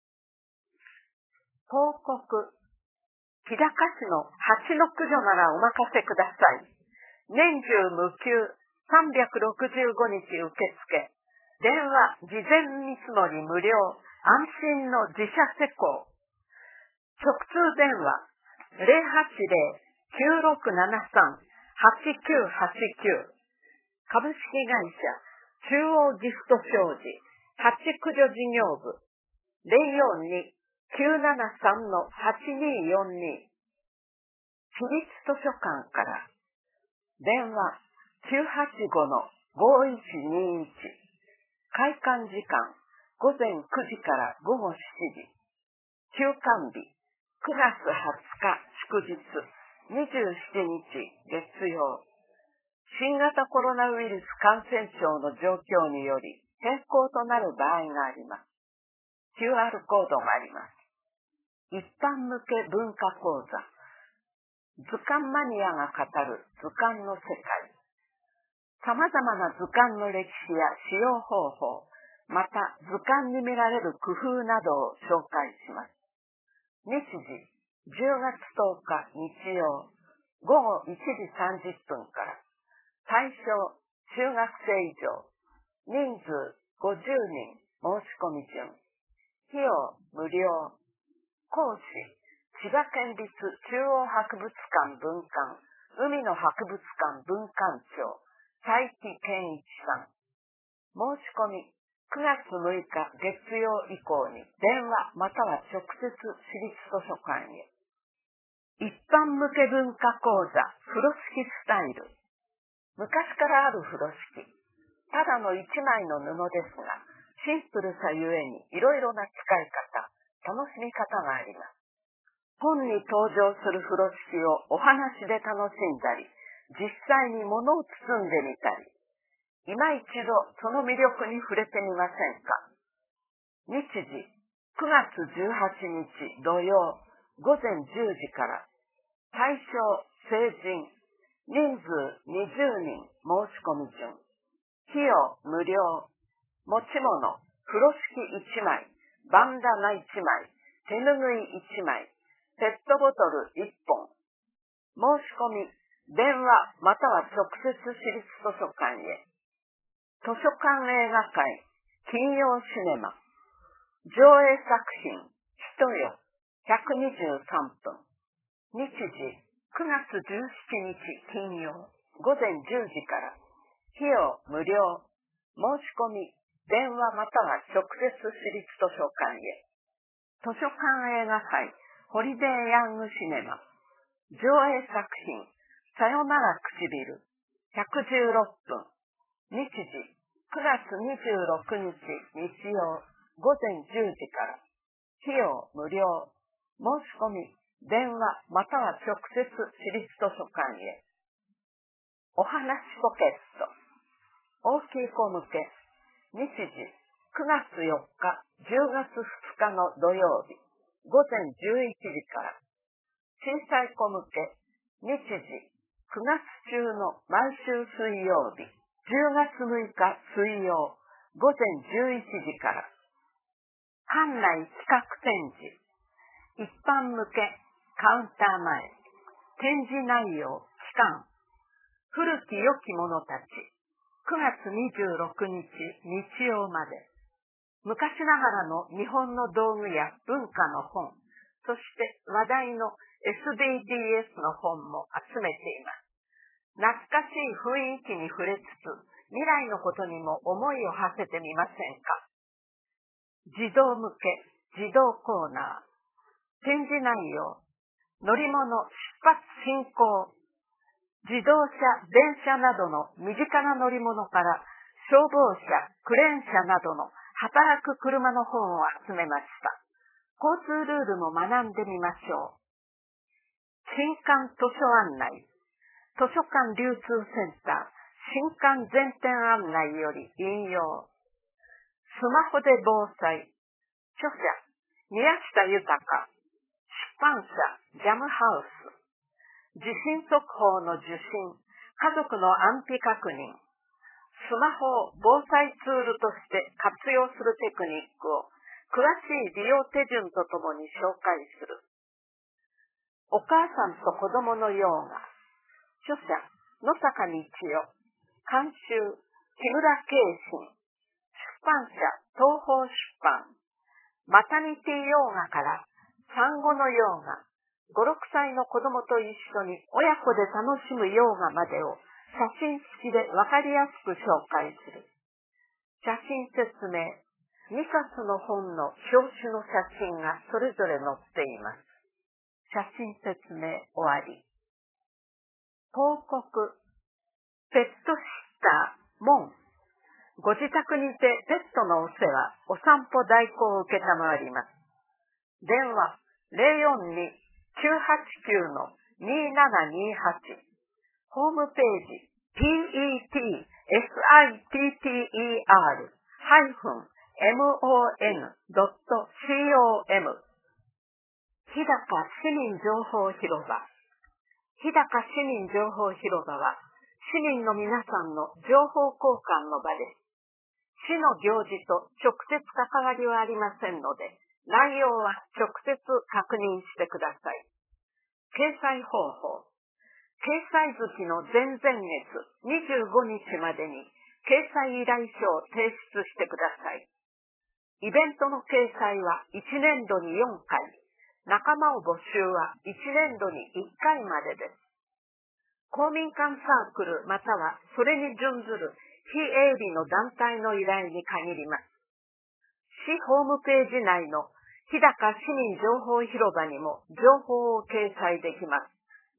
報告。日高市の蜂の駆除ならお任せください。年中無休さんびゃくろくじゅうごにち受付。電話、事前見積もり無料。安心の自社施工。直通電話 ゼロはちゼロ きゅうろくななさん はちきゅうはちきゅう 株式会社中央ギフト商事蜂駆除事業部 ゼロよんに きゅうななさん はちによんに 市立図書館から電話 きゅうはちご ごいちにいち 開館時間午前くじから午後しちじ休館日くがつはつか祝日にじゅうしちにち月曜新型コロナウイルス感染症の状況により変更となる場合があります。キューアール コードがあります。一般向け文化講座図鑑マニアが語る図鑑の世界様々な図鑑の歴史や使用方法また図鑑に見られる工夫などを紹介します。日時じゅうがつとおか日曜午後いちじさんじゅっぷんから対象中学生以上人数ごじゅうにん申し込み順費用無料講師千葉県立中央博物館文館海の博物館文館長斉木健一さん申し込みくがつむいか月曜以降に電話または直接市立図書館へ。一般向け文化講座風呂敷スタイル。昔からある風呂敷。ただの一枚の布ですが、シンプルさゆえにいろいろな使い方、楽しみ方があります。本に登場する風呂敷をお話で楽しんだり、実際に物を包んでみたり、今一度その魅力に触れてみませんか。日時くがつじゅうはちにち土曜午前じゅうじから対象成人人数にじゅうにん申し込み順費用無料持ち物風呂敷いちまいバンダナいちまい手ぬぐいいちまいペットボトルいっぽん申し込み電話または直接市立図書館へ。図書館映画会金曜シネマ上映作品人よひゃくにじゅうさんぷん日時くがつじゅうしちにち金曜午前じゅうじから費用無料申し込み電話または直接市立図書館へ。図書館映画会ホリデーヤングシネマ上映作品さよなら唇ひゃくじゅうろっぷん日時くがつにじゅうろくにち日曜午前じゅうじから費用無料申し込み電話または直接市立図書館へ。お話ポケット大きい子向け日時くがつよっかじゅうがつふつかの土曜日午前じゅういちじから小さい子向け日時くがつ中の毎週水曜日じゅうがつむいか水曜午前じゅういちじから館内企画展示一般向けカウンター前展示内容期間古き良き者たちくがつにじゅうろくにち日曜まで昔ながらの日本の道具や文化の本そして話題の エスディージーエス の本も集めています。懐かしい雰囲気に触れつつ未来のことにも思いを馳せてみませんか。児童向け児童コーナー展示内容乗り物出発進行自動車電車などの身近な乗り物から消防車クレーン車などの働く車の本を集めました。交通ルールも学んでみましょう。新館図書案内図書館流通センター新館全店案内より引用スマホで防災著者宮下豊出版社ジャムハウス地震速報の受信家族の安否確認スマホを防災ツールとして活用するテクニックを詳しい利用手順とともに紹介する。お母さんと子供のヨガ。著者、野坂道夫。監修、木村圭信。出版社、東宝出版。マタニティヨガから産後のヨガ、ご、ろくさいの子供と一緒に親子で楽しむヨガまでを写真付きでわかりやすく紹介する。写真説明。にさつの本の表紙の写真がそれぞれ載っています。写真説明終わり。広告。ペットシッター、モン。ご自宅にてペットのお世話、お散歩代行を受けたまわります。電話 ゼロよんに きゅうはちきゅう にななにはち。ホームページ ペットシッター モン ドット コム 日高市民情報広場。日高市民情報広場は市民の皆さんの情報交換の場です。市の行事と直接関わりはありませんので、内容は直接確認してください。掲載方法。掲載月の前々月にじゅうごにちまでに掲載依頼書を提出してください。イベントの掲載はいちねんどによんかい、仲間を募集はいちねんどにいっかいまでです。公民館サークルまたはそれに準ずる非営利の団体の依頼に限ります。市ホームページ内の日高市民情報広場にも情報を掲載できます。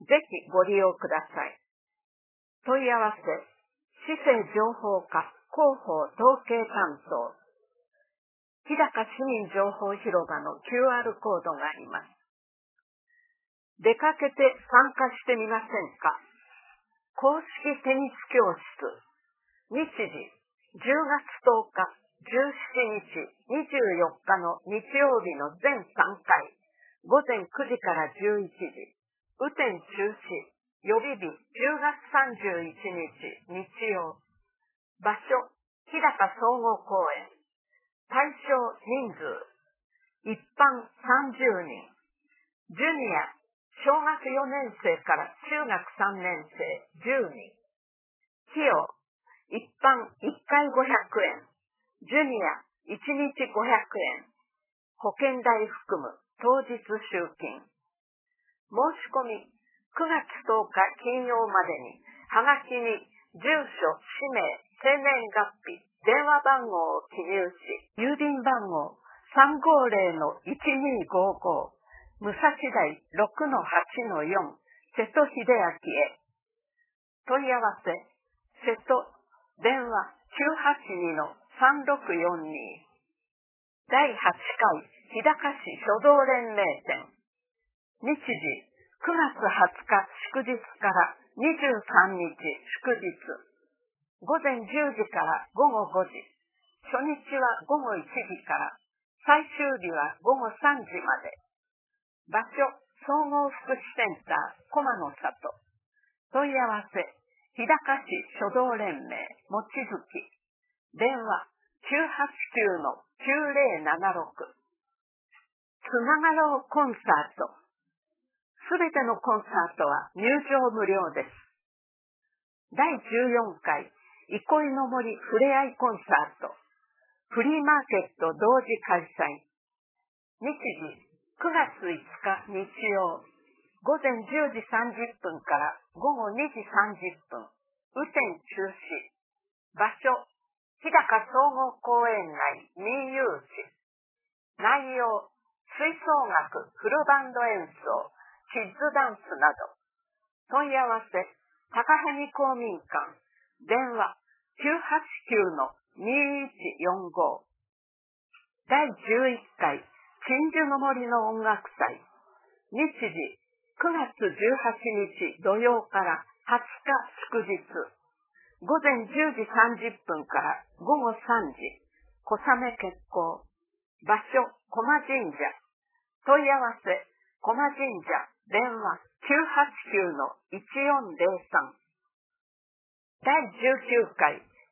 ぜひご利用ください。問い合わせ、市政情報課広報統計担当。日高市民情報広場の キューアール コードがあります。出かけて参加してみませんか？公式テニス教室。日時、じゅうがつとおか、じゅうしちにち、にじゅうよっかの日曜日の全さんかい、ごぜんくじからじゅういちじ、雨天中止、予備日じゅうがつさんじゅういちにち、日曜。場所、日高総合公園。対象人数、一般さんじゅうにん。ジュニア、小学よねんせいから中学さんねんせいじゅうにん。費用、一般いっかいごひゃくえん。ジュニアいちにちごひゃくえん。保険代含む当日集金。申し込みくがつとおか金曜までに、はがきに住所、氏名、生年月日、電話番号を記入し、郵便番号 さんごーぜろのいちにーごーごー、武蔵台 ろくのはちのよん、瀬戸秀明へ。問い合わせ、瀬戸、電話 きゅうはちにのさんろくよんに。だいはちかい日高市書道連盟展。日時くがつはつか祝日からにじゅうさんにち祝日。ごぜんじゅうじからごごごじ。初日はごごいちじから、最終日はごごさんじまで。場所、総合福祉センター、駒の里。問い合わせ、日高市書道連盟、もちづき。電話、きゅうはちきゅうのきゅうぜろななろく。つながろうコンサート。すべてのコンサートは入場無料です。だいじゅうよんかい、憩いの森ふれあいコンサート。フリーマーケット同時開催。日時、くがついつか日曜。ごぜんじゅうじさんじゅっぷんからごごにじさんじゅっぷん。雨天中止。場所、日高総合公園内民有地。内容、吹奏楽、フルバンド演奏、キッズダンスなど。問い合わせ、高萩公民館。電話、きゅうはちきゅうのにいちよんご。だいじゅういっかい、鎮守の森の音楽祭。日時、くがつじゅうはちにち土曜からはつか祝日。ごぜんじゅうじさんじゅっぷんからごごさんじ。小雨決行。場所、駒神社。問い合わせ、駒神社。電話、きゅうはちきゅうのいちよんぜろさん。だいじゅうきゅうかい、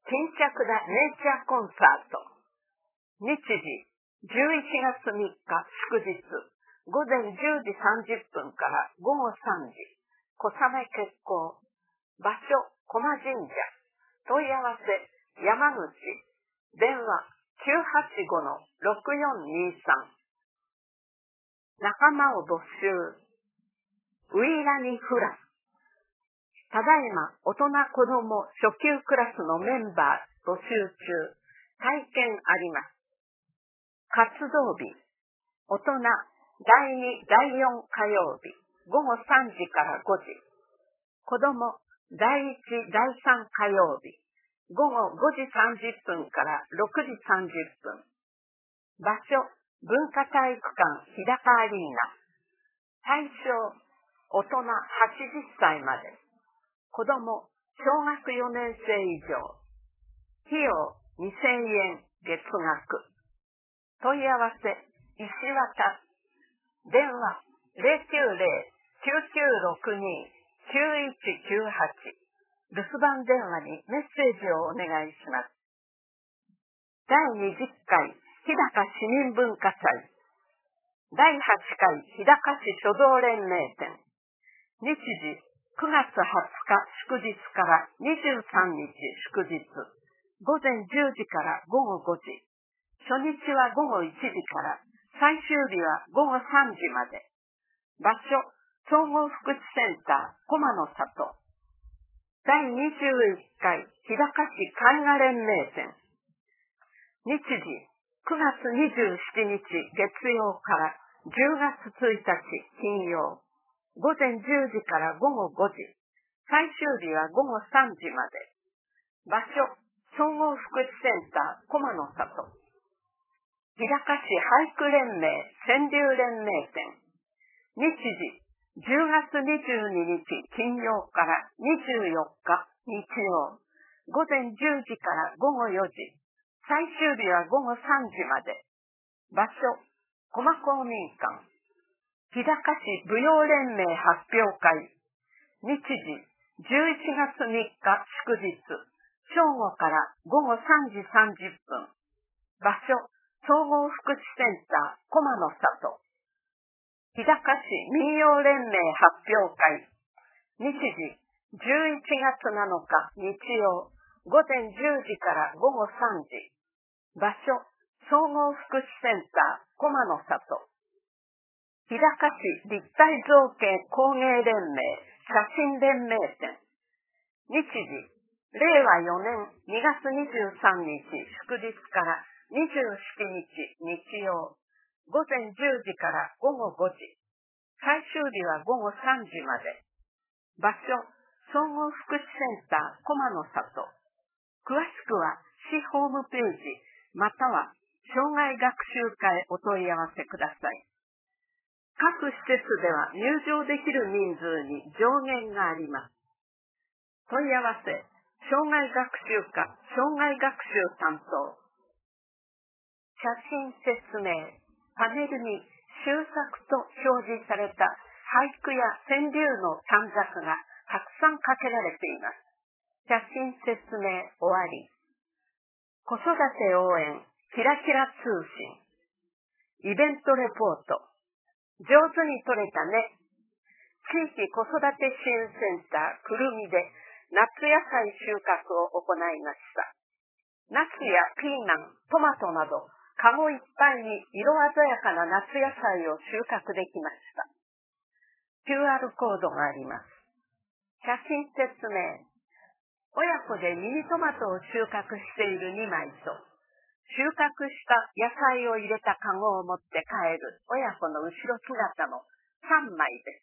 巾着田ネイチャーコンサート。日時、じゅういちがつみっか祝日、午前じゅうじさんじゅっぷんから午後さんじ、小雨決行。場所、駒神社。問い合わせ、山口。電話、きゅうはちごのろくよんにさん。仲間を募集。ウイラニフラ。ただいま、大人子供初級クラスのメンバー募集中。体験あります。活動日。大人、だいに、だいよん火曜日。午後さんじからごじ。子供、だいいち、だいさん火曜日。午後ごじさんじゅっぷんからろくじさんじゅっぷん。場所、文化体育館日高アリーナ。対象、大人はちじゅっさいまで。子供、小学よねん生以上。費用にせんえん月額。問い合わせ、石渡。電話、ゼロきゅうゼロ きゅうきゅうろくに きゅういちきゅうはち。留守番電話にメッセージをお願いします。だいにじゅっかい日高市民文化祭。だいはちかい日高市書道連盟展。日時、くがつはつか祝日からにじゅうさんにち祝日。午前じゅうじから午後ごじ。初日は午後いちじから、最終日は午後さんじまで。場所、総合福祉センター、駒の里。だいにじゅういっかい日高市絵画連盟展。日時、くがつにじゅうしちにち月曜からじゅうがつついたち金曜。午前じゅうじから午後ごじ。最終日は午後さんじまで。場所、総合福祉センター、駒の里。日高市俳句連盟川柳連盟展。日時、じゅうがつにじゅうににち金曜からにじゅうよっか日曜。午前じゅうじから午後よじ。最終日は午後さんじまで。場所、駒公民館。日高市舞踊連盟発表会。日時、じゅういちがつみっか祝日。正午から午後さんじさんじゅっぷん。場所、総合福祉センター、駒の里。日高市民謡連盟発表会。日時、じゅういちがつなのか日曜。午前じゅうじから午後さんじ。場所、総合福祉センター、駒の里。日高市立体造形工芸連盟写真連盟展。日時、れいわよねんにがつにじゅうさんにち祝日からにじゅうしちにち日曜。午前じゅうじから午後ごじ。最終日は午後さんじまで。場所、総合福祉センター、駒の里。詳しくは市ホームページ、または障害学習課へお問い合わせください。各施設では入場できる人数に上限があります。問い合わせ、障害学習課、障害学習担当。写真説明、パネルに修作と表示された俳句や川柳の短冊がたくさんかけられています。写真説明終わり。子育て応援、キラキラ通信。イベントレポート。上手に撮れたね。地域子育て支援センターくるみで夏野菜収穫を行いました。ナスやピーマン、トマトなど、カゴいっぱいに色鮮やかな夏野菜を収穫できました。キューアール コードがあります。写真説明。親子でミニトマトを収穫しているにまいと、収穫した野菜を入れたカゴを持って帰る親子の後ろ姿のさんまいです。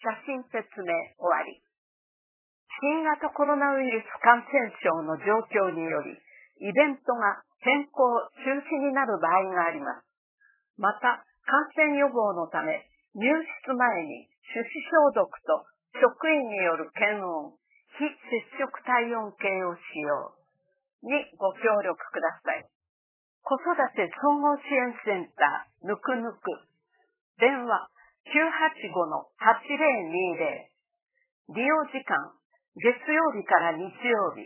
写真説明終わり。新型コロナウイルス感染症の状況により、イベントが変更、中止になる場合があります。また、感染予防のため、入室前に手指消毒と職員による検温、非接触体温計を使用にご協力ください。子育て総合支援センター、ぬくぬく。電話、きゅうはちごのはちぜろにぜろ。利用時間、月曜日から日曜日、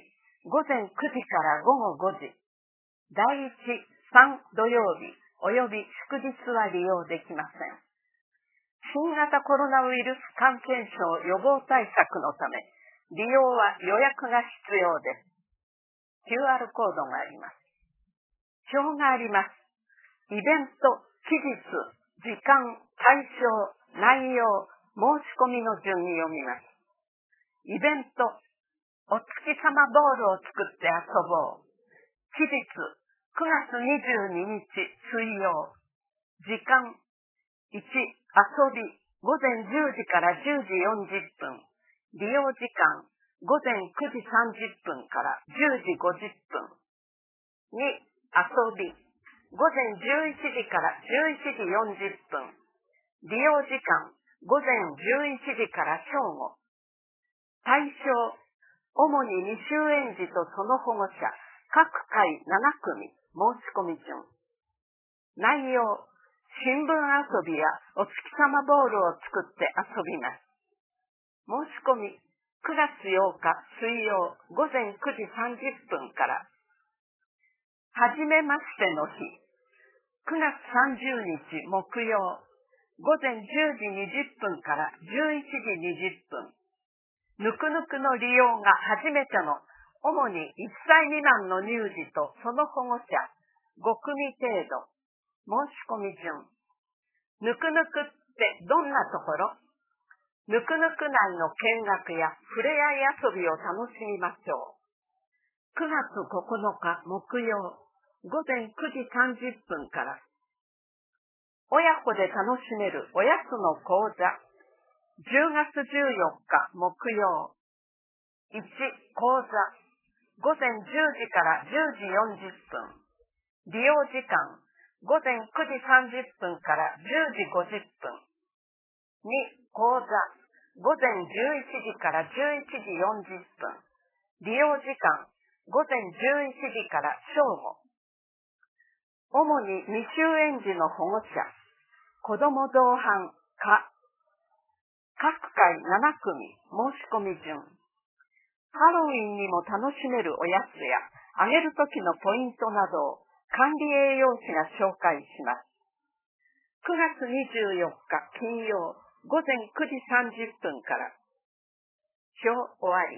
午前くじから午後ごじ、だいいち、さん土曜日及び祝日は利用できません。新型コロナウイルス感染症予防対策のため、利用は予約が必要です。キューアール コードがあります。表があります。イベント、期日、時間、対象、内容、申し込みの順に読みます。イベント、お月様ボールを作って遊ぼう。期日、くがつにじゅうににち水曜。時間、いち、遊び、ごぜんじゅうじからじゅうじよんじゅっぷん。利用時間、ごぜんくじさんじゅっぷんからじゅうじごじゅっぷん。に、遊び、ごぜんじゅういちじからじゅういちじよんじゅっぷん。利用時間、ごぜんじゅういちじから正午。対象、主に未就園児とその保護者、各回ななくみ、申し込み順。内容、新聞遊びやお月様ボールを作って遊びます。申し込み、くがつようか水曜ごぜんくじさんじゅっぷんから。はじめましての日、くがつさんじゅうにち木曜、ごぜんじゅうじにじゅっぷんからじゅういちじにじゅっぷん。ぬくぬくの利用が初めての、主にいっさい未満の乳児とその保護者、ごくみ程度。申し込み順。ぬくぬくってどんなところ？ぬくぬく内の見学やふれあい遊びを楽しみましょう。くがつここのか木曜、ごぜんくじさんじゅっぷんから。親子で楽しめるおやつの講座。じゅうがつじゅうよっか木曜。いち、講座。ごぜんじゅうじからじゅうじよんじゅっぷん。利用時間、ごぜんくじさんじゅっぷんからじゅうじごじゅっぷん。に、講座。ごぜんじゅういちじからじゅういちじよんじゅっぷん。利用時間、ごぜんじゅういちじから正午。主に未就園児の保護者、子ども同伴、か、各回ななくみ、申し込み順。ハロウィンにも楽しめるおやつや、あげるときのポイントなどを管理栄養士が紹介します。くがつにじゅうよっか金曜、ごぜんくじさんじゅっぷんから。表終わり。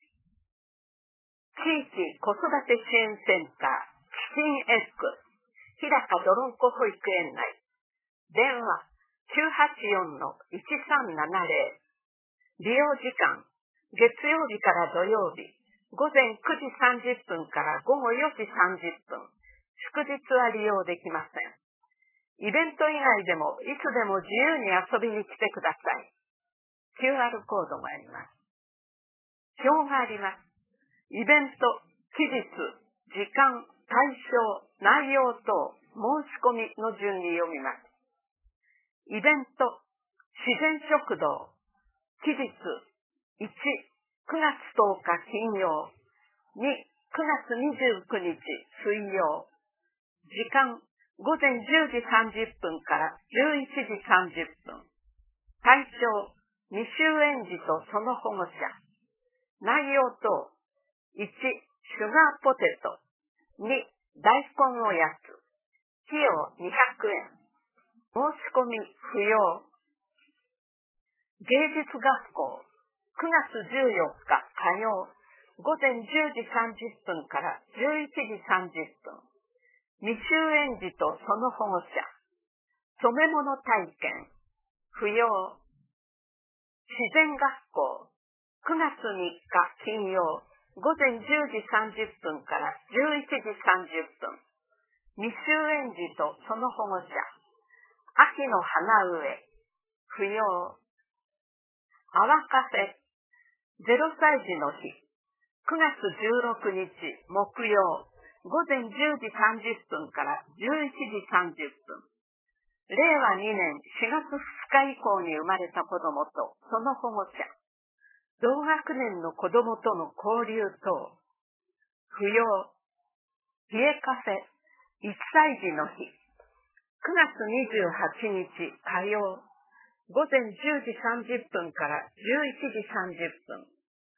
地域子育て支援センター、キチンエッグ、日高どろんこ保育園内。電話、きゅうはちよんのいちさんななぜろ。利用時間、月曜日から土曜日、ごぜんくじさんじゅっぷんからごごよじさんじゅっぷん。祝日は利用できません。イベント以外でもいつでも自由に遊びに来てください。キューアール コードがあります。表があります。イベント、期日、時間、対象、内容等、申し込みの順に読みます。イベント、自然食堂、期日、いち、くがつとおか金曜、に、くがつにじゅうくにち水曜、時間、ごぜんじゅうじさんじゅっぷんからじゅういちじさんじゅっぷん。対象、未就園児とその保護者。内容等、いち、シュガーポテト。に、大根おやつ。費用にひゃくえん。申し込み不要。芸術学校、くがつじゅうよっか火曜、ごぜんじゅうじさんじゅっぷんからじゅういちじさんじゅっぷん。未就園児とその保護者。染め物体験。不要。自然学校。くがつみっか金曜。ごぜんじゅうじさんじゅっぷんからじゅういちじさんじゅっぷん。未就園児とその保護者。秋の花植え。不要。泡カフェ。ゼロさい児の日。くがつじゅうろくにち木曜。ごぜんじゅうじさんじゅっぷんからじゅういちじさんじゅっぷん。れいわにねんしがつふつか以降に生まれた子どもとその保護者。同学年の子どもとの交流等。不要。冷えカフェ。いっさい児の日。くがつにじゅうはちにち火曜。ごぜんじゅうじさんじゅっぷんからじゅういちじさんじゅっぷん。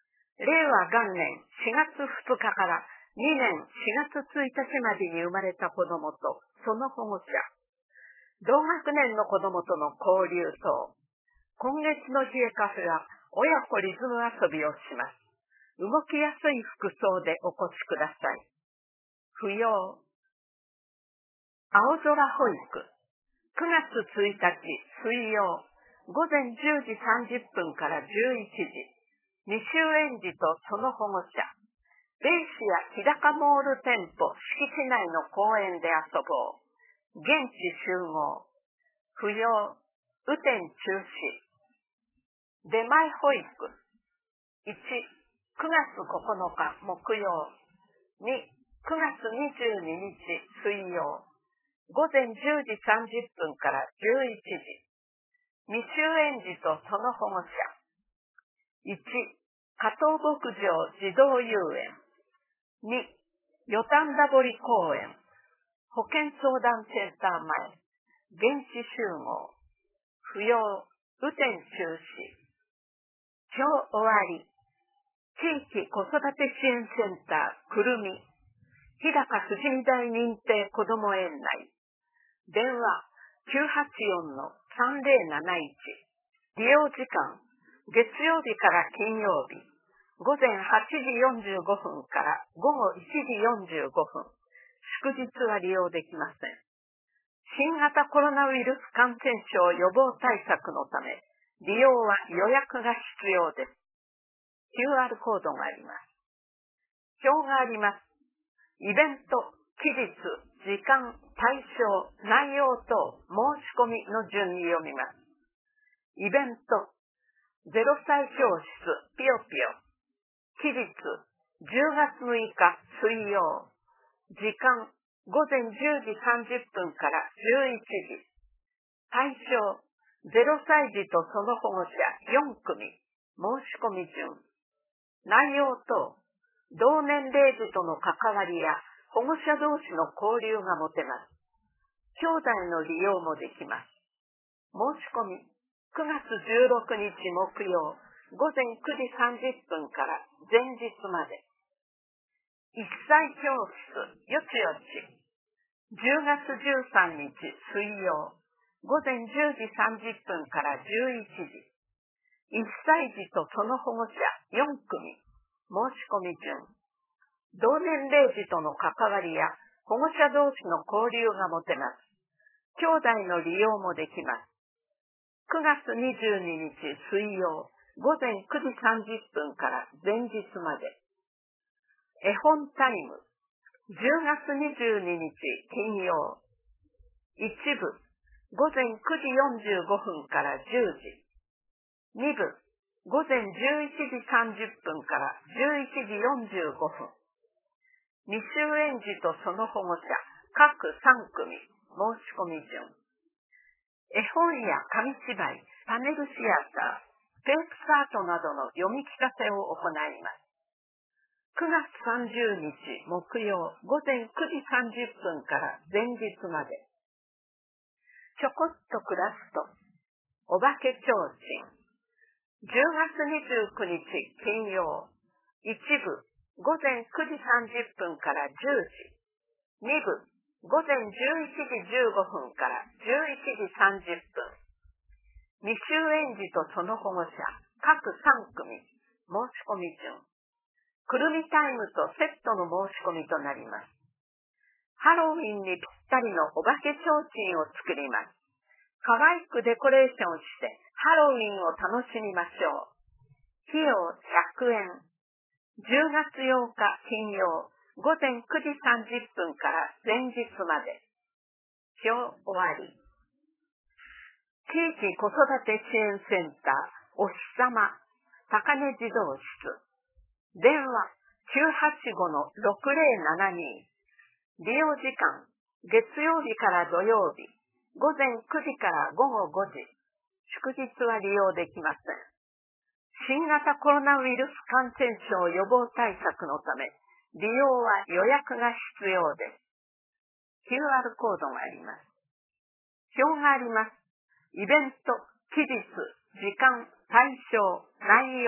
令和元年しがつふつかからにねんしがつついたちまでに生まれた子供とその保護者、同学年の子供との交流等、今月の冷えカフェは親子リズム遊びをします。動きやすい服装でお越しください。不要。青空保育。くがつついたち水曜、午前じゅうじさんじゅっぷんからじゅういちじ、未就園児とその保護者、ベイシや日高モール店舗敷地内の公園で遊ぼう。現地集合。不要。雨天中止。出前保育。いち、くがつここのか木曜。に、くがつにじゅうににち水曜。午前じゅうじさんじゅっぷんからじゅういちじ。未就園児とその保護者。いち、加藤牧場児童遊園。に、よたんだ堀公園。保健相談センター前。現地集合。不要。雨天中止。今日終わり。地域子育て支援センターくるみ。日高富士見台認定こども園内。電話 きゅうはちよん さんぜろなないち。利用時間、月曜日から金曜日、午前はちじよんじゅうごふんから午後いちじよんじゅうごふん。祝日は利用できません。新型コロナウイルス感染症予防対策のため、利用は予約が必要です。キューアール コードがあります。表があります。イベント、期日、時間、対象、内容等、申し込みの順に読みます。イベント、ゼロさい教室、ぴよぴよ。期日、じゅうがつむいか水曜。時間、午前じゅうじさんじゅっぷんからじゅういちじ。対象、ゼロさい児とその保護者よんくみ。申し込み順。内容等、同年齢児との関わりや保護者同士の交流が持てます。兄弟の利用もできます。申し込み、くがつじゅうろくにち木曜、午前くじさんじゅっぷんから前日まで。いっさい教室、よちよち。じゅうがつじゅうさんにち水曜、午前じゅうじさんじゅっぷんからじゅういちじ。いっさい児とその保護者よんくみ。申し込み順。同年齢児との関わりや保護者同士の交流が持てます。兄弟の利用もできます。くがつにじゅうににち水曜、午前くじさんじゅっぷんから前日まで。絵本タイム。じゅうがつにじゅうににち金曜。いちぶ、午前くじよんじゅうごふんからじゅうじ。にぶ、午前じゅういちじさんじゅっぷんからじゅういちじよんじゅうごふん。未就園児とその保護者、各さんくみ。申し込み順。絵本や紙芝居、パネルシアター、テープカートなどの読み聞かせを行います。くがつさんじゅうにち木曜、午前くじさんじゅっぷんから前日まで。ちょこっと暮らすと、お化けちょうちん。じゅうがつにじゅうくにち金曜、いちぶ、午前くじさんじゅっぷんからじゅうじ。にぶ、午前じゅういちじじゅうごふんからじゅういちじさんじゅっぷん。未就園児とその保護者、各さんくみ。申し込み順。くるみタイムとセットの申し込みとなります。ハロウィンにぴったりのお化けちょうちんを作ります。可愛くデコレーションしてハロウィンを楽しみましょう。費用ひゃくえん。じゅうがつようか金曜、午前くじさんじゅっぷんから前日まで。表終わり。地域子育て支援センター、おひさま、高根児童室。電話 きゅうはちご ろくぜろななに。利用時間、月曜日から土曜日、午前くじから午後ごじ。祝日は利用できません。新型コロナウイルス感染症予防対策のため、利用は予約が必要です。キューアール コードがあります。表があります。イベント、期日、時間、対象、内容、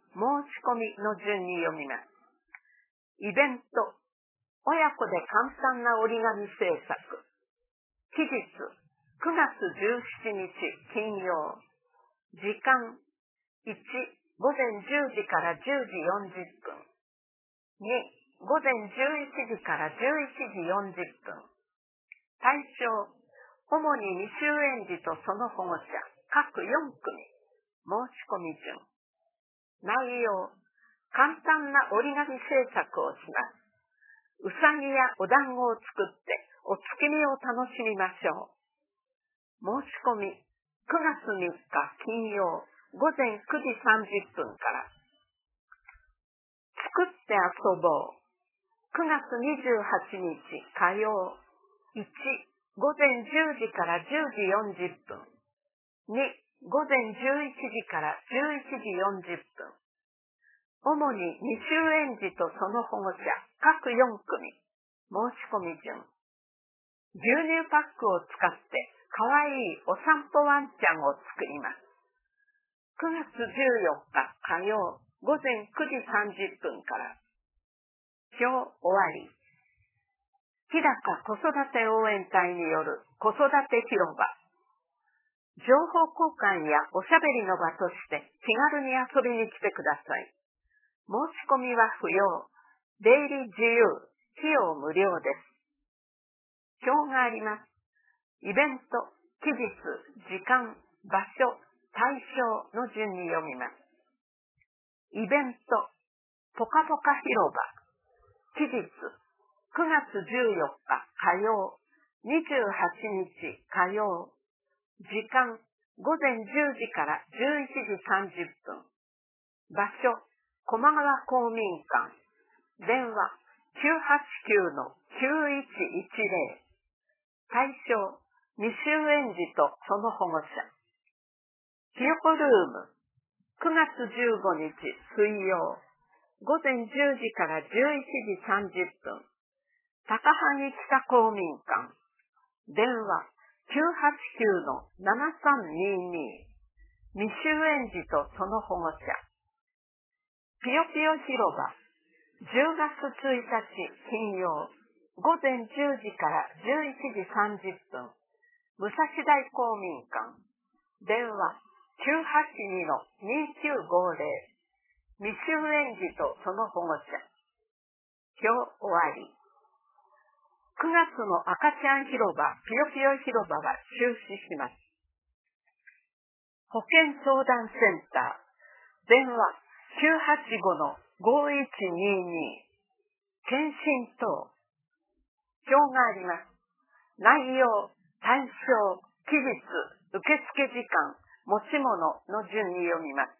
申し込みの順に読みます。イベント、親子で簡単な折り紙制作。期日、くがつじゅうしちにち金曜。時間、いち、午前じゅうじからじゅうじよんじゅっぷん。に、午前じゅういちじからじゅういちじよんじゅっぷん。対象、主に未就園児とその保護者、各よんくみ。申し込み順。内容、簡単な折り紙制作をします。うさぎやお団子を作ってお月見を楽しみましょう。申し込み、くがつみっか金曜午前くじさんじゅっぷんから。作って遊ぼう。くがつにじゅうはちにち火曜。いち、午前じゅうじからじゅうじよんじゅっぷん。に、午前じゅういちじからじゅういちじよんじゅっぷん。主に未就園児とその保護者、各よんくみ。申し込み順。牛乳パックを使ってかわいいお散歩ワンちゃんを作ります。くがつじゅうよっか火曜午前くじさんじゅっぷんから。表終わり。日高子育て応援隊による子育て広場。情報交換やおしゃべりの場として気軽に遊びに来てください。申し込みは不要。出入り自由。費用無料です。表があります。イベント、期日、時間、場所、対象の順に読みます。イベント、ぽかぽか広場。期日、くがつじゅうよっか火曜。にじゅうはちにち火曜。時間、午前じゅうじからじゅういちじさんじゅっぷん。場所、駒川公民館。電話、きゅうはちきゅうのきゅういちいちゼロ。対象、未就園児とその保護者。ひよこルーム、くがつじゅうごにち水曜。午前じゅうじからじゅういちじさんじゅっぷん。高萩北公民館。電話、きゅうはちきゅうのななさんにーにー。未就園児とその保護者。ぴよぴよ広場。じゅうがつついたち金曜。午前じゅうじからじゅういちじさんじゅっぷん。武蔵大公民館。電話、きゅうはちにのにきゅうごゼロ。未就園児とその保護者。表終わり。くがつの赤ちゃん広場、ぴよぴよ広場は中止します。保健相談センター。電話、きゅうはちごのごいちにーにー。検診等。表があります。内容、対象、期日、受付時間、持ち物の順に読みます。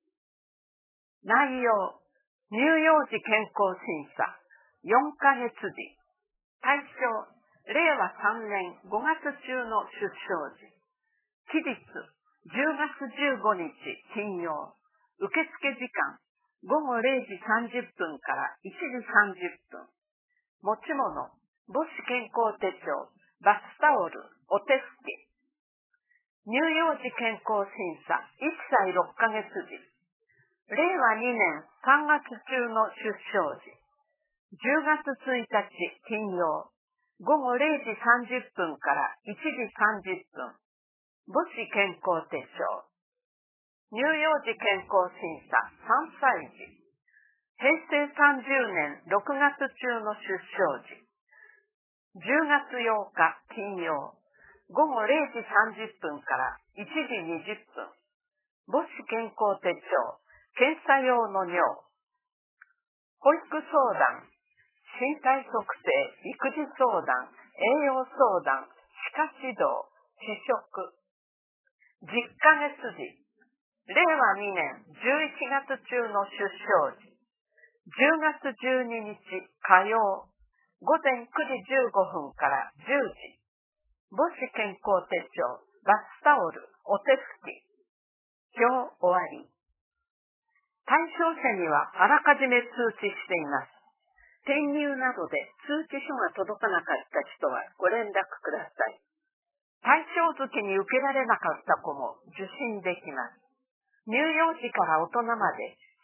内容、乳幼児健康審査、よんかげつじ。対象、れいわさんねんごがつ中の出生時。期日、じゅうがつじゅうごにち金曜。受付時間、ごごれいじさんじゅっぷんからいちじさんじゅっぷん。持ち物、母子健康手帳、バスタオル、お手拭き。乳幼児健康審査、いっさいろっかげつじ。れいわにねんさんがつ中の出生時。じゅうがつついたち金曜。ごごれいじさんじゅっぷんからいちじさんじゅっぷん。母子健康手帳。乳幼児健康審査さんさいじ。へいせいさんじゅうねんろくがつ中の出生時。じゅうがつようか金曜。ごごれいじさんじゅっぷんからいちじにじゅっぷん。母子健康手帳。検査用の尿。保育相談。身体測定、育児相談、栄養相談、歯科指導、試食。じゅっかげつじ。れいわにねんじゅういちがつ中の出生時。じゅうがつじゅうににち火曜。ごぜんくじじゅうごふんからじゅうじ。母子健康手帳、バスタオル、お手拭き。表終わり。対象者にはあらかじめ通知しています。転入などで通知書が届かなかった人はご連絡ください。対象月に受けられなかった子も受診できます。乳幼児から大人まで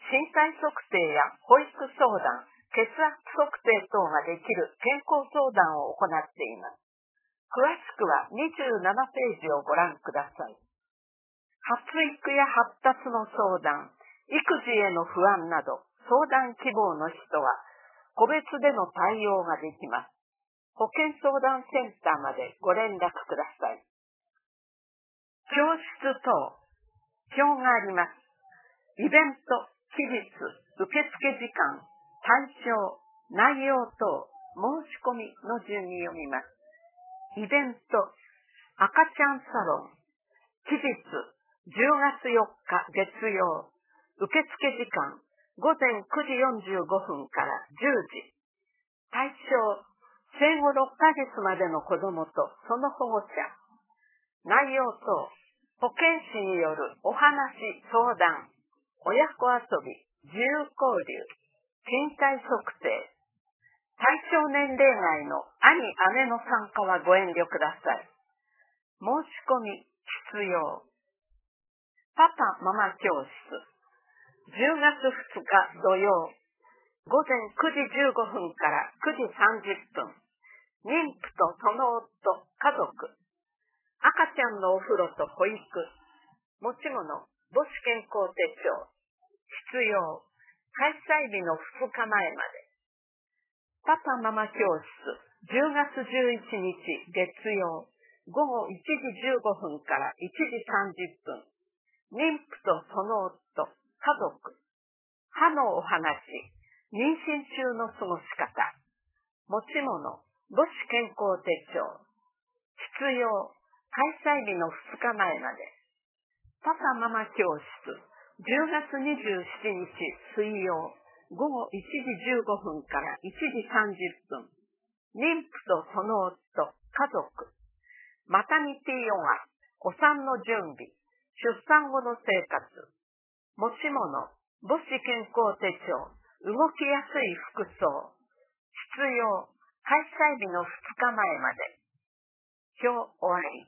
身体測定や保育相談、血圧測定等ができる健康相談を行っています。詳しくはにじゅうななページをご覧ください。発育や発達の相談、育児への不安など、相談希望の人は、個別での対応ができます。保健相談センターまでご連絡ください。教室等、表があります。イベント、期日、受付時間、対象、内容等、申し込みの順に読みます。イベント、赤ちゃんサロン、期日、じゅうがつよっか月曜、受付時間、ごぜんくじよんじゅうごふんからじゅうじ。対象、生後ろっかげつまでの子供とその保護者。内容等、保健師によるお話、相談、親子遊び、自由交流、身体測定。対象年齢外の兄、姉の参加はご遠慮ください。申し込み必要。パパママ教室。じゅうがつふつか土曜、ごぜんくじじゅうごふんからくじさんじゅっぷん。妊婦とその夫、家族。赤ちゃんのお風呂と保育。持ち物、母子健康手帳。必要。開催日のふつかまえまで。パパママ教室、じゅうがつじゅういちにち月曜、ごごいちじじゅうごふんからいちじさんじゅっぷん。妊婦とその夫、家族。歯のお話、妊娠中の過ごし方。持ち物、母子健康手帳。必要。開催日のふつかまえまで。パパママ教室、じゅうがつにじゅうしちにち水曜、ごごいちじじゅうごふんからいちじさんじゅっぷん。妊婦とその夫、家族。マタニティヨガ、お産の準備、出産後の生活。持ち物、母子健康手帳、動きやすい服装。必要。開催日のふつかまえまで。表終わり。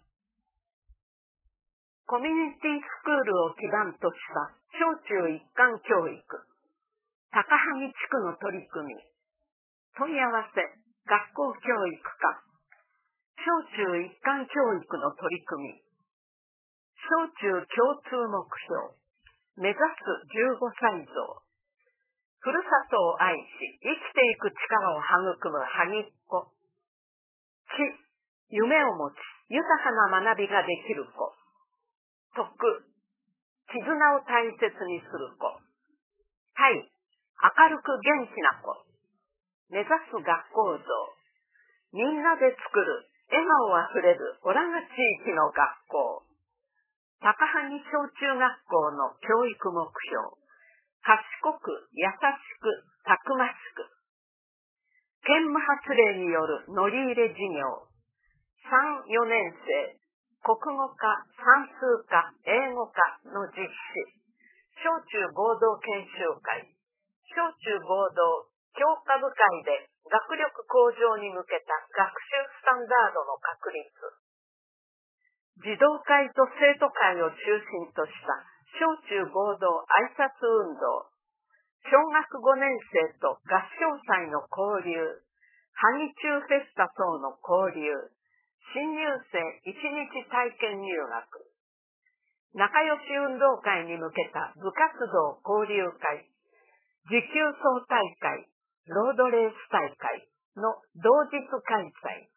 コミュニティスクールを基盤とした小中一貫教育。高萩地区の取り組み。問い合わせ、学校教育課。小中一貫教育の取り組み。小中共通目標。目指すじゅうごさい像。ふるさとを愛し、生きていく力を育む萩っ子。知、夢を持ち、豊かな学びができる子。徳、絆を大切にする子。愛、明るく元気な子。目指す学校像。みんなで作る笑顔あふれるオラガ地域の学校。高萩小中学校の教育目標。賢く、優しく、たくましく。兼務発令による乗り入れ事業。さん、よねん生、国語科、算数科、英語科の実施。小中合同研修会。小中合同教科部会で学力向上に向けた学習スタンダードの確立。児童会と生徒会を中心とした小中合同挨拶運動。小学ごねん生と合唱祭の交流。萩中フェスタ等の交流。新入生いちにち体験入学。仲良し運動会に向けた部活動交流会。持久走大会、ロードレース大会の同日開催。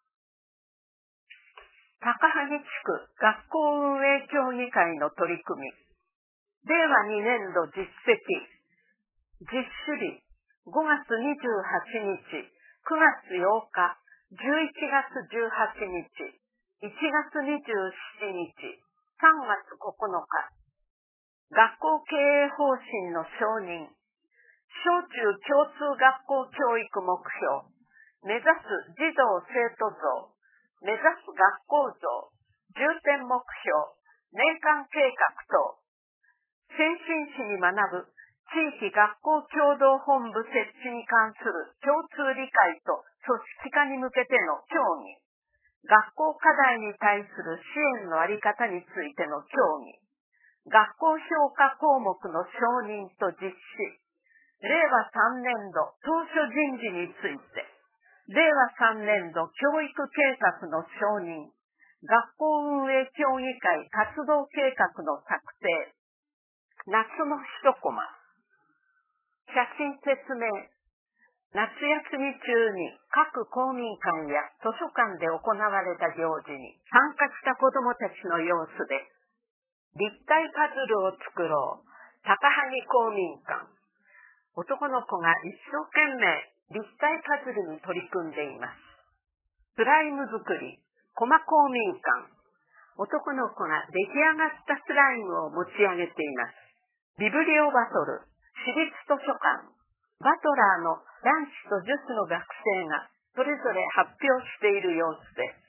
高萩地区学校運営協議会の取り組み。れいわにねんど実績。実施日、ごがつにじゅうはちにち、くがつようか、じゅういちがつじゅうはちにち、いちがつにじゅうしちにち、さんがつここのか。学校経営方針の承認。小中共通学校教育目標。目指す児童生徒像。目指す学校像。重点目標。年間計画等。先進地に学ぶ地域学校共同本部設置に関する共通理解と組織化に向けての協議。学校課題に対する支援のあり方についての協議。 学校評価項目の承認と実施、れいわさんねんど当初人事について、れいわさんねんど教育計画の承認、学校運営協議会活動計画の策定、夏の一コマ、写真説明、夏休み中に各公民館や図書館で行われた行事に参加した子どもたちの様子で、立体パズルを作ろう、高萩公民館。男の子が一生懸命立体パズルに取り組んでいます。スライム作り、駒公民館。男の子が出来上がったスライムを持ち上げています。ビブリオバトル、私立図書館。バトラーの男子と女子の学生がそれぞれ発表している様子です。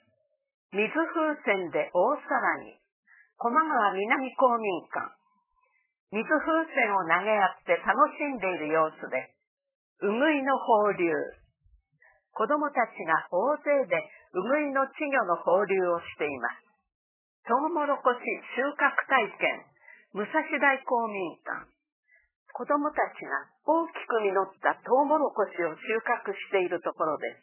水風船で大騒ぎ。駒川南公民館。水風船を投げ合って楽しんでいる様子で、うぐいの放流。子供たちが大勢でうぐいの稚魚の放流をしています。トウモロコシ収穫体験、武蔵大公民館。子供たちが大きく実ったトウモロコシを収穫しているところです。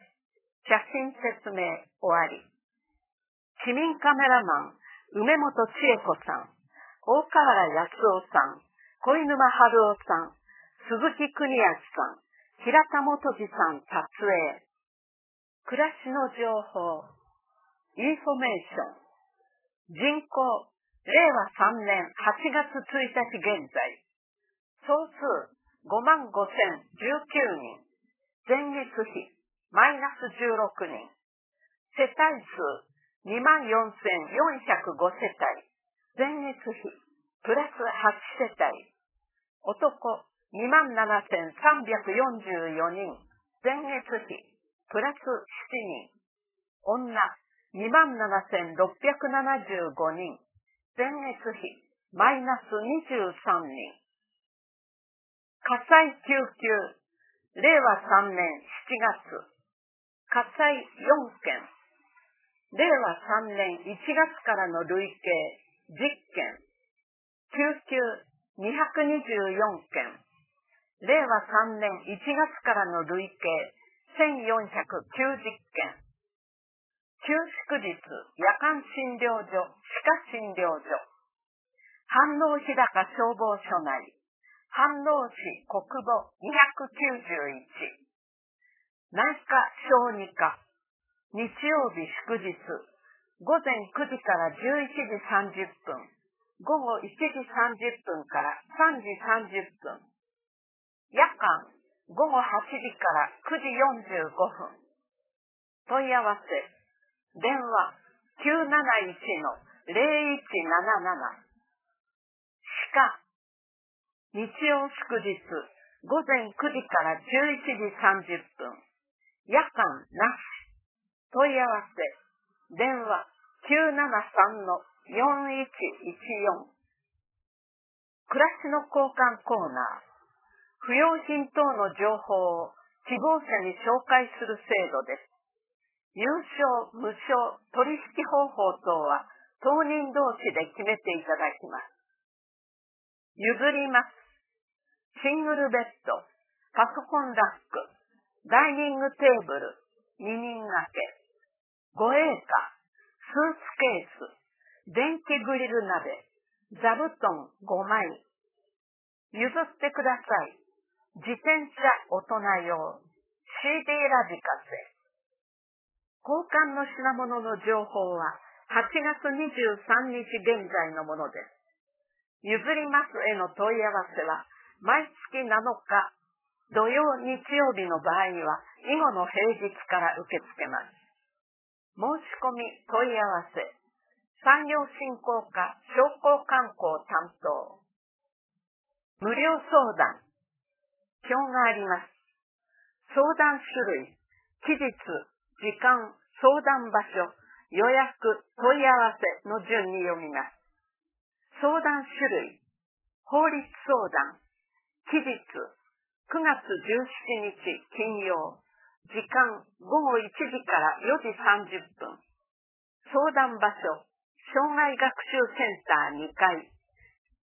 写真説明終わり。市民カメラマン、梅本千恵子さん、大河原康夫さん、小沼春夫さん、鈴木邦明さん、平田元次さん撮影。暮らしの情報、インフォメーション。人口、れいわさんねんはちがつついたち現在。総数、ごまんごせんじゅうきゅうにん。前月比、マイナスじゅうろくにん。世帯数、にまんよんせんよんひゃくごせたい。前月比、プラスはちせたい。男、にまんななせんさんびゃくよんじゅうよにん。前月比、プラスななにん。女、にまんななせんろっぴゃくななじゅうごにん。前月比、マイナスにじゅうさんにん。火災救急、れいわさんねんしちがつ。火災よんけん。れいわさんねんいちがつからの累計じゅっけん。救急にひゃくにじゅうよんけん。れいわさんねんいちがつからの累計せんよんひゃくきゅうじゅっけん。休祝日、夜間診療所、歯科診療所。飯能日高消防署内。飯能市国母にひゃくきゅうじゅういち。内科小児科。日曜日祝日。ごぜんくじからじゅういちじさんじゅっぷん。ごごいちじさんじゅっぷんからさんじさんじゅっぷん。夜間、ごごはちじからくじよんじゅうごふん。問い合わせ。電話 きゅうなないちのぜろいちなななな。歯科。日曜祝日、ごぜんくじからじゅういちじさんじゅっぷん。夜間なし。問い合わせ。電話きゅうななさんのよんいちいちよん。暮らしの交換コーナー。不用品等の情報を希望者に紹介する制度です。有償、無償、取引方法等は当人同士で決めていただきます。譲ります。シングルベッド、パソコンラック、ダイニングテーブル、二人掛け、護衛歌、スーツケース、電気グリル鍋、座布団ごまい。譲ってください。自転車大人用、シーディー ラジカセ。交換の品物の情報ははちがつにじゅうさんにち現在のものです。譲りますへの問い合わせは毎月なのか土曜日曜日の場合は以後の平日から受け付けます。申し込み問い合わせ。産業振興課商工観光担当。無料相談。表があります。相談種類、期日、時間、相談場所、予約、問い合わせの順に読みます。相談種類、法律相談、期日、くがつじゅうしちにち金曜、時間ごごいちじからよじさんじゅっぷん。相談場所、障害学習センターにかい、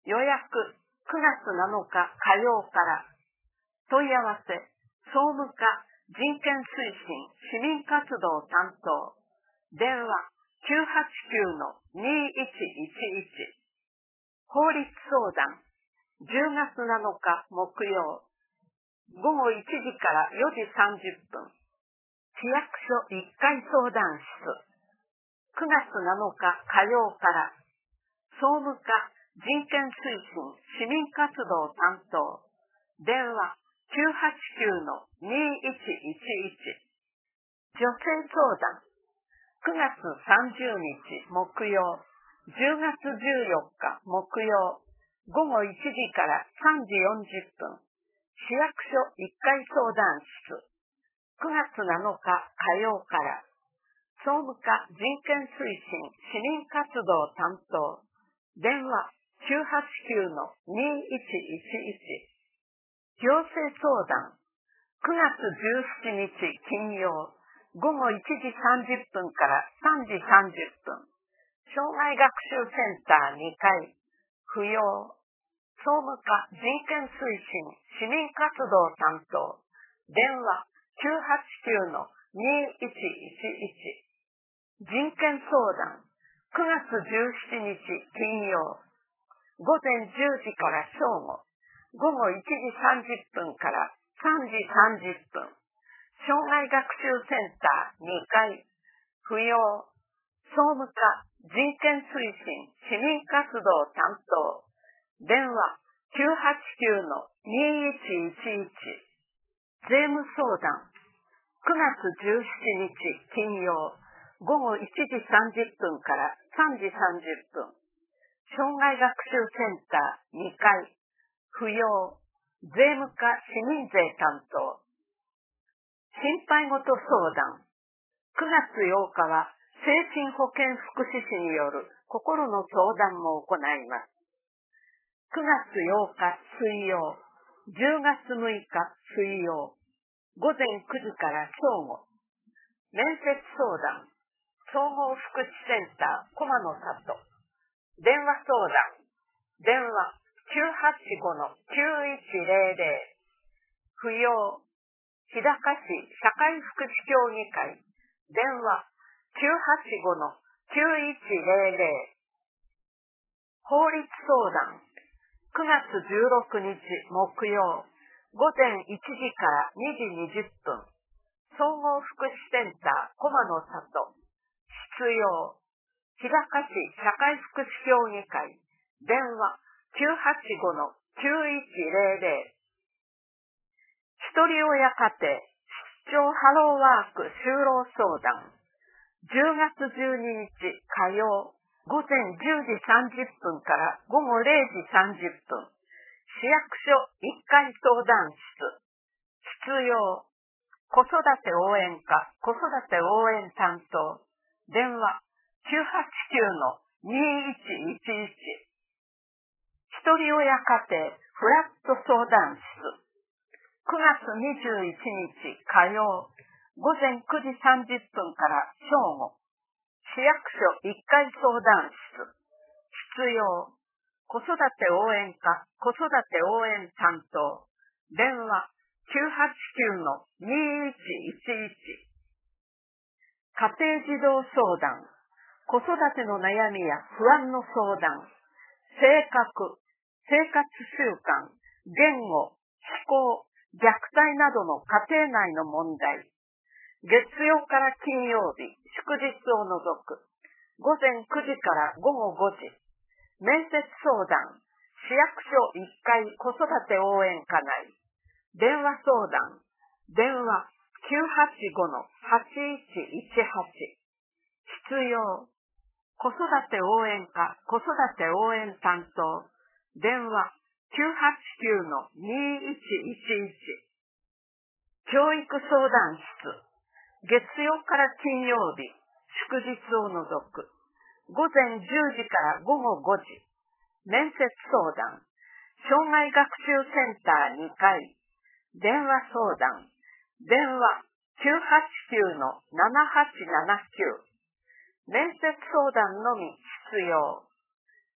予約くがつなのか火曜から。問い合わせ総務課人権推進市民活動担当。電話 きゅうはちきゅうのにいちいちいち。法律相談じゅうがつなのか木曜ごごいちじからよじさんじゅっぷん。市役所いっかい相談室。くがつなのか火曜から。総務課人権推進市民活動担当。電話きゅうはちきゅうのにいちいちいち。女性相談くがつさんじゅうにち木曜じゅうがつじゅうよっか木曜ごごいちじからさんじよんじゅっぷん。市役所いっかい相談室。くがつなのか火曜から。総務課人権推進市民活動担当。電話きゅうはちきゅうのにいちいちいち。行政相談くがつじゅうしちにち金曜ごごいちじさんじゅっぷんからさんじさんじゅっぷん。障害学習センターにかい。不要。総務課人権推進市民活動担当。電話きゅうはちきゅうのにいちいちいち。人権相談くがつじゅうしちにち金曜ごぜんじゅうじから正午ごごいちじさんじゅっぷんからさんじさんじゅっぷん。障害学習センターにかい。不要。総務課人権推進市民活動担当。電話きゅうはちきゅうのにいちいちいち。税務相談くがつじゅうしちにち金曜ごごいちじさんじゅっぷんからさんじさんじゅっぷん。障害学習センターにかい。不要。税務課市民税担当。心配事相談くがつようかは精神保健福祉士による心の相談も行います。くがつようか水曜じゅうがつむいか水曜ごぜんくじから正午。面接相談総合福祉センター駒の里。電話相談電話きゅうはちごのきゅういちぜろぜろ。不要。日高市社会福祉協議会。電話きゅうはちごのきゅういちぜろぜろ。法律相談くがつじゅうろくにち木曜ごぜんいちじからにじにじゅっぷん。総合福祉センター駒の里。必要。日高市社会福祉協議会。電話きゅうはちごのきゅういちぜろぜろ。ひとり親家庭出張ハローワーク就労相談じゅうがつじゅうににち火曜ごぜんじゅうじさんじゅっぷんからごごれいじさんじゅっぷん。市役所いっかい相談室。必要。子育て応援課子育て応援担当。電話きゅうはちきゅうのにいちいちいち。ひとり親家庭フラット相談室。くがつにじゅういちにち火曜ごぜんくじさんじゅっぷんから正午。市役所いっかい相談室。必要。子育て応援課子育て応援担当。電話きゅうはちきゅうのにいちいちいち。家庭児童相談子育ての悩みや不安の相談。性格生活習慣言語思考虐待などの家庭内の問題。月曜から金曜日、祝日を除く。ごぜんくじからごごごじ。面接相談。市役所いっかい子育て応援課内。電話相談。電話きゅうはちごのはちいちいちはち。必要。子育て応援課子育て応援担当。電話きゅうはちきゅうのにいちいちいち。教育相談室。月曜から金曜日、祝日を除く。ごぜんじゅうじからごごごじ。面接相談。障害学習センターにかい。電話相談。電話きゅうはちきゅうのななはちななきゅう。面接相談のみ必要。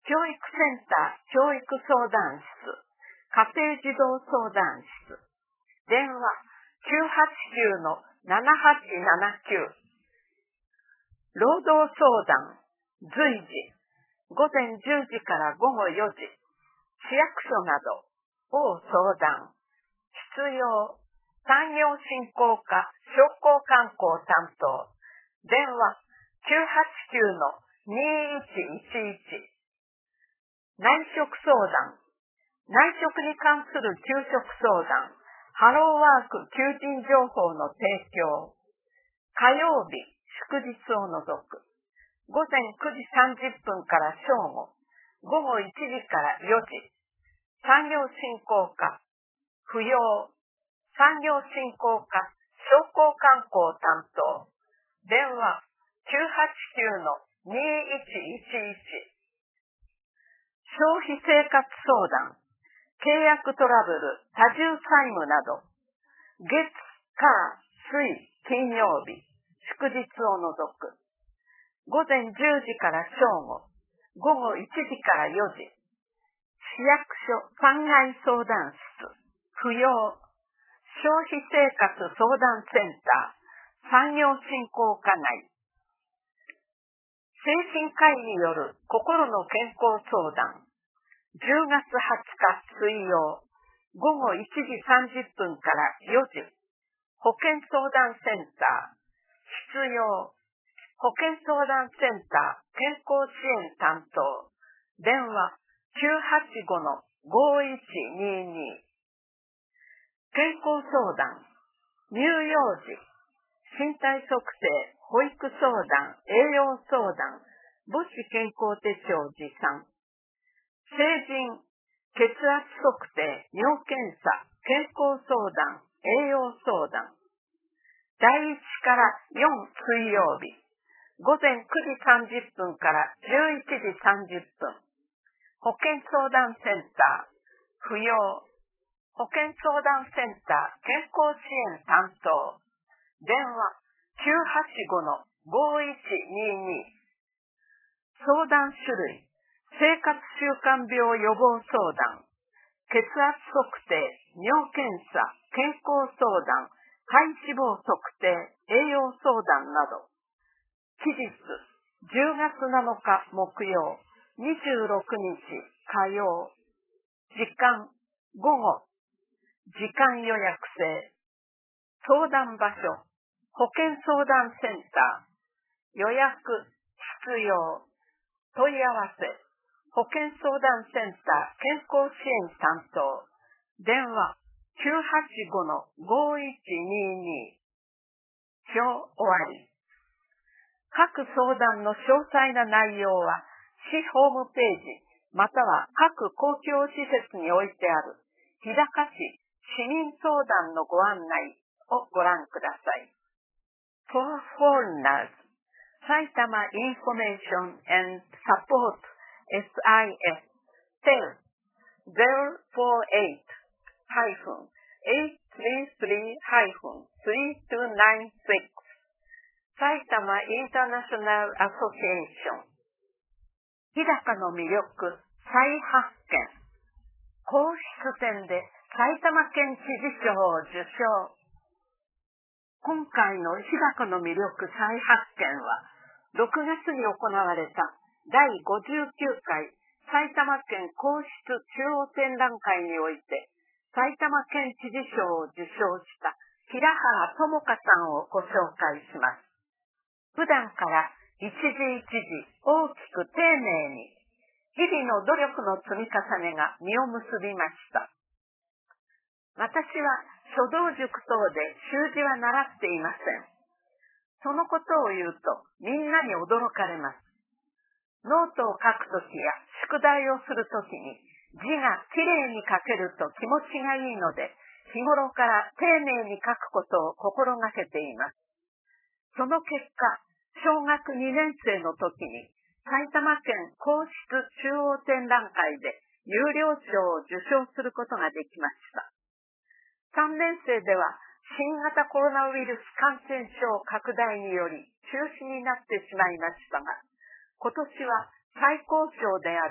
教育センター教育相談室、家庭児童相談室、電話 きゅうはちきゅうのななはちななきゅう。労働相談、随時、午前じゅうじから午後よじ、市役所などを相談、必要、産業振興課商工観光担当、電話きゅうはちきゅうのにいちいちいち。内職相談、内職に関する給食相談、ハローワーク求人情報の提供、火曜日、祝日を除く、午前くじさんじゅっぷんから正午、午後いちじからよじ、産業振興課、扶養、産業振興課商工観光担当、電話きゅうはちきゅうのにいちいちいち。消費生活相談、契約トラブル、多重債務など、月、火、水、金曜日、祝日を除く、午前じゅうじから正午、午後いちじからよじ、市役所産害相談室、扶養、消費生活相談センター、産業振興課内、精神科医による心の健康相談、じゅうがつはつか水曜、午後いちじさんじゅっぷんからよじ、保健相談センター、必要、保健相談センター健康支援担当、電話きゅうはちごのごいちにに。健康相談、乳幼児、身体測定、保育相談、栄養相談、母子健康手帳持参、成人、血圧測定、尿検査、健康相談、栄養相談。だいいちからよん水曜日、午前くじさんじゅっぷんからじゅういちじさんじゅっぷん。保健相談センター、扶養、保健相談センター、健康支援担当、電話きゅうはちごのごいちにに。相談種類、生活習慣病予防相談、血圧測定、尿検査、健康相談、体脂肪測定、栄養相談など。期日、じゅうがつなのか木曜、にじゅうろくにち火曜。時間、午後。時間予約制。相談場所、保健相談センター。予約、必要。問い合わせ、保健相談センター健康支援担当、電話きゅうはちごのごいちにに。表終わり。各相談の詳細な内容は、市ホームページ、または各公共施設に置いてある、日高市市民相談のご案内をご覧ください。For foreigners, 埼玉 Information and Support エスアイエス tel ゼロフォーエイト エイトスリースリー スリーツーナインシックス 埼玉インターナショナルアソシエーション。日高の魅力再発見。皇室展で埼玉県知事賞を受賞。今回の日高の魅力再発見は、ろくがつに行われただいごじゅうきゅうかい埼玉県皇室中央展覧会において、埼玉県知事賞を受賞した平原智香さんをご紹介します。普段から一字一字大きく丁寧に、日々の努力の積み重ねが実を結びました。私は書道塾等で習字は習っていません。そのことを言うとみんなに驚かれます。ノートを書くときや宿題をするときに字がきれいに書けると気持ちがいいので、日頃から丁寧に書くことを心がけています。その結果、小学にねん生の時に埼玉県皇室中央展覧会で優良賞を受賞することができました。さんねん生では新型コロナウイルス感染症拡大により中止になってしまいましたが、今年は最高賞である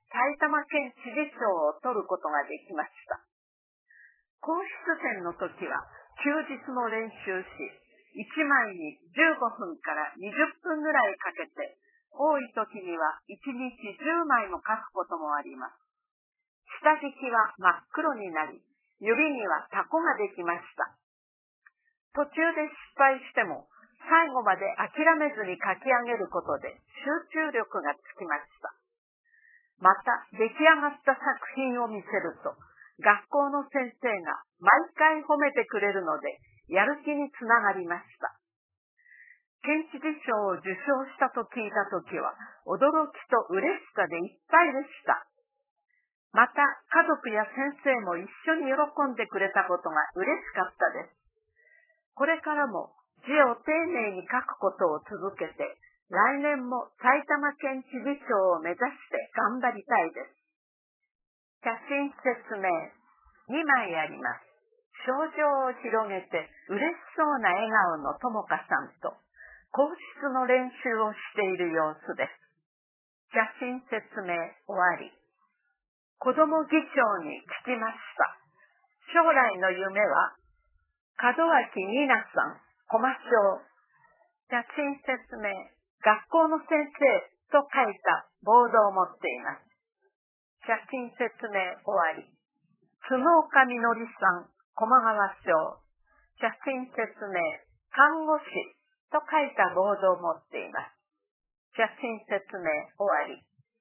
埼玉県知事賞を取ることができました。公式戦の時は休日も練習し、いちまいにじゅうごふんからにじゅっぷんぐらいかけて、多い時にはいちにちじゅうまいも書くこともあります。下敷きは真っ黒になり、指にはタコができました。途中で失敗しても、最後まで諦めずに書き上げることで集中力がつきました。また、出来上がった作品を見せると、学校の先生が毎回褒めてくれるので、やる気につながりました。県知事賞を受賞したと聞いたときは、驚きと嬉しさでいっぱいでした。また、家族や先生も一緒に喜んでくれたことが嬉しかったです。これからも字を丁寧に書くことを続けて、来年も埼玉県知事賞を目指して頑張りたいです。写真説明にまいあります。賞状を広げて嬉しそうな笑顔のともかさんと、皇室の練習をしている様子です。写真説明終わり。子ども議長に聞きました。将来の夢は、門脇ニナさん、駒小。写真説明、学校の先生と書いたボードを持っています。写真説明終わり。角岡みのりさん、駒川小。写真説明、看護師と書いたボードを持っています。写真説明終わり。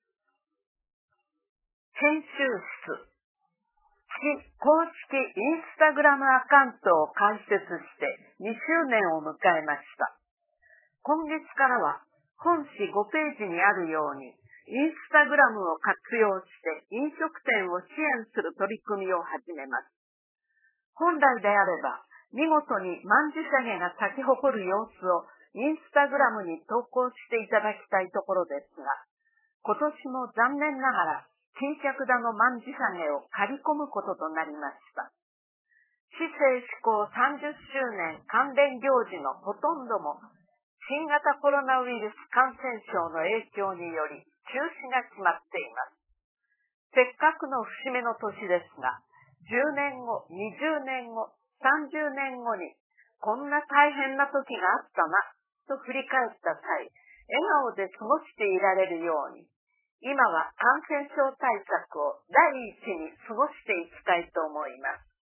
編集室。市公式インスタグラムアカウントを開設してにしゅうねんを迎えました。今月からは本誌ごページにあるように、インスタグラムを活用して飲食店を支援する取り組みを始めます。本来であれば、見事に曼珠沙華が咲き誇る様子をインスタグラムに投稿していただきたいところですが、今年も残念ながら、巾着田の曼珠沙華を刈り込むこととなりました。市政施行さんじゅっしゅうねん関連行事のほとんども、新型コロナウイルス感染症の影響により中止が決まっています。せっかくの節目の年ですが、じゅうねんご、にじゅうねんご、さんじゅうねんごにこんな大変な時があったなと振り返った際、笑顔で過ごしていられるように、今は感染症対策を第一に過ごしていきたいと思います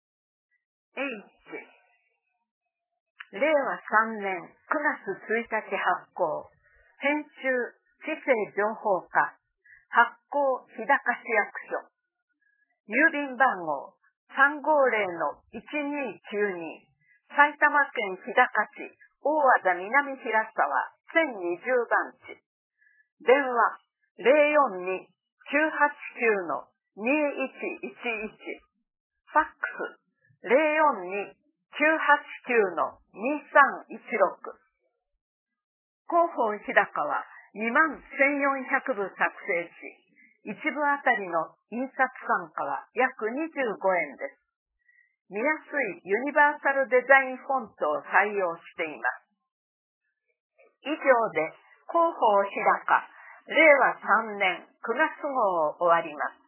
。H れいわさんねんくがつついたち発行、編集市政情報課、発行日高市役所、郵便番号さんごーぜろのいちにーきゅうに、埼玉県日高市大和田南平沢せんにじゅうばんち、電話ゼロよんに きゅうはちきゅう のにいちいちいち、ファックスゼロよんに きゅうはちきゅう のにさんいちろく。広報日高はにまんせんよんひゃくぶ作成し、いちぶあたりの印刷単価は約にじゅうごえんです。見やすいユニバーサルデザインフォントを採用しています。以上で広報日高れいわさんねんくがつ号を終わります。